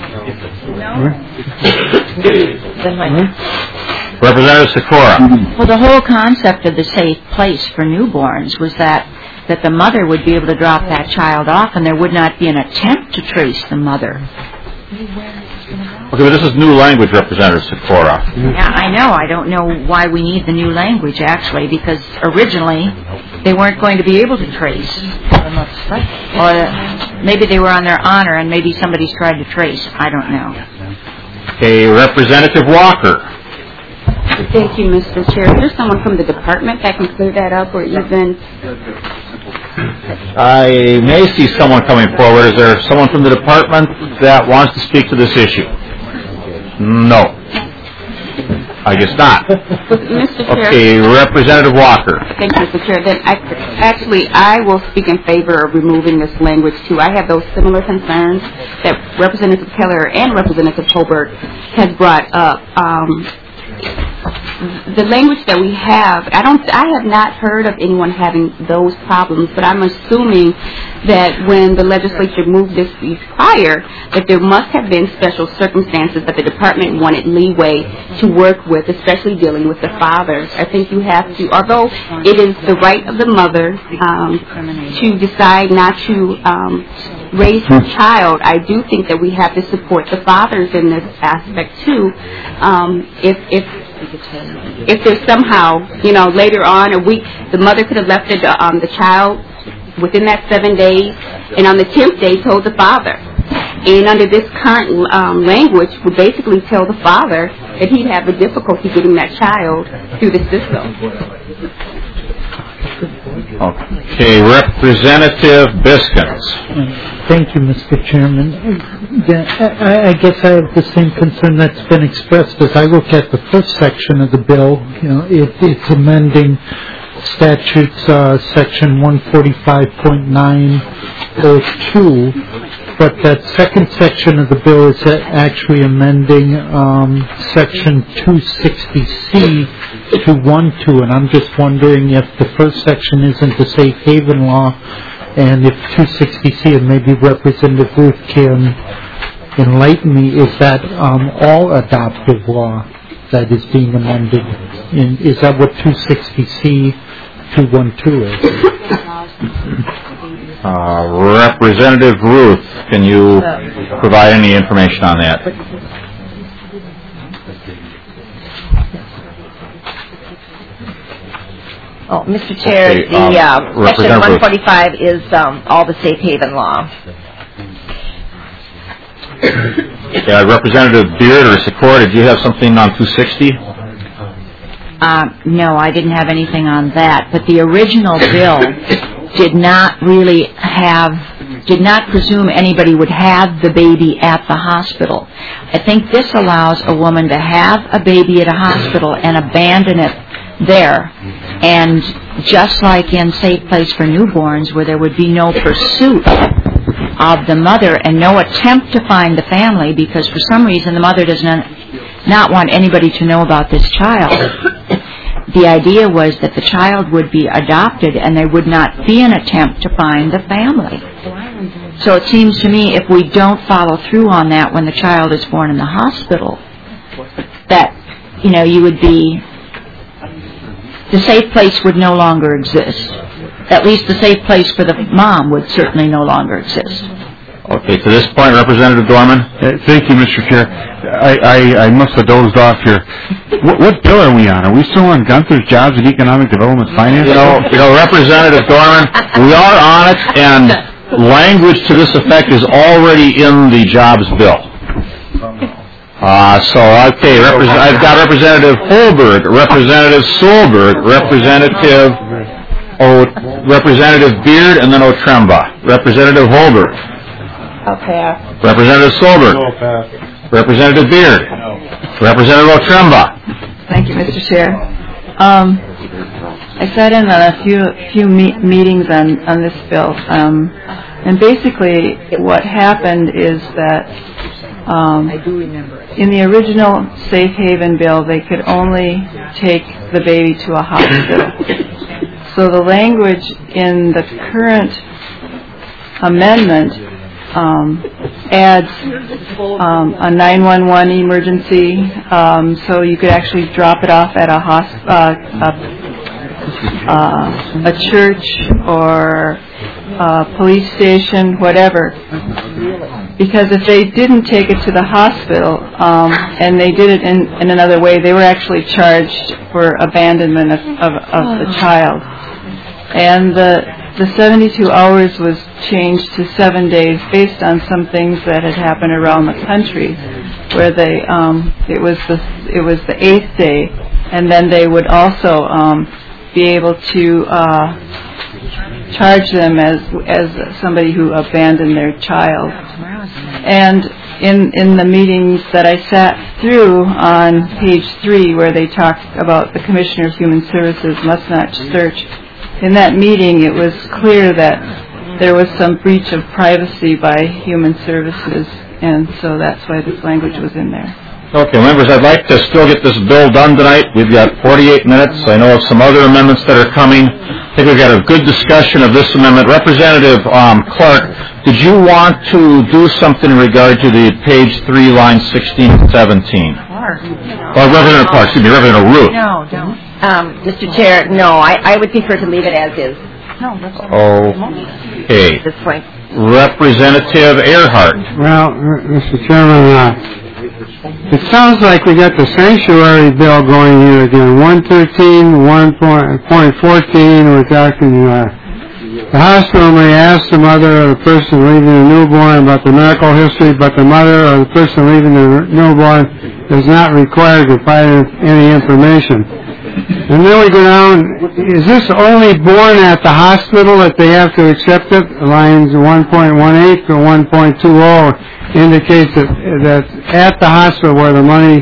Representative Sikora. Well, the whole concept of the safe place for newborns was that the mother would be able to drop that child off and there would not be an attempt to trace the mother. Okay, but this is new language, Representative Sikora. Yeah, I know. I don't know why we need the new language, actually, because originally they weren't going to be able to trace. Or maybe they were on their honor and maybe somebody's tried to trace. I don't know. Okay, Representative Walker. Thank you, Mr. Chair. Is there someone from the department that can clear that up, or even... I may see someone coming forward. Is there someone from the department that wants to speak to this issue? No. I guess not. Mr. Chair. Okay, Representative Walker. Thank you, Mr. Chair. Then I will speak in favor of removing this language, too. I have those similar concerns that Representative Keller and Representative Holberg has brought up. The language that we have, I have not heard of anyone having those problems, but I'm assuming that when the legislature moved this prior, that there must have been special circumstances that the department wanted leeway to work with, especially dealing with the fathers. I think you have to, although it is the right of the mother to decide not to raise her child, I do think that we have to support the fathers in this aspect too. If there's somehow, later on a week, the mother could have left the child within that 7 days, and on the 10th day told the father. And under this current language, would basically tell the father that he'd have a difficulty getting that child through the system. Okay, Representative Biskins. Thank you, Mr. Chairman. I guess I have the same concern that's been expressed as I look at the first section of the bill. It's amending statutes section 145.902, but that second section of the bill is actually amending section 260C to 1.2, and I'm just wondering if the first section isn't the safe haven law, and if 260C, and maybe Representative Ruth can enlighten me, is that all adoptive law that is being amended? Is that what 260C 212 is? Representative Ruth, can you provide any information on that? Oh, Mr. Chair, section 145 is all the safe haven law. Representative Beard or Sikora, did you have something on 260? No, I didn't have anything on that, but the original bill did not presume anybody would have the baby at the hospital. I think this allows a woman to have a baby at a hospital and abandon it there. And just like in Safe Place for Newborns, where there would be no pursuit of the mother and no attempt to find the family, because for some reason the mother does not want anybody to know about this child. The idea was that the child would be adopted and there would not be an attempt to find the family. So it seems to me if we don't follow through on that when the child is born in the hospital, that, you would be, the safe place would no longer exist. At least the safe place for the mom would certainly no longer exist. Okay, to this point, Representative Dorman. Thank you, Mr. Chair. I must have dozed off here. What bill are we on? Are we still on Gunther's Jobs and Economic Development Finance? Representative Dorman, we are on it, and language to this effect is already in the jobs bill. I've got Representative Holberg, Representative Solberg, Representative Beard, and then Otremba. Representative Holberg. I'll pass. Representative Solberg. No, pass. Representative Beard. No. Representative Otremba. Thank you, Mr. Chair. I sat in on a few meetings on this bill, and basically what happened is that in the original Safe Haven bill, they could only take the baby to a hospital. So the language in the current amendment adds a 911 emergency, so you could actually drop it off at a church or a police station, whatever. Because if they didn't take it to the hospital and they did it in another way, they were actually charged for abandonment of the child. And the 72 hours was changed to 7 days based on some things that had happened around the country, where they it was the 8th day, and then they would also be able to charge them as somebody who abandoned their child. And in the meetings that I sat through on page 3, where they talk about the Commissioner of Human Services must not search, in that meeting it was clear that there was some breach of privacy by Human Services, and so that's why this language was in there. Okay, members, I'd like to still get this bill done tonight. We've got 48 minutes. I know of some other amendments that are coming. I think we've got a good discussion of this amendment. Representative Clark, did you want to do something in regard to the page 3, lines 16 and 17? Representative Clark, excuse me, Representative Root. No, don't. Mr. Chair, no, I would prefer to leave it as is. No, that's Okay. at this point. Representative Earhart. Well, Mr. Chairman, it sounds like we got the sanctuary bill going here again. 113, 1.14, we're talking the hospital may ask the mother or the person leaving a newborn about the medical history, but the mother or the person leaving the newborn is not required to provide any information. And then we go down, is this only born at the hospital that they have to accept it? Lines 1.18 to 1.20 indicates that at the hospital where the mother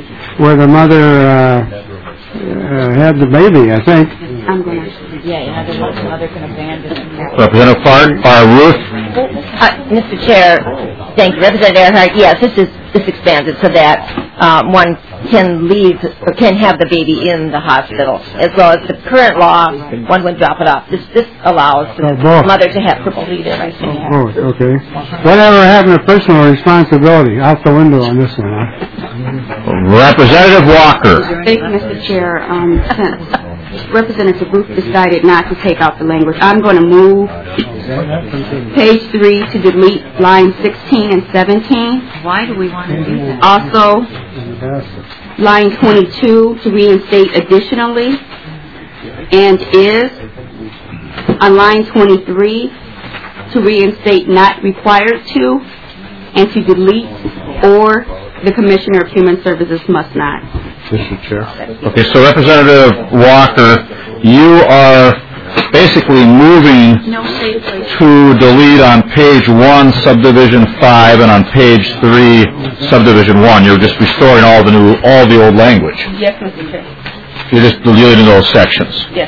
had the baby, I think. Yeah, the mother can abandon it. Representative Clark, Ruth. Mr. Chair, thank you. Representative Earhart, yes, this expanded so that one can leave or can have the baby in the hospital, as well as the current law, one would drop it off. This allows the mother to have complete everything. Okay. Whatever happened to personal responsibility? Out the window on this one, huh? Representative Walker. Thank you, Mr. Chair. Since Representative Booth decided not to take out the language, I'm going to move page 3 to delete lines 16 and 17. Why do we want to do that? Also, line 22 to reinstate additionally, and is on line 23 to reinstate not required to, and to delete or the Commissioner of Human Services must not. Mr. Chair. Okay, so Representative Walker, you are basically moving to delete on page 1, subdivision 5, and on page 3, subdivision 1. You're just restoring all the old language. Yes, Mr. Chair. You're just deleting those sections. Yes.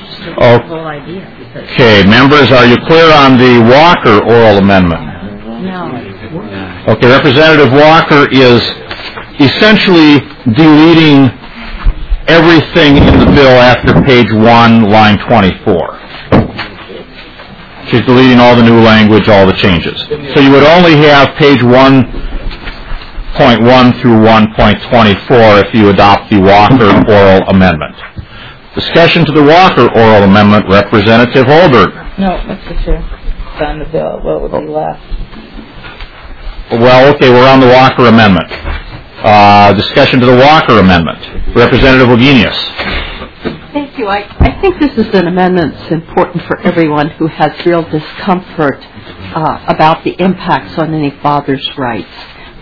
Okay, members, are you clear on the Walker oral amendment? No. Okay, Representative Walker is essentially deleting everything in the bill after page 1, line 24. She's deleting all the new language, all the changes. So you would only have page 1.1 through 1.24 if you adopt the Walker oral amendment. Discussion to the Walker oral amendment, Representative Holberg. No, Mr. Chair. It's on the bill. What would be left? Well, okay, we're on the Walker amendment. Discussion to the Walker amendment. Representative Wagenius. Thank you. I think this is an amendment that's important for everyone who has real discomfort about the impacts on any father's rights.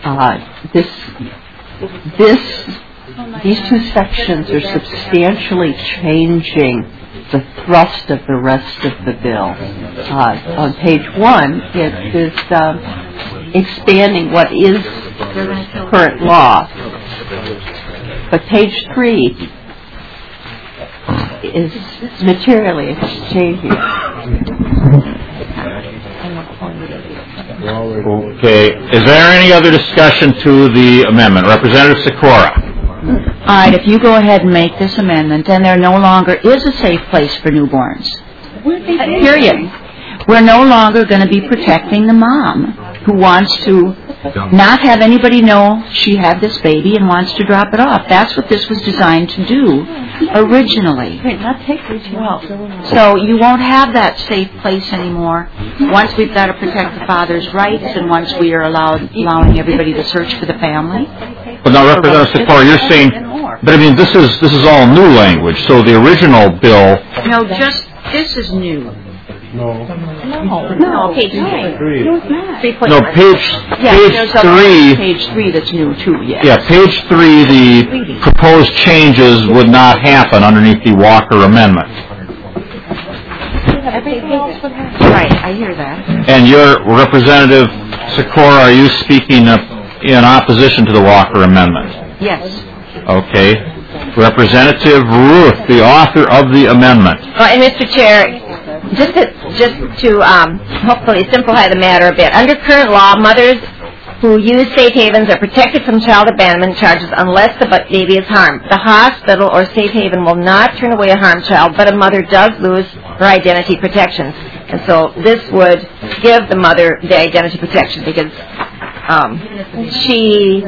These two sections are substantially changing the thrust of the rest of the bill. On page 1, it is expanding what is current law. But page 3 is materially changing. Okay. Is there any other discussion to the amendment? Representative Sikora. All right, if you go ahead and make this amendment, then there no longer is a safe place for newborns. Period. we're no longer going to be protecting the mom who wants to not have anybody know she had this baby and wants to drop it off. That's what this was designed to do originally. So you won't have that safe place anymore once we've got to protect the father's rights and once we are allowing everybody to search for the family. But now, Representative Sikora, you're saying, but I mean, this is all new language. So the original bill. No, just this is new. No, page 3. No, page 3. Page 3 that's new too, yes. Yeah, page 3, the proposed changes would not happen underneath the Walker Amendment. Right, I hear that. And your Representative Sikora, are you speaking in opposition to the Walker Amendment? Yes. Okay. Representative Ruth, the author of the amendment. And Mr. Chair, just to hopefully simplify the matter a bit, under current law, mothers who use safe havens are protected from child abandonment charges unless the baby is harmed. The hospital or safe haven will not turn away a harmed child, but a mother does lose her identity protections. And so this would give the mother the identity protection because she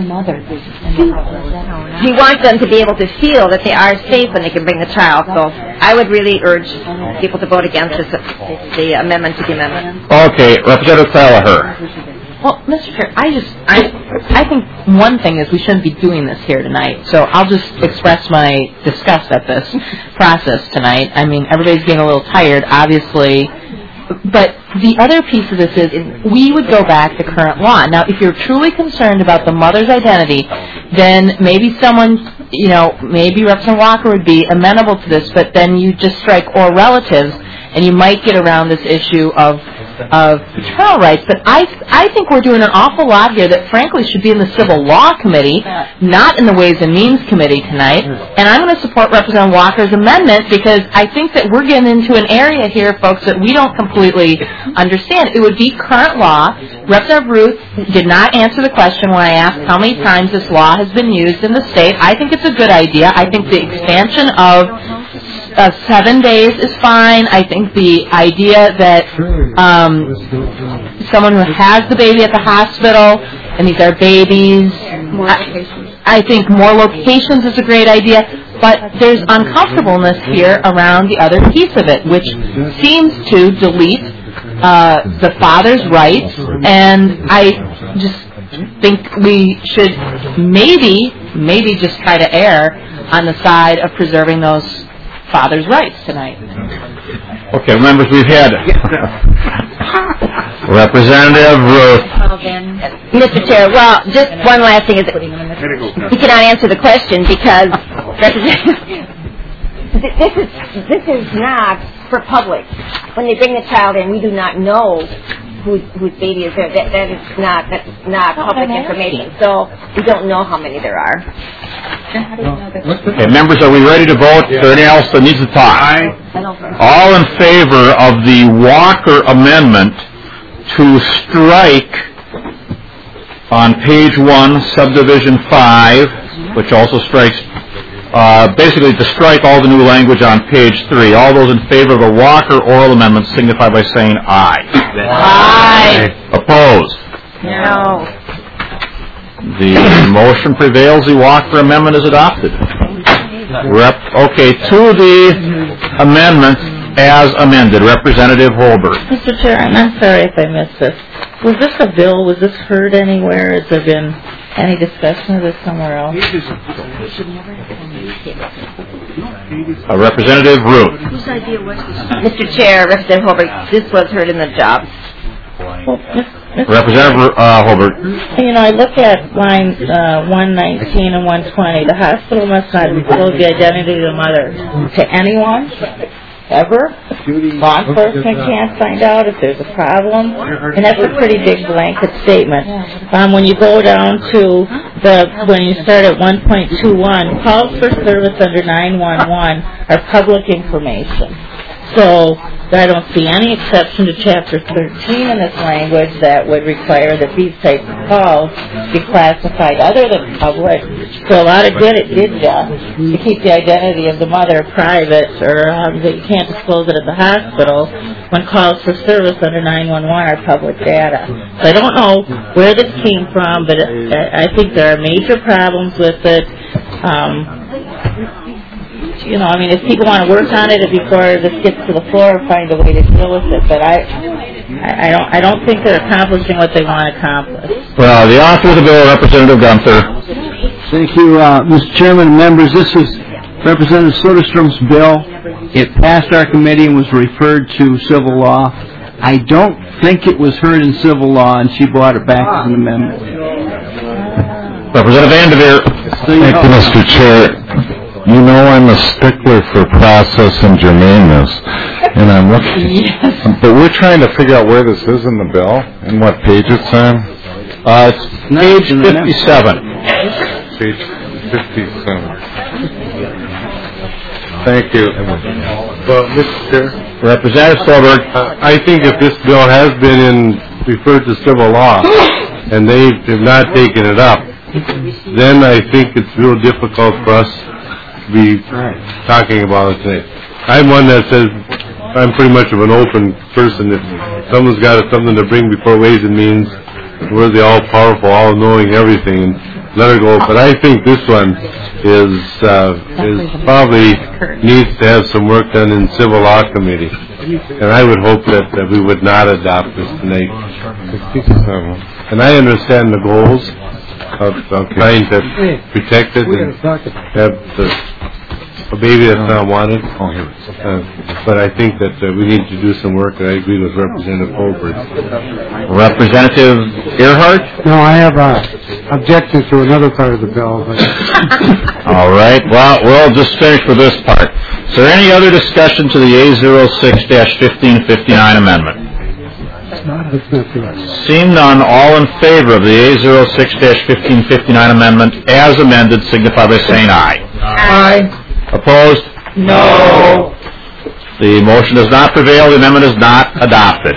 wants them to be able to feel that they are safe when they can bring the child. So I would really urge people to vote against the amendment to the amendment. Okay, Representative Kelleher. Well, Mr. Chair, I think one thing is we shouldn't be doing this here tonight. So I'll just express my disgust at this process tonight. I mean, everybody's getting a little tired, obviously. But the other piece of this is we would go back to current law. Now, if you're truly concerned about the mother's identity, then maybe someone, maybe Representative Walker would be amenable to this, but then you just strike or relatives, and you might get around this issue of paternal rights. But I think we're doing an awful lot here that frankly should be in the Civil Law Committee, not in the Ways and Means Committee tonight. And I'm going to support Representative Walker's amendment because I think that we're getting into an area here, folks, that we don't completely understand. It would be current law. Representative Ruth did not answer the question when I asked how many times this law has been used in the state. I think it's a good idea. I think the expansion of 7 days is fine. I think the idea that someone who has the baby at the hospital, and these are babies, I think more locations is a great idea, but there's uncomfortableness here around the other piece of it, which seems to delete the father's rights, and I just think we should maybe just try to err on the side of preserving those father's rights tonight. Okay, members, we've had Representative Ruth. Mr. Chair, well, just one last thing is that he cannot answer the question because this is not for public. When they bring the child in, we do not know whose baby is there. That's not public information. So we don't know how many there are. Okay, members, are we ready to vote? Is there anything else that needs to talk? All in favor of the Walker Amendment to strike on page 1, subdivision 5, which also strikes, basically to strike all the new language on page 3. All those in favor of the Walker oral amendment signify by saying aye. Aye. Opposed? No. The motion prevails. The Walker Amendment is adopted. Okay, to the amendment as amended. Representative Holbert. Mr. Chair, I'm sorry if I missed this. Was this a bill? Was this heard anywhere? Has there been any discussion of this somewhere else? Representative Root. Whose idea was this? Mr. Chair, Representative Holbert, this was heard in the jobs. Representative Holbert. I look at lines 119 and 120. The hospital must not disclose the identity of the mother to anyone, ever. Law enforcement can't find out if there's a problem. And that's a pretty big blanket statement. When you go down to when you start at 1.21, calls for service under 911 are public information. So I don't see any exception to Chapter 13 in this language that would require that these types of calls be classified other than public. So a lot of good it did to keep the identity of the mother private, or that you can't disclose it at the hospital when calls for service under 911 are public data. So I don't know where this came from, but I think there are major problems with it. If people want to work on it before this gets to the floor, find a way to deal with it. But I don't think they're accomplishing what they want to accomplish. Well, the author of the bill, Representative Gunther. Thank you, Mr. Chairman and members. This is Representative Soderstrom's bill. It passed our committee and was referred to civil law. I don't think it was heard in civil law, and she brought it back as an amendment. Representative Vanderveer. Thank you, Mr. Chair. You know I'm a stickler for process and germaneness, and I'm looking. Yes. But we're trying to figure out where this is in the bill and what page it's on. It's page 57. Page 57. Thank you. Well, Mr. Chair. Representative Stolberg. I think if this bill has been referred to civil law and they have not taken it up, then I think it's real difficult for us be talking about it today. I'm one that says I'm pretty much of an open person. If someone's got something to bring before Ways and Means, we're the all-powerful, all-knowing everything, and let her go. But I think this one is probably needs to have some work done in Civil Law Committee. And I would hope that we would not adopt this tonight. And I understand the goals of trying to protect it and have a baby that's not wanted. But I think that we need to do some work, and I agree with Representative Holbert. Representative Earhart? No, I have objections to another part of the bill. But all right. Well, we'll just finish with this part. Is there any other discussion to the A06-1559 amendment? Seeing none, all in favor of the A06-1559 amendment as amended signify by saying aye. Aye. Opposed? No. The motion does not prevail. The amendment is not adopted.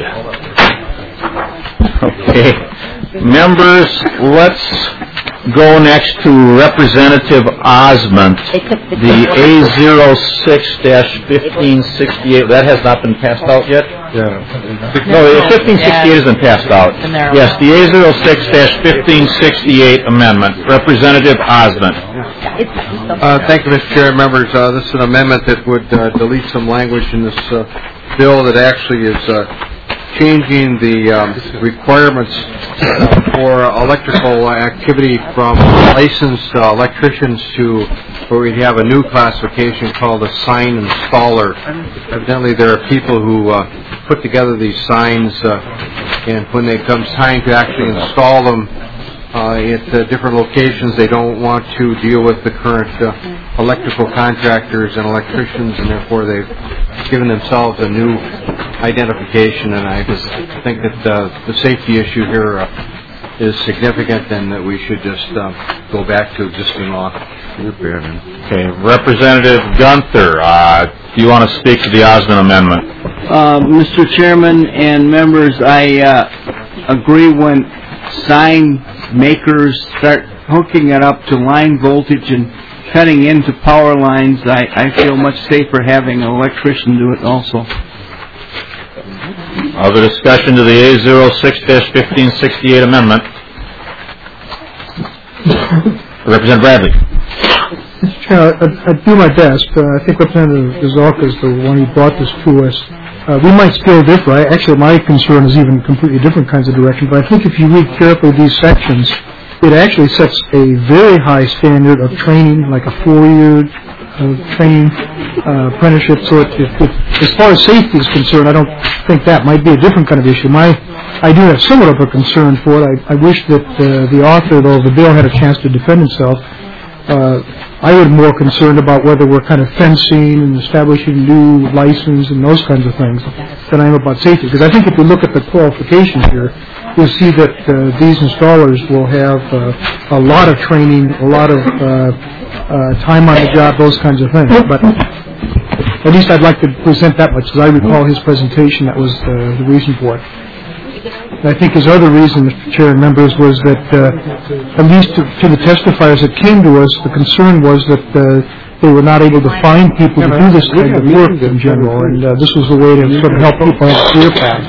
Okay. Members, let's go next to Representative Osment, the A06-1568. That has not been passed out yet? Yeah. No, the 1568 isn't passed out. Yes, the A06-1568 amendment. Representative Osment. Thank you, Mr. Chair. Members, this is an amendment that would delete some language in this bill that actually is changing the requirements for electrical activity from licensed electricians to where we have a new classification called a sign installer. Evidently, there are people who put together these signs, and when it comes time to actually install them at different locations, they don't want to deal with the current electrical contractors and electricians, and therefore they've given themselves a new identification. And I just think that the safety issue here is significant, and that we should just go back to existing law. Okay, Representative Gunther, do you want to speak to the Osment amendment? Mr. Chairman and members, I agree when sign makers start hooking it up to line voltage and cutting into power lines, I feel much safer having an electrician do it also. Other discussion to the A06-1568 amendment? Representative Bradley. Mr. Chair, I'd do my best. I think Representative Gazalka is the one who brought this to us. We might still differ. Actually, my concern is even completely different kinds of direction. But I think if you read carefully these sections, it actually sets a very high standard of training, like a 4-year training apprenticeship. So as far as safety is concerned, I don't think that might be a different kind of issue. I do have somewhat of a concern for it. I wish that the author, though, of the bill had a chance to defend himself. I was more concerned about whether we're kind of fencing and establishing new license and those kinds of things than I am about safety. Because I think if you look at the qualifications here, you'll see that these installers will have a lot of training, a lot of time on the job, those kinds of things. But At least I'd like to present that much, because I recall his presentation. That was the reason for it. And I think his other reason, Mr. Chair and members, was that, at least to the testifiers that came to us, the concern was that they were not able to find people to do this kind of work in general, and this was a way to sort of help people on a career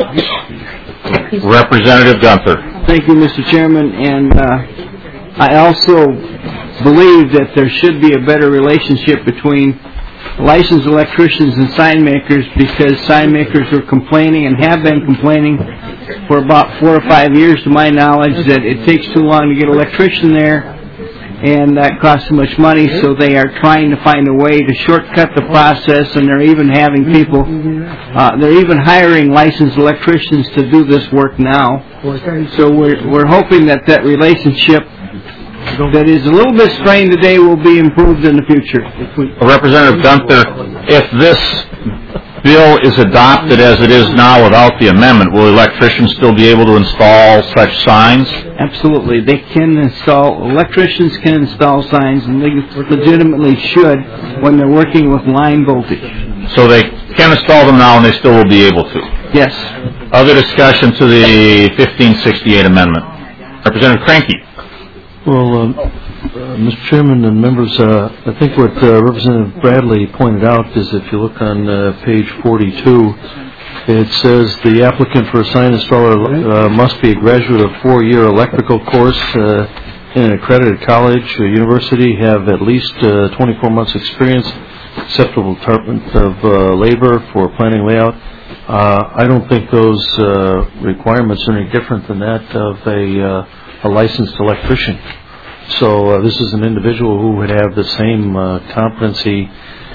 path. Representative Gunther. Thank you, Mr. Chairman, and I also believe that there should be a better relationship between licensed electricians and sign makers, because sign makers are complaining and have been complaining for about 4 or 5 years, to my knowledge, that it takes too long to get an electrician there, and that costs too much money, so they are trying to find a way to shortcut the process, and they're even having people, they're even hiring licensed electricians to do this work now. So we're hoping that that relationship that is a little bit strained today will be improved in the future. Representative Gunther, if this bill is adopted as it is now without the amendment, will electricians still be able to install such signs? Absolutely. They can install, electricians can install signs, and they legitimately should when they're working with line voltage. So they can install them now and they still will be able to? Yes. Other discussion to the 1568 amendment. Representative Cranky. Well, Mr. Chairman and members, I think what Representative Bradley pointed out is if you look on page 42, it says the applicant for a sign installer must be a graduate of 4-year electrical course in an accredited college or university, have at least 24 months experience, acceptable Department of Labor for planning layout. I don't think those requirements are any different than that of a licensed electrician. So this is an individual who would have the same competency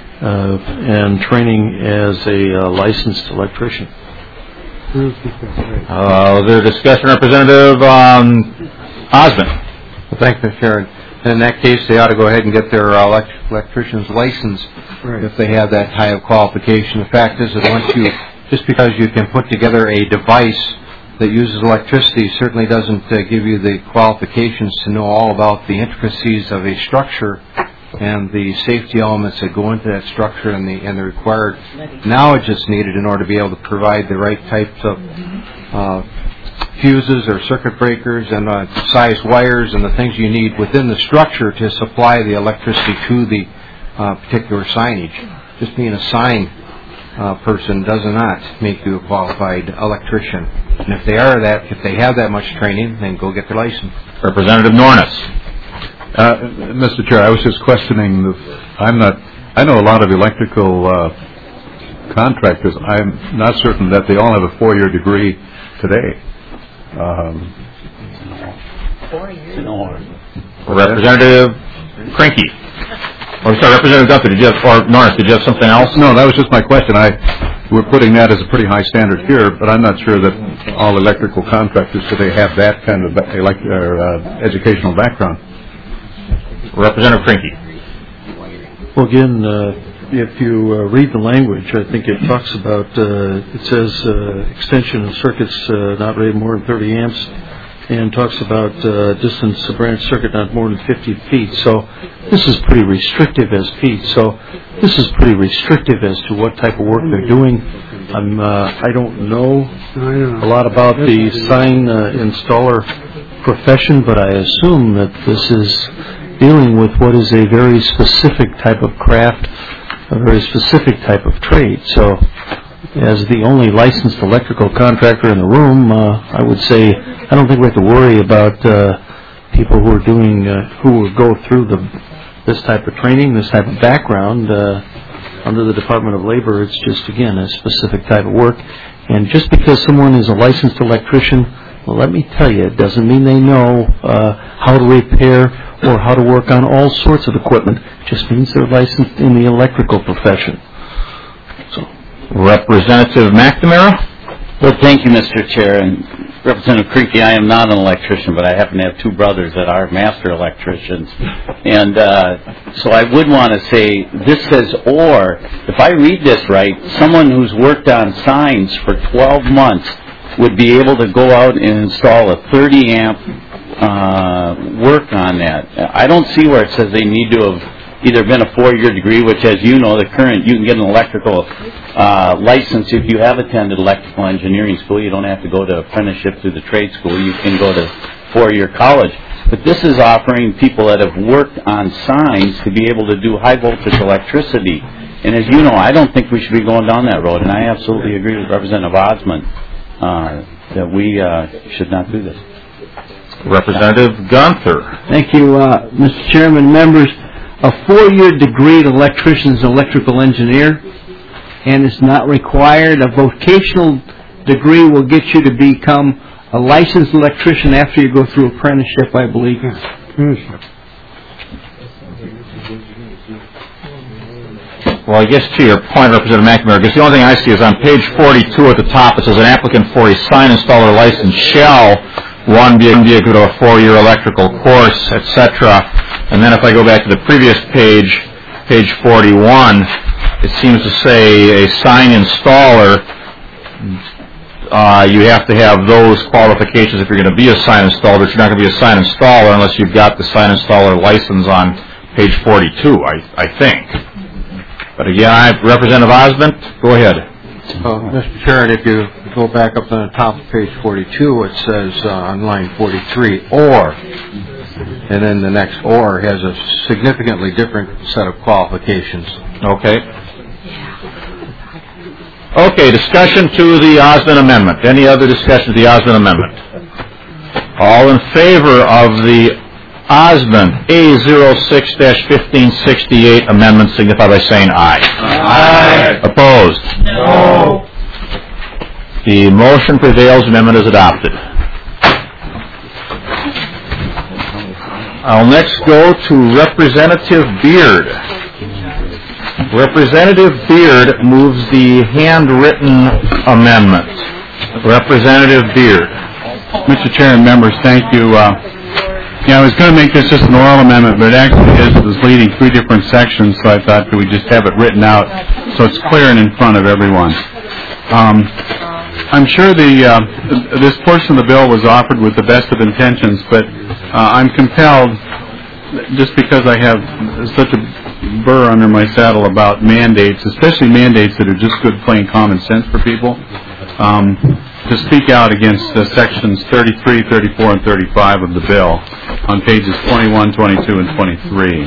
and training as a licensed electrician. Their discussion, Representative Osmond. Well, thank you, Mr. Chairman. In that case, they ought to go ahead and get their electrician's license if they have that high of qualification. The fact is that once you, just because you can put together a device that uses electricity certainly doesn't give you the qualifications to know all about the intricacies of a structure and the safety elements that go into that structure and the required knowledge that's needed in order to be able to provide the right types of fuses or circuit breakers and size wires and the things you need within the structure to supply the electricity to the particular signage. Just being a sign person does not make you a qualified electrician. And if they have that much training, then go get their license. Representative Nornis. Mr. Chair, I was just questioning I know a lot of electrical contractors. I'm not certain that they all have a 4-year degree today. 4 years? No. Representative Cranky. Representative Gunther, Norris, did you have something else? No, that was just my question. We're putting that as a pretty high standard here, but I'm not sure that all electrical contractors today have that kind of educational background. Representative Cranky. Well, again, if you read the language, I think it talks about, it says extension of circuits not rated more than 30 amps, and talks about distance to branch circuit not more than 50 feet. So this is pretty restrictive as feet. So this is pretty restrictive as to what type of work they're doing. I don't know a lot about the sign installer profession, but I assume that this is dealing with what is a very specific type of craft, a very specific type of trade. So as the only licensed electrical contractor in the room, I would say I don't think we have to worry about people who are doing, who will go through this type of training, this type of background under the Department of Labor. It's just, again, a specific type of work. And just because someone is a licensed electrician, well, let me tell you, it doesn't mean they know how to repair or how to work on all sorts of equipment. It just means they're licensed in the electrical profession. Representative McNamara. Well, thank you, Mr. Chair. And Representative Creaky, I am not an electrician, but I happen to have 2 brothers that are master electricians. And so I would want to say, this says or. If I read this right, someone who's worked on signs for 12 months would be able to go out and install a 30-amp work on that. I don't see where it says they need to have either been a 4-year degree, which, as you know, you can get an electrical license if you have attended electrical engineering school. You don't have to go to apprenticeship through the trade school. You can go to 4-year college. But this is offering people that have worked on signs to be able to do high voltage electricity. And as you know, I don't think we should be going down that road, and I absolutely agree with Representative Osmond that we should not do this. Representative Gunther. Thank you, Mr. Chairman. Members, a 4-year degree to electrician is an electrical engineer, and it's not required. A vocational degree will get you to become a licensed electrician after you go through apprenticeship, I believe. Well, I guess to your point, Representative McNamara, I guess the only thing I see is on page 42 at the top, it says an applicant for a sign installer license shall, one, be able to a 4-year electrical course, etc. And then if I go back to the previous page, page 41, it seems to say a sign installer, you have to have those qualifications if you're going to be a sign installer, but you're not going to be a sign installer unless you've got the sign installer license on page 42, I think. But again, Representative Osmond, go ahead. Mr. Chair, if you go back up on the top of page 42, it says on line 43, or, and then the next or has a significantly different set of qualifications. Okay. Okay, discussion to the Osmond Amendment. Any other discussion to the Osmond Amendment? All in favor of the Osmond A06-1568 amendment signify by saying aye. Aye. Opposed? No. The motion prevails. Amendment is adopted. I'll next go to Representative Beard. Representative Beard moves the handwritten amendment. Representative Beard. Mr. Chair and members, thank you. I was going to make this just an oral amendment, but it actually was leading 3 different sections, so I thought that we just have it written out so it's clear and in front of everyone. I'm sure this portion of the bill was offered with the best of intentions, but I'm compelled, just because I have such a burr under my saddle about mandates, especially mandates that are just good plain common sense for people, to speak out against sections 33, 34, and 35 of the bill on pages 21, 22, and 23.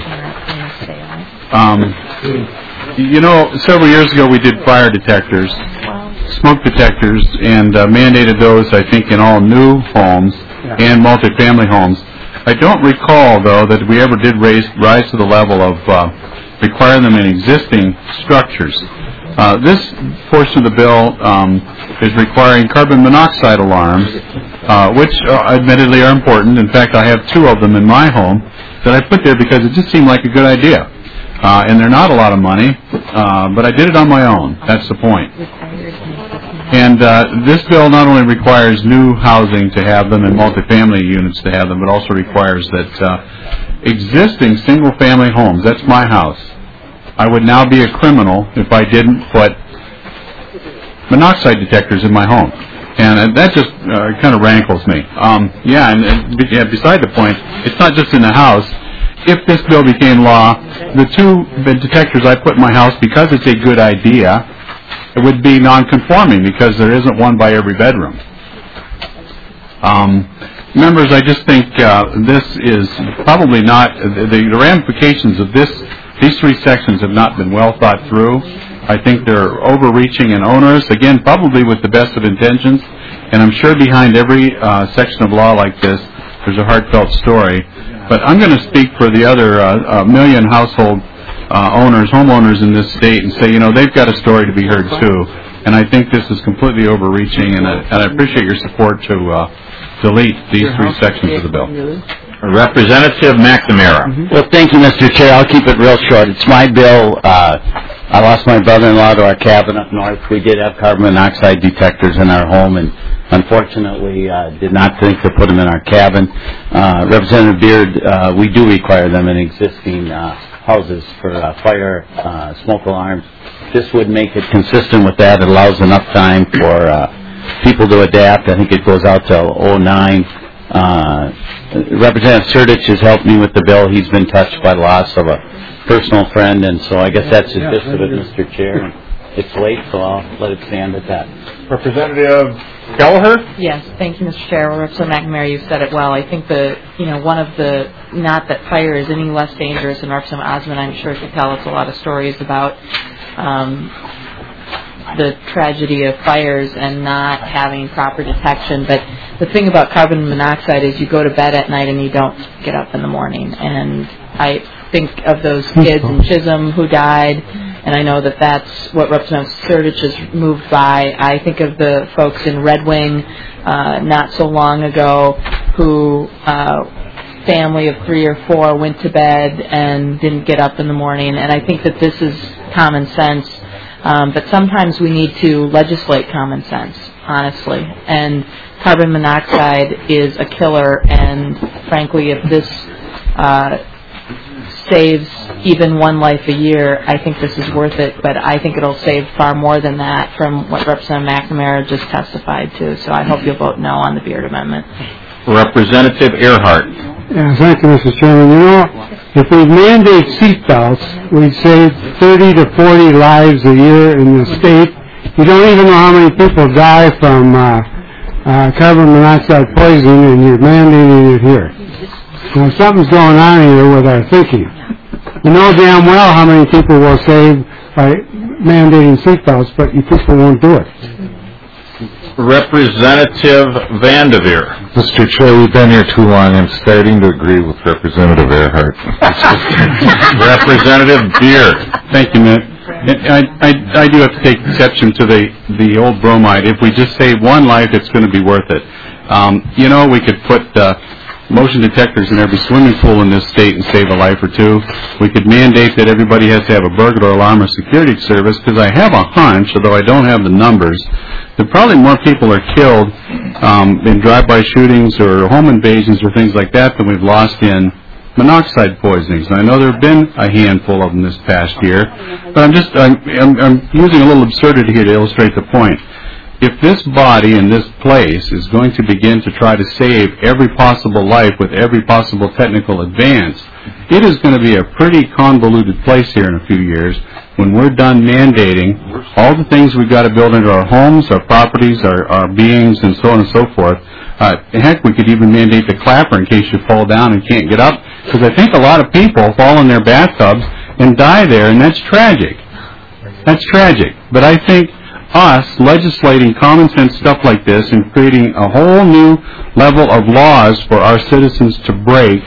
Several years ago we did fire detectors, smoke detectors, and mandated those, I think, in all new homes and multifamily homes. I don't recall, though, that we ever did rise to the level of requiring them in existing structures. This portion of the bill is requiring carbon monoxide alarms, which admittedly are important. In fact, I have 2 of them in my home that I put there because it just seemed like a good idea. And they're not a lot of money, but I did it on my own. That's the point. And this bill not only requires new housing to have them and multifamily units to have them, but also requires that existing single-family homes, that's my house, I would now be a criminal if I didn't put monoxide detectors in my home. And that just kind of rankles me. Beside the point, it's not just in the house. If this bill became law, the 2 detectors I put in my house, because it's a good idea, it would be non-conforming because there isn't one by every bedroom. Members, I just think this is probably not, the ramifications of these 3 sections have not been well thought through. I think they're overreaching and onerous, again, probably with the best of intentions, and I'm sure behind every section of law like this, there's a heartfelt story. But I'm going to speak for the other million household homeowners in this state and say, they've got a story to be heard too. And I think this is completely overreaching, and I appreciate your support to delete these 3 sections of the bill. Representative McNamara. Well, thank you, Mr. Chair. I'll keep it real short. It's my bill. I lost my brother-in-law to our cabin up north. We did have carbon monoxide detectors in our home, and unfortunately did not think to put them in our cabin. Representative Beard, we do require them in existing houses for fire smoke alarms. This would make it consistent with that. It allows enough time for people to adapt. I think it goes out till 2009. Representative Surdich has helped me with the bill. He's been touched by the loss of a personal friend, and so I guess that's the gist of it, Mr. Chair. It's late, so I'll let it stand at that. Representative Kelleher? Yes, thank you, Mr. Chair. Representative McNamara, you said it well. I think one of the, not that fire is any less dangerous, and Representative Osmond, I'm sure, could tell us a lot of stories about the tragedy of fires and not having proper detection. But the thing about carbon monoxide is you go to bed at night and you don't get up in the morning. And I think of those kids in Chisholm who died, and I know that that's what Representative Surdich is moved by. I think of the folks in Red Wing not so long ago who family of 3 or 4 went to bed and didn't get up in the morning. And I think that this is common sense. But sometimes we need to legislate common sense, honestly. And carbon monoxide is a killer, and frankly, if this saves even one life a year, I think this is worth it. But I think it'll save far more than that from what Representative McNamara just testified to. So I hope you'll vote no on the Beard Amendment. Representative Earhart. Yeah, thank you, Mr. Chairman. You know, if we mandate seatbelts, we save 30 to 40 lives a year in the state. You don't even know how many people die from carbon monoxide poisoning, and you're mandating it here. So something's going on here with our thinking. You know damn well how many people we'll save by mandating seatbelts, but you people won't do it. Representative Vanderveer. Mr. Chair, we've been here too long. I'm starting to agree with Representative Earhart. Representative Beard. Thank you, Mitt. I do have to take exception to the old bromide. If we just save one life, it's going to be worth it. We could put motion detectors in every swimming pool in this state and save a life or two. We could mandate that everybody has to have a burglar alarm or security service, because I have a hunch, although I don't have the numbers, that probably more people are killed in drive-by shootings or home invasions or things like that than we've lost in monoxide poisonings. And I know there have been a handful of them this past year, but I'm using a little absurdity here to illustrate the point. If this body in this place is going to begin to try to save every possible life with every possible technical advance, it is going to be a pretty convoluted place here in a few years when we're done mandating all the things we've got to build into our homes, our properties, our beings, and so on and so forth. Heck, we could even mandate the clapper in case you fall down and can't get up, because I think a lot of people fall in their bathtubs and die there, and that's tragic. That's tragic. But I think us legislating common sense stuff like this and creating a whole new level of laws for our citizens to break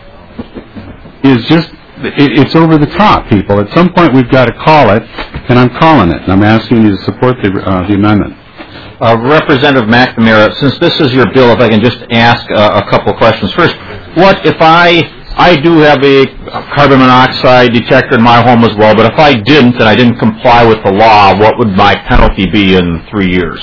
is just, it's over the top, people. At some point we've got to call it, and I'm calling it, and I'm asking you to support the amendment. Representative McNamara, since this is your bill, if I can just ask a couple of questions. First, what if I do have a carbon monoxide detector in my home as well, but if I didn't and I didn't comply with the law, what would my penalty be in 3 years?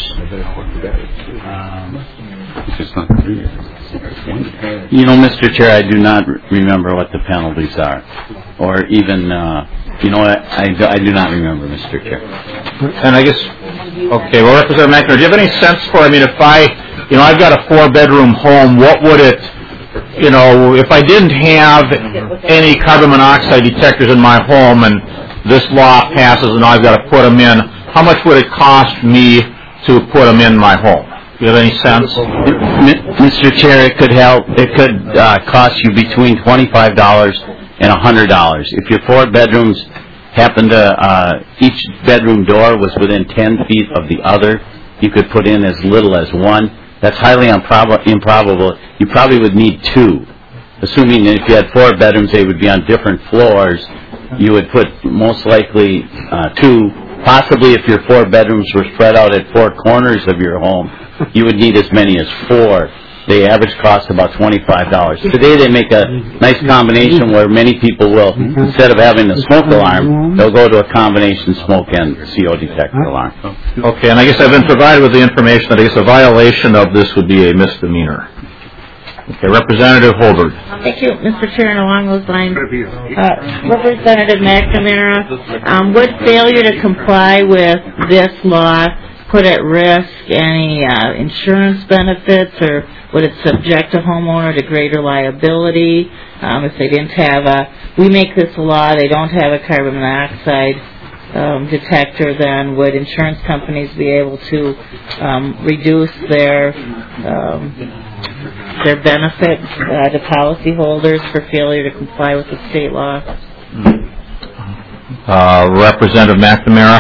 Mr. Chair, I do not remember what the penalties are, or even, I do not remember, Mr. Chair. And I guess, okay, well, Representative McNamara, do you have any sense for, if I've got a 4-bedroom home, what would it, if I didn't have any carbon monoxide detectors in my home and this law passes and I've got to put them in, how much would it cost me to put them in my home? Do you have any sense? Mr. Chair, it could cost you between $25 and $100. If your 4 bedrooms happened to, each bedroom door was within 10 feet of the other, you could put in as little as 1. That's highly improbable. You probably would need 2. Assuming that if you had 4 bedrooms, they would be on different floors, you would put most likely 2. Possibly if your 4 bedrooms were spread out at 4 corners of your home, you would need as many as 4. The average cost about $25. Today they make a nice combination where many people will, instead of having a smoke alarm, they'll go to a combination smoke and CO detector alarm. Okay, and I guess I've been provided with the information that I guess a violation of this would be a misdemeanor. Okay, Representative Holbert. Thank you, Mr. Chair, and along those lines, Representative McNamara, would failure to comply with this law put at risk any insurance benefits, or would it subject a homeowner to greater liability if they didn't have we make this a law, they don't have a carbon monoxide detector, then would insurance companies be able to reduce their benefits to policyholders for failure to comply with the state law? Representative McNamara.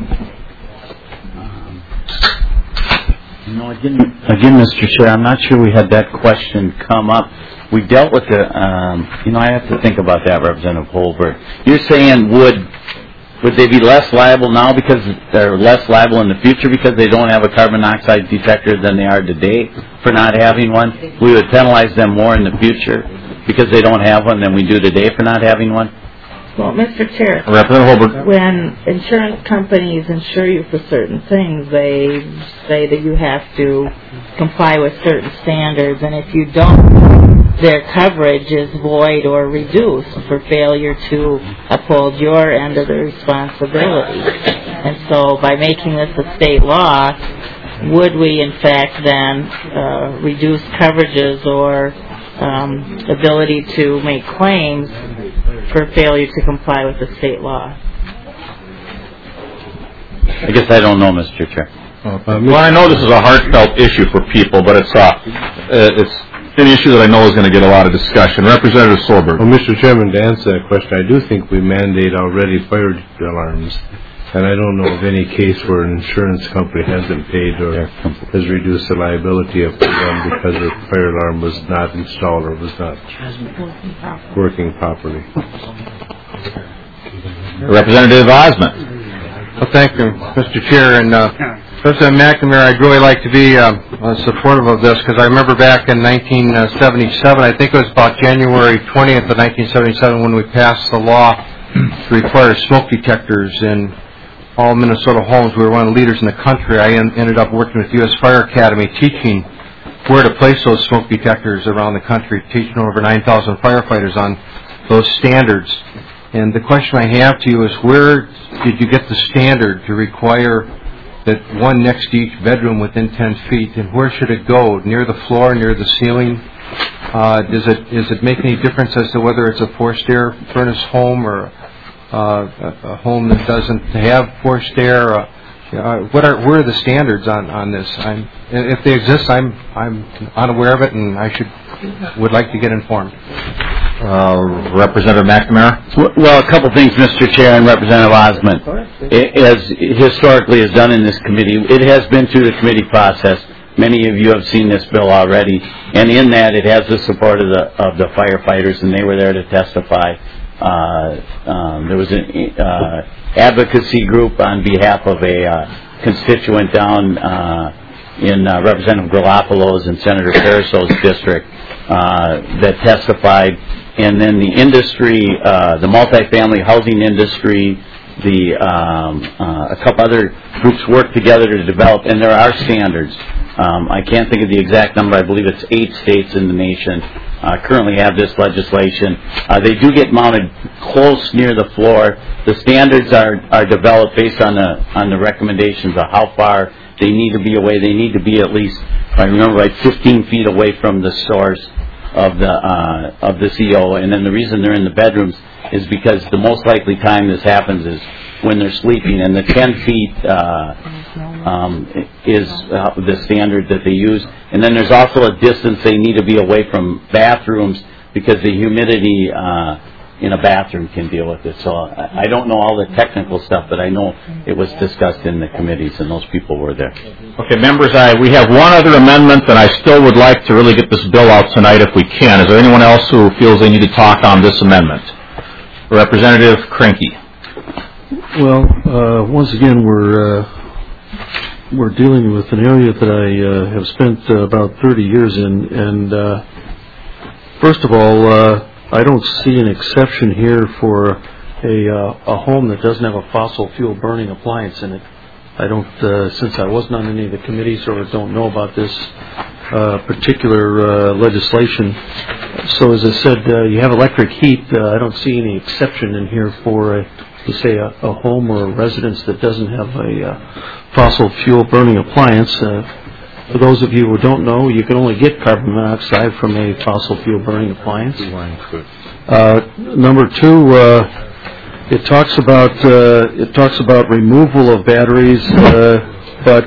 Again, Mr. Chair, I'm not sure we had that question come up. We dealt with the, I have to think about that, Representative Holbert. You're saying would they be less liable now because they're less liable in the future because they don't have a carbon monoxide detector than they are today for not having one? We would penalize them more in the future because they don't have one than we do today for not having one? Well, Mr. Chair, Representative Holbert. When insurance companies insure you for certain things, they say that you have to comply with certain standards, and if you don't, their coverage is void or reduced for failure to uphold your end of the responsibility. And so by making this a state law, would we in fact then reduce coverages or ability to make claims for failure to comply with the state law? I guess I don't know, Mr. Chair. Well, I know this is a heartfelt issue for people, but it's an issue that I know is going to get a lot of discussion. Representative Solberg. Well, Mr. Chairman, to answer that question, I do think we mandate already fire alarms, and I don't know of any case where an insurance company hasn't paid or has reduced the liability of them because the fire alarm was not installed or was not working properly. Representative Osmond. Well, thank you, Mr. Chair. And President McNamara, I'd really like to be supportive of this because I remember back in 1977, I think it was about January 20th of 1977 when we passed the law to require smoke detectors in all Minnesota homes. We were one of the leaders in the country. I ended up working with U.S. Fire Academy teaching where to place those smoke detectors around the country, teaching over 9,000 firefighters on those standards. And the question I have to you is, where did you get the standard to require that one next to each bedroom within 10 feet, and where should it go? Near the floor, near the ceiling? Does it make any difference as to whether it's a forced air furnace home or a home that doesn't have forced air? Where are the standards on this? If they exist, I'm unaware of it, and would like to get informed. Representative McNamara. Well, a couple things, Mr. Chair and Representative Osmond. As historically is done in this committee, it has been through the committee process. Many of you have seen this bill already, and in that it has the support of the firefighters, and they were there to testify. There was an advocacy group on behalf of a constituent down in Representative Galopoulos and Senator Pariseau's district that testified. And then the industry, the multifamily housing industry, a couple other groups work together to develop, and there are standards. I can't think of the exact number. I believe it's 8 states in the nation currently have this legislation. They do get mounted close near the floor. The standards are developed based on the recommendations of how far they need to be away. They need to be at least, if I remember right, 15 feet away from the source of the CO. And then the reason they're in the bedrooms is because the most likely time this happens is when they're sleeping, and the 10 feet is the standard that they use. And then there's also a distance they need to be away from bathrooms because the humidity in a bathroom can deal with it. So I don't know all the technical stuff, but I know it was discussed in the committees, and those people were there. Okay, members, we have one other amendment, and I still would like to really get this bill out tonight if we can. Is there anyone else who feels they need to talk on this amendment? Representative Cranky. Well, once again, we're dealing with an area that I have spent about 30 years in, and first of all, I don't see an exception here for a home that doesn't have a fossil fuel burning appliance in it. I don't, since I wasn't on any of the committees or don't know about this, particular legislation. So as I said, you have electric heat. I don't see any exception in here for, say, a home or a residence that doesn't have a fossil fuel burning appliance. For those of you who don't know, you can only get carbon monoxide from a fossil fuel burning appliance. Number two, it talks about removal of batteries, but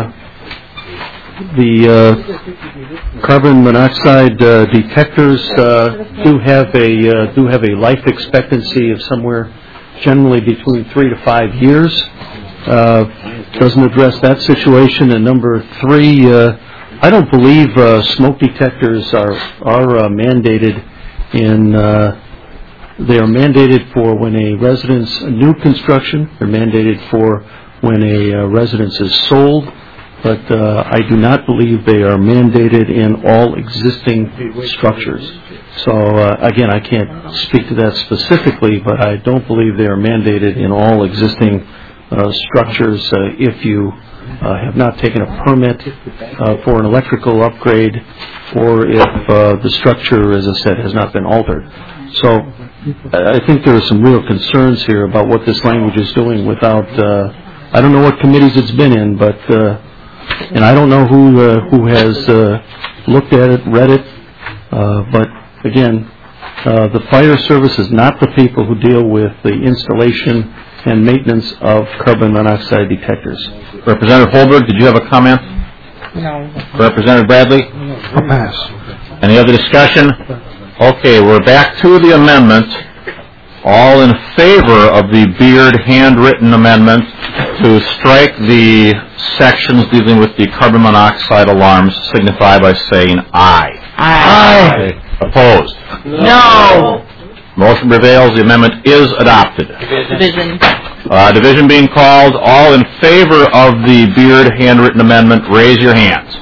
the carbon monoxide detectors do have a life expectancy of somewhere generally between 3 to 5 years. Doesn't address that situation. And number three, I don't believe smoke detectors are mandated in. They are mandated for when a residence, new construction. They're mandated for when a residence is sold. But I do not believe they are mandated in all existing structures. So again, I can't speak to that specifically, but I don't believe they are mandated in all existing structures if you have not taken a permit for an electrical upgrade, or if the structure, as I said, has not been altered. So I think there are some real concerns here about what this language is doing without, I don't know what committees it's been in, but and I don't know who has looked at it, read it, but again, the fire service is not the people who deal with the installation and maintenance of carbon monoxide detectors. Representative Holberg, did you have a comment? No. Representative Bradley? I'll pass. Any other discussion? Okay, we're back to the amendment. All in favor of the Beard handwritten amendment to strike the sections dealing with the carbon monoxide alarms signify by saying aye. Aye. Opposed? No. Motion prevails. The amendment is adopted. Division. Division being called. All in favor of the Beard handwritten amendment, raise your hands.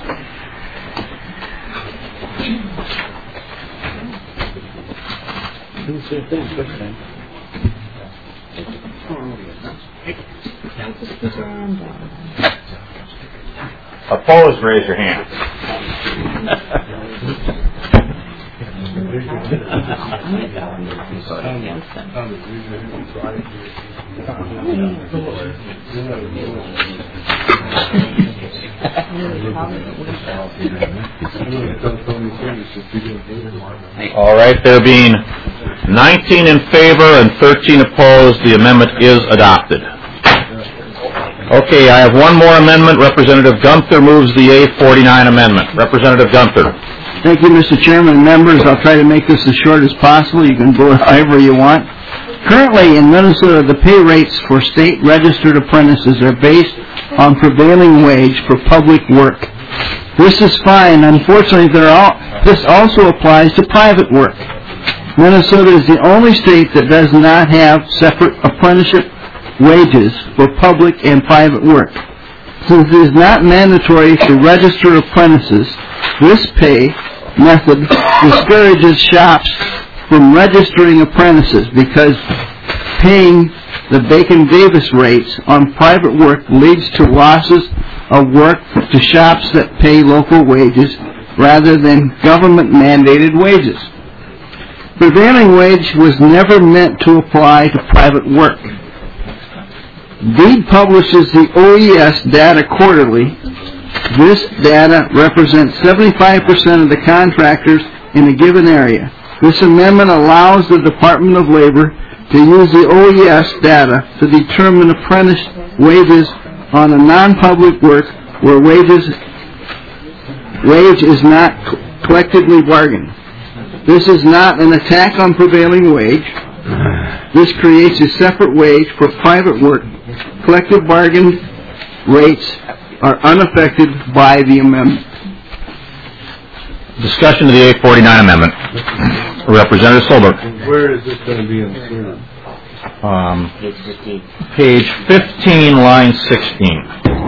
Opposed, raise your hand. All right, there being 19 in favor and 13 opposed, the amendment is adopted. Okay, I have one more amendment. Representative Gunther moves the A49 amendment. Representative Gunther. Thank you, Mr. Chairman and members. I'll try to make this as short as possible. You can vote however you want. Currently in Minnesota, the pay rates for state registered apprentices are based on prevailing wage for public work. This is fine. Unfortunately, this also applies to private work. Minnesota is the only state that does not have separate apprenticeship wages for public and private work. Since it is not mandatory to register apprentices, this pay method discourages shops from registering apprentices because paying the Bacon-Davis rates on private work leads to losses of work to shops that pay local wages rather than government-mandated wages. Prevailing wage was never meant to apply to private work. DEED publishes the OES data quarterly. This data represents 75% of the contractors in a given area. This amendment allows the Department of Labor to use the OES data to determine apprentice wages on a non-public work where wage is not collectively bargained. This is not an attack on prevailing wage. This creates a separate wage for private work. Collective bargain rates are unaffected by the amendment. Discussion of the A49 amendment. Representative Solberg. Where is this going to be included? Page 15, line 16.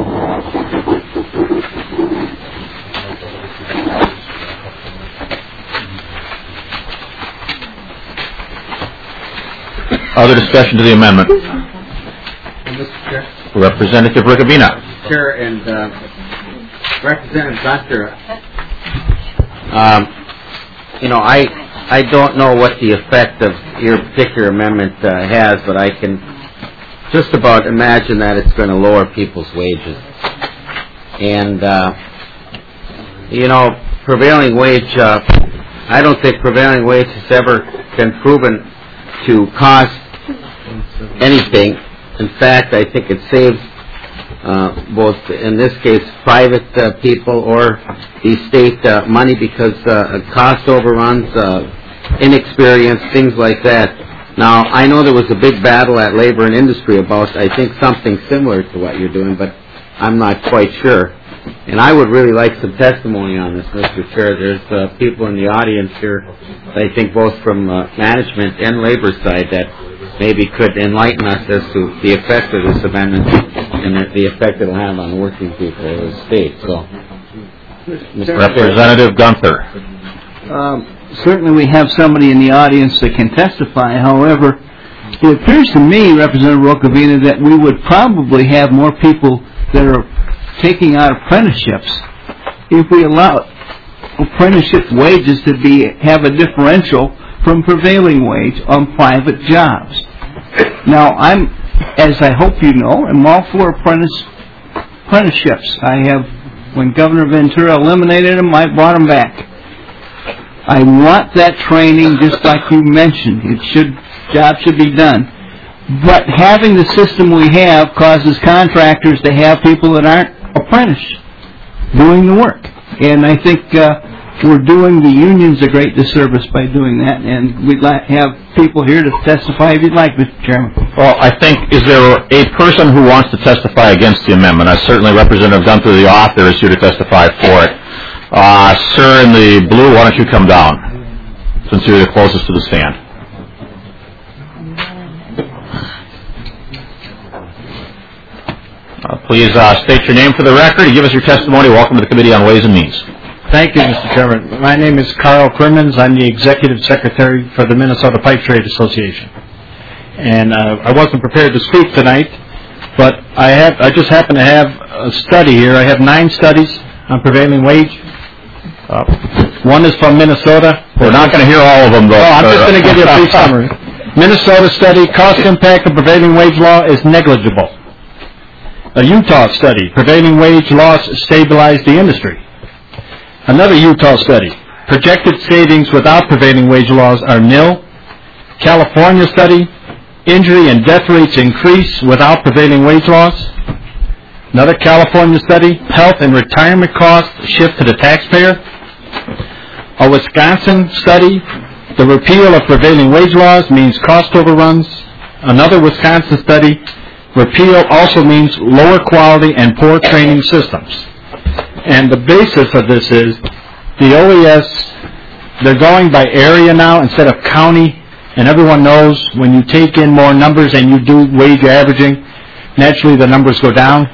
Other discussion to the amendment. Mr. Chair. Representative Riccobena. Chair and Representative Gunther, I don't know what the effect of your particular amendment has, but I can just about imagine that it's going to lower people's wages. And, prevailing wage, I don't think prevailing wage has ever been proven to cost anything. In fact, I think it saves both, in this case, private people or the state money because cost overruns, inexperience, things like that. Now, I know there was a big battle at Labor and Industry about, I think, something similar to what you're doing, but I'm not quite sure. And I would really like some testimony on this, Mr. Chair. There's people in the audience here, I think, both from management and labor side that maybe could enlighten us as to the effect of this amendment and the effect it will have on working people of the state. So, Representative Gunther. Certainly we have somebody in the audience that can testify. However, it appears to me, Representative Rocavina, that we would probably have more people that are taking out apprenticeships if we allow apprenticeship wages to have a differential from prevailing wage on private jobs. Now, as I hope you know, I'm all for apprenticeships. When Governor Ventura eliminated them, I brought them back. I want that training, just like you mentioned. Jobs should be done. But having the system we have causes contractors to have people that aren't apprenticed doing the work. And I think we're doing the unions a great disservice by doing that. And we'd like to have people here to testify if you'd like, Mr. Chairman. Well, I think, is there a person who wants to testify against the amendment? Certainly Representative Gunther, the author, is here to testify for it. Sir in the blue, why don't you come down, since you're the closest to the stand. Please state your name for the record and give us your testimony. Welcome to the Committee on Ways and Means. Thank you, Mr. Chairman. My name is Carl Crimmins. I'm the Executive Secretary for the Minnesota Pipe Trade Association. And I wasn't prepared to speak tonight, but I just happen to have a study here. I have 9 studies on prevailing wage. One is from Minnesota. We're not going to hear all of them, though. I'm just going to give you a brief summary. Minnesota study, cost impact of prevailing wage law is negligible. A Utah study, prevailing wage laws stabilize the industry. Another Utah study, projected savings without prevailing wage laws are nil. California study, injury and death rates increase without prevailing wage laws. Another California study, health and retirement costs shift to the taxpayer. A Wisconsin study, the repeal of prevailing wage laws means cost overruns. Another Wisconsin study, repeal also means lower quality and poor training systems. And the basis of this is the OES, they're going by area now instead of county, and everyone knows when you take in more numbers and you do wage averaging, naturally the numbers go down.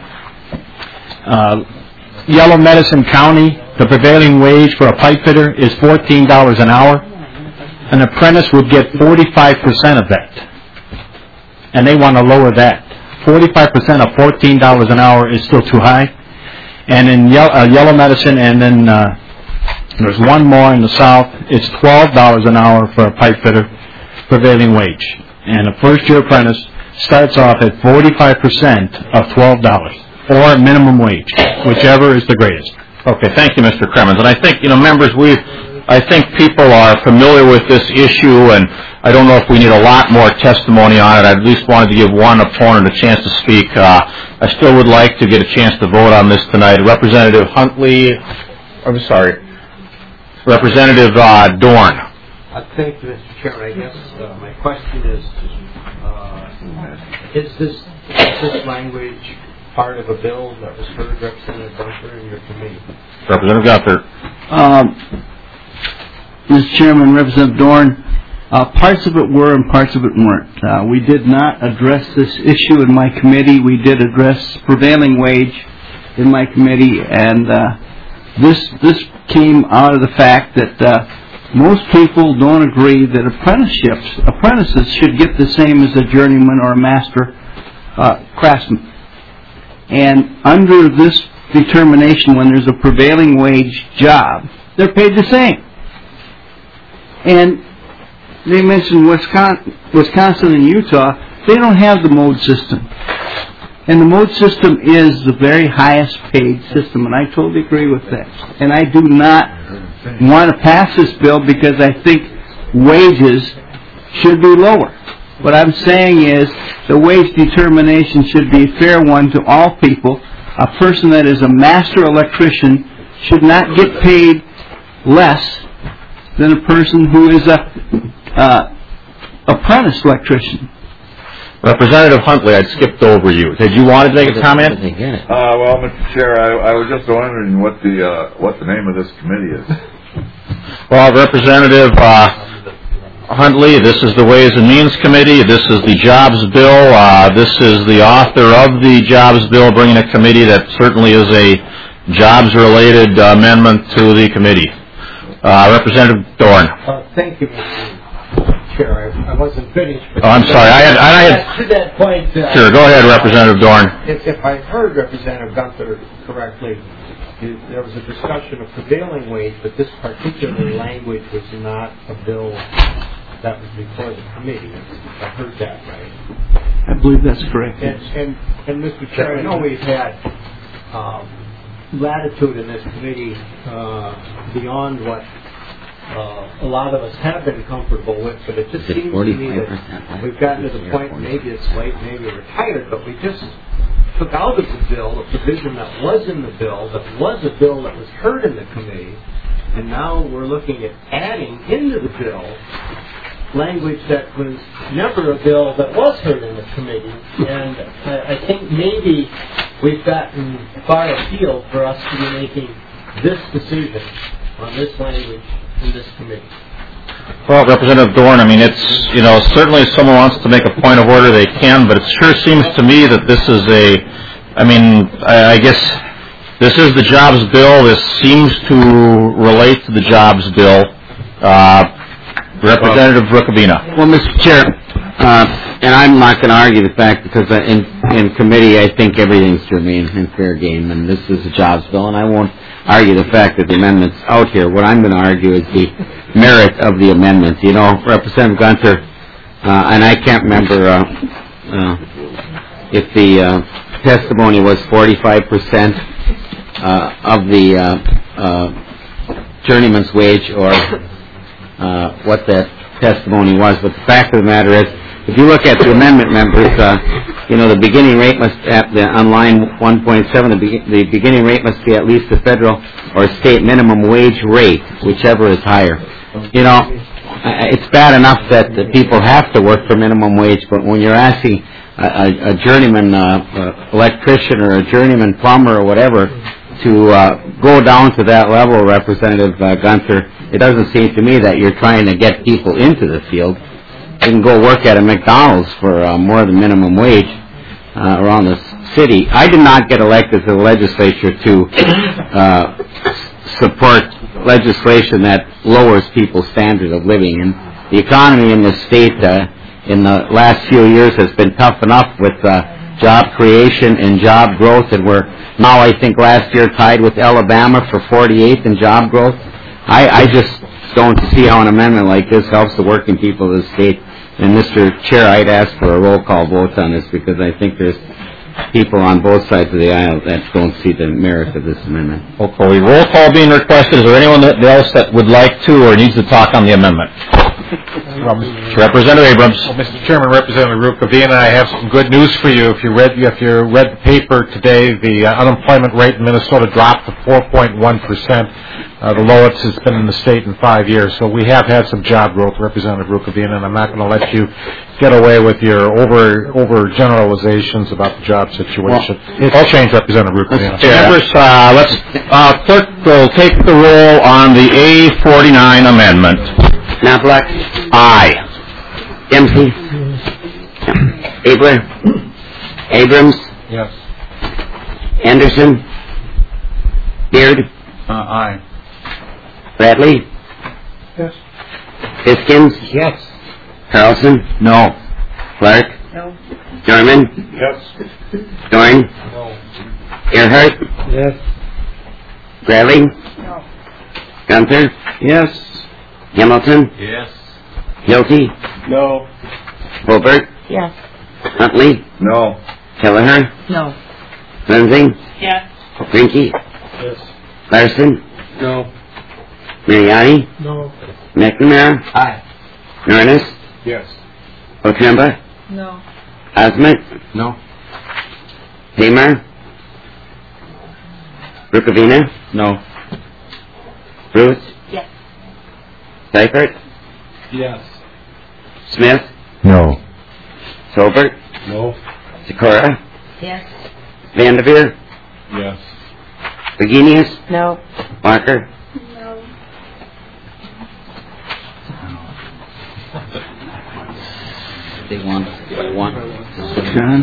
Yellow Medicine County, the prevailing wage for a pipe fitter is $14 an hour. An apprentice would get 45% of that, and they want to lower that. 45% of $14 an hour is still too high. And in Yellow Medicine, and then there's one more in the South, it's $12 an hour for a pipe fitter prevailing wage. And a first-year apprentice starts off at 45% of $12, or minimum wage, whichever is the greatest. Okay, thank you, Mr. Cremens. And I think, members, I think people are familiar with this issue, and I don't know if we need a lot more testimony on it. I at least wanted to give one opponent a chance to speak. I still would like to get a chance to vote on this tonight. Representative Representative Dorn. Thank you, Mr. Chairman. I guess my question is this language part of a bill that was heard, Representative Gunther, in your committee? Representative Gunther. Mr. Chairman, Representative Dorn, parts of it were and parts of it weren't. We did not address this issue in my committee. We did address prevailing wage in my committee, and this came out of the fact that most people don't agree that apprentices should get the same as a journeyman or a master craftsman. And under this determination, when there's a prevailing wage job, they're paid the same. And they mentioned Wisconsin and Utah. They don't have the mode system. And the mode system is the very highest paid system, and I totally agree with that. And I do not want to pass this bill because I think wages should be lower. What I'm saying is the wage determination should be a fair one to all people. A person that is a master electrician should not get paid less than a person who is a apprentice electrician. Representative Huntley, I'd skipped over you. Did you want to make a comment? Well, Mr. Chair, I was just wondering what the name of this committee is. Well, Representative Huntley, this is the Ways and Means Committee. This is the Jobs Bill. This is the author of the Jobs Bill, bringing a committee that certainly is a jobs-related amendment to the committee. Representative Dorn. Thank you, Mr. Chair. I wasn't finished. Oh, I'm sorry. I had to that point. Sure. Go ahead, Representative Dorn. If I heard Representative Gunther correctly, there was a discussion of prevailing wage, but this particular language was not a bill that was before the committee. I heard that right. I believe that's correct. And Mr. Chair, I know we've had latitude in this committee beyond what a lot of us have been comfortable with, but it just seems to me that we've gotten to the point, maybe it's late, maybe we're tired, but we just took out of the bill a provision that was in the bill, that was a bill that was heard in the committee, and now we're looking at adding into the bill language that was never a bill that was heard in the committee, and I think maybe we've gotten far afield for us to be making this decision on this language in this committee. Well, Representative Dorn, I mean, it's, certainly if someone wants to make a point of order, they can, but it sure seems to me that this is I guess this is the jobs bill. This seems to relate to the jobs bill. Representative Rukavina. Well, Mr. Chair, and I'm not going to argue the fact because in committee I think everything's germane and fair game, and this is a jobs bill, and I won't argue the fact that the amendment's out here. What I'm going to argue is the merit of the amendment. Representative Gunther, and I can't remember if the testimony was 45% of the journeyman's wage or what that testimony was, but the fact of the matter is, if you look at the amendment members, the beginning rate must, on line 1.7, the beginning rate must be at least the federal or state minimum wage rate, whichever is higher. It's bad enough that the people have to work for minimum wage, but when you're asking a journeyman electrician or a journeyman plumber or whatever to go down to that level, Representative Gunther, it doesn't seem to me that you're trying to get people into the field. They can go work at a McDonald's for more than minimum wage around the city. I did not get elected to the legislature to support legislation that lowers people's standard of living. And the economy in the state in the last few years has been tough enough with job creation and job growth, and we're now, I think, last year tied with Alabama for 48th in job growth. I just don't see how an amendment like this helps the working people of the state. And Mr. Chair, I'd ask for a roll call vote on this because I think there's people on both sides of the aisle that don't see the merit of this amendment. Okay, roll call being requested. Is there anyone else that would like to or needs to talk on the amendment? Representative Abrams. Well, Mr. Chairman, Representative Rukavina, I have some good news for you. If you read the paper today, the unemployment rate in Minnesota dropped to 4.1%. The lowest it's been in the state in 5 years. So we have had some job growth, Representative Rukavina, and I'm not going to let you get away with your over generalizations about the job situation. I'll change, Representative Rukavina. Members, clerk will take the roll on the A49 amendment. Knopfler? Aye. Dempsey? Abler? Abrams? Yes. Anderson? Beard? Aye. Bradley? Yes. Piskins? Yes. Carlson? No. Clark? No. Dorman? Yes. Dorn? No. Earhart? Yes. Bradley? No. Gunther? Yes. Hamilton? Yes. Hilty? No. Hobart? Yes. Huntley? No. Kelleher? No. Lensing? Yes. Grinke? Yes. Larson? No. Mariani? No. McNamara? Aye. Norris? Yes. Otremba? No. Osment? No. Hamer? Rukavina? No. Ruth? Yes. Seifert? Yes. Smith? No. Tolbert? No. Sikora? Yes. Vanderveer? Yes. Virginius? No. Walker? No. They want one. John?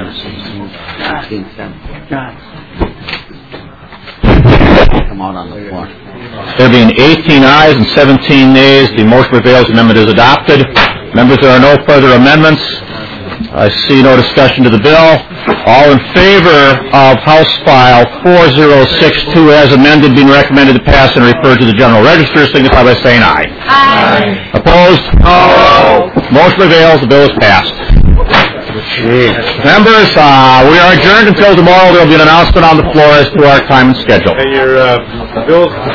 John? Come out on the floor. There being 18 ayes and 17 nays, the motion prevails. The amendment is adopted. Members, there are no further amendments. I see no discussion to the bill. All in favor of House File 4062 as amended, being recommended to pass and refer to the General Register, signify by saying aye. Aye. Opposed? No. Motion prevails. The bill is passed. Members, we are adjourned until tomorrow. There will be an announcement on the floor as to our time and schedule. And your bills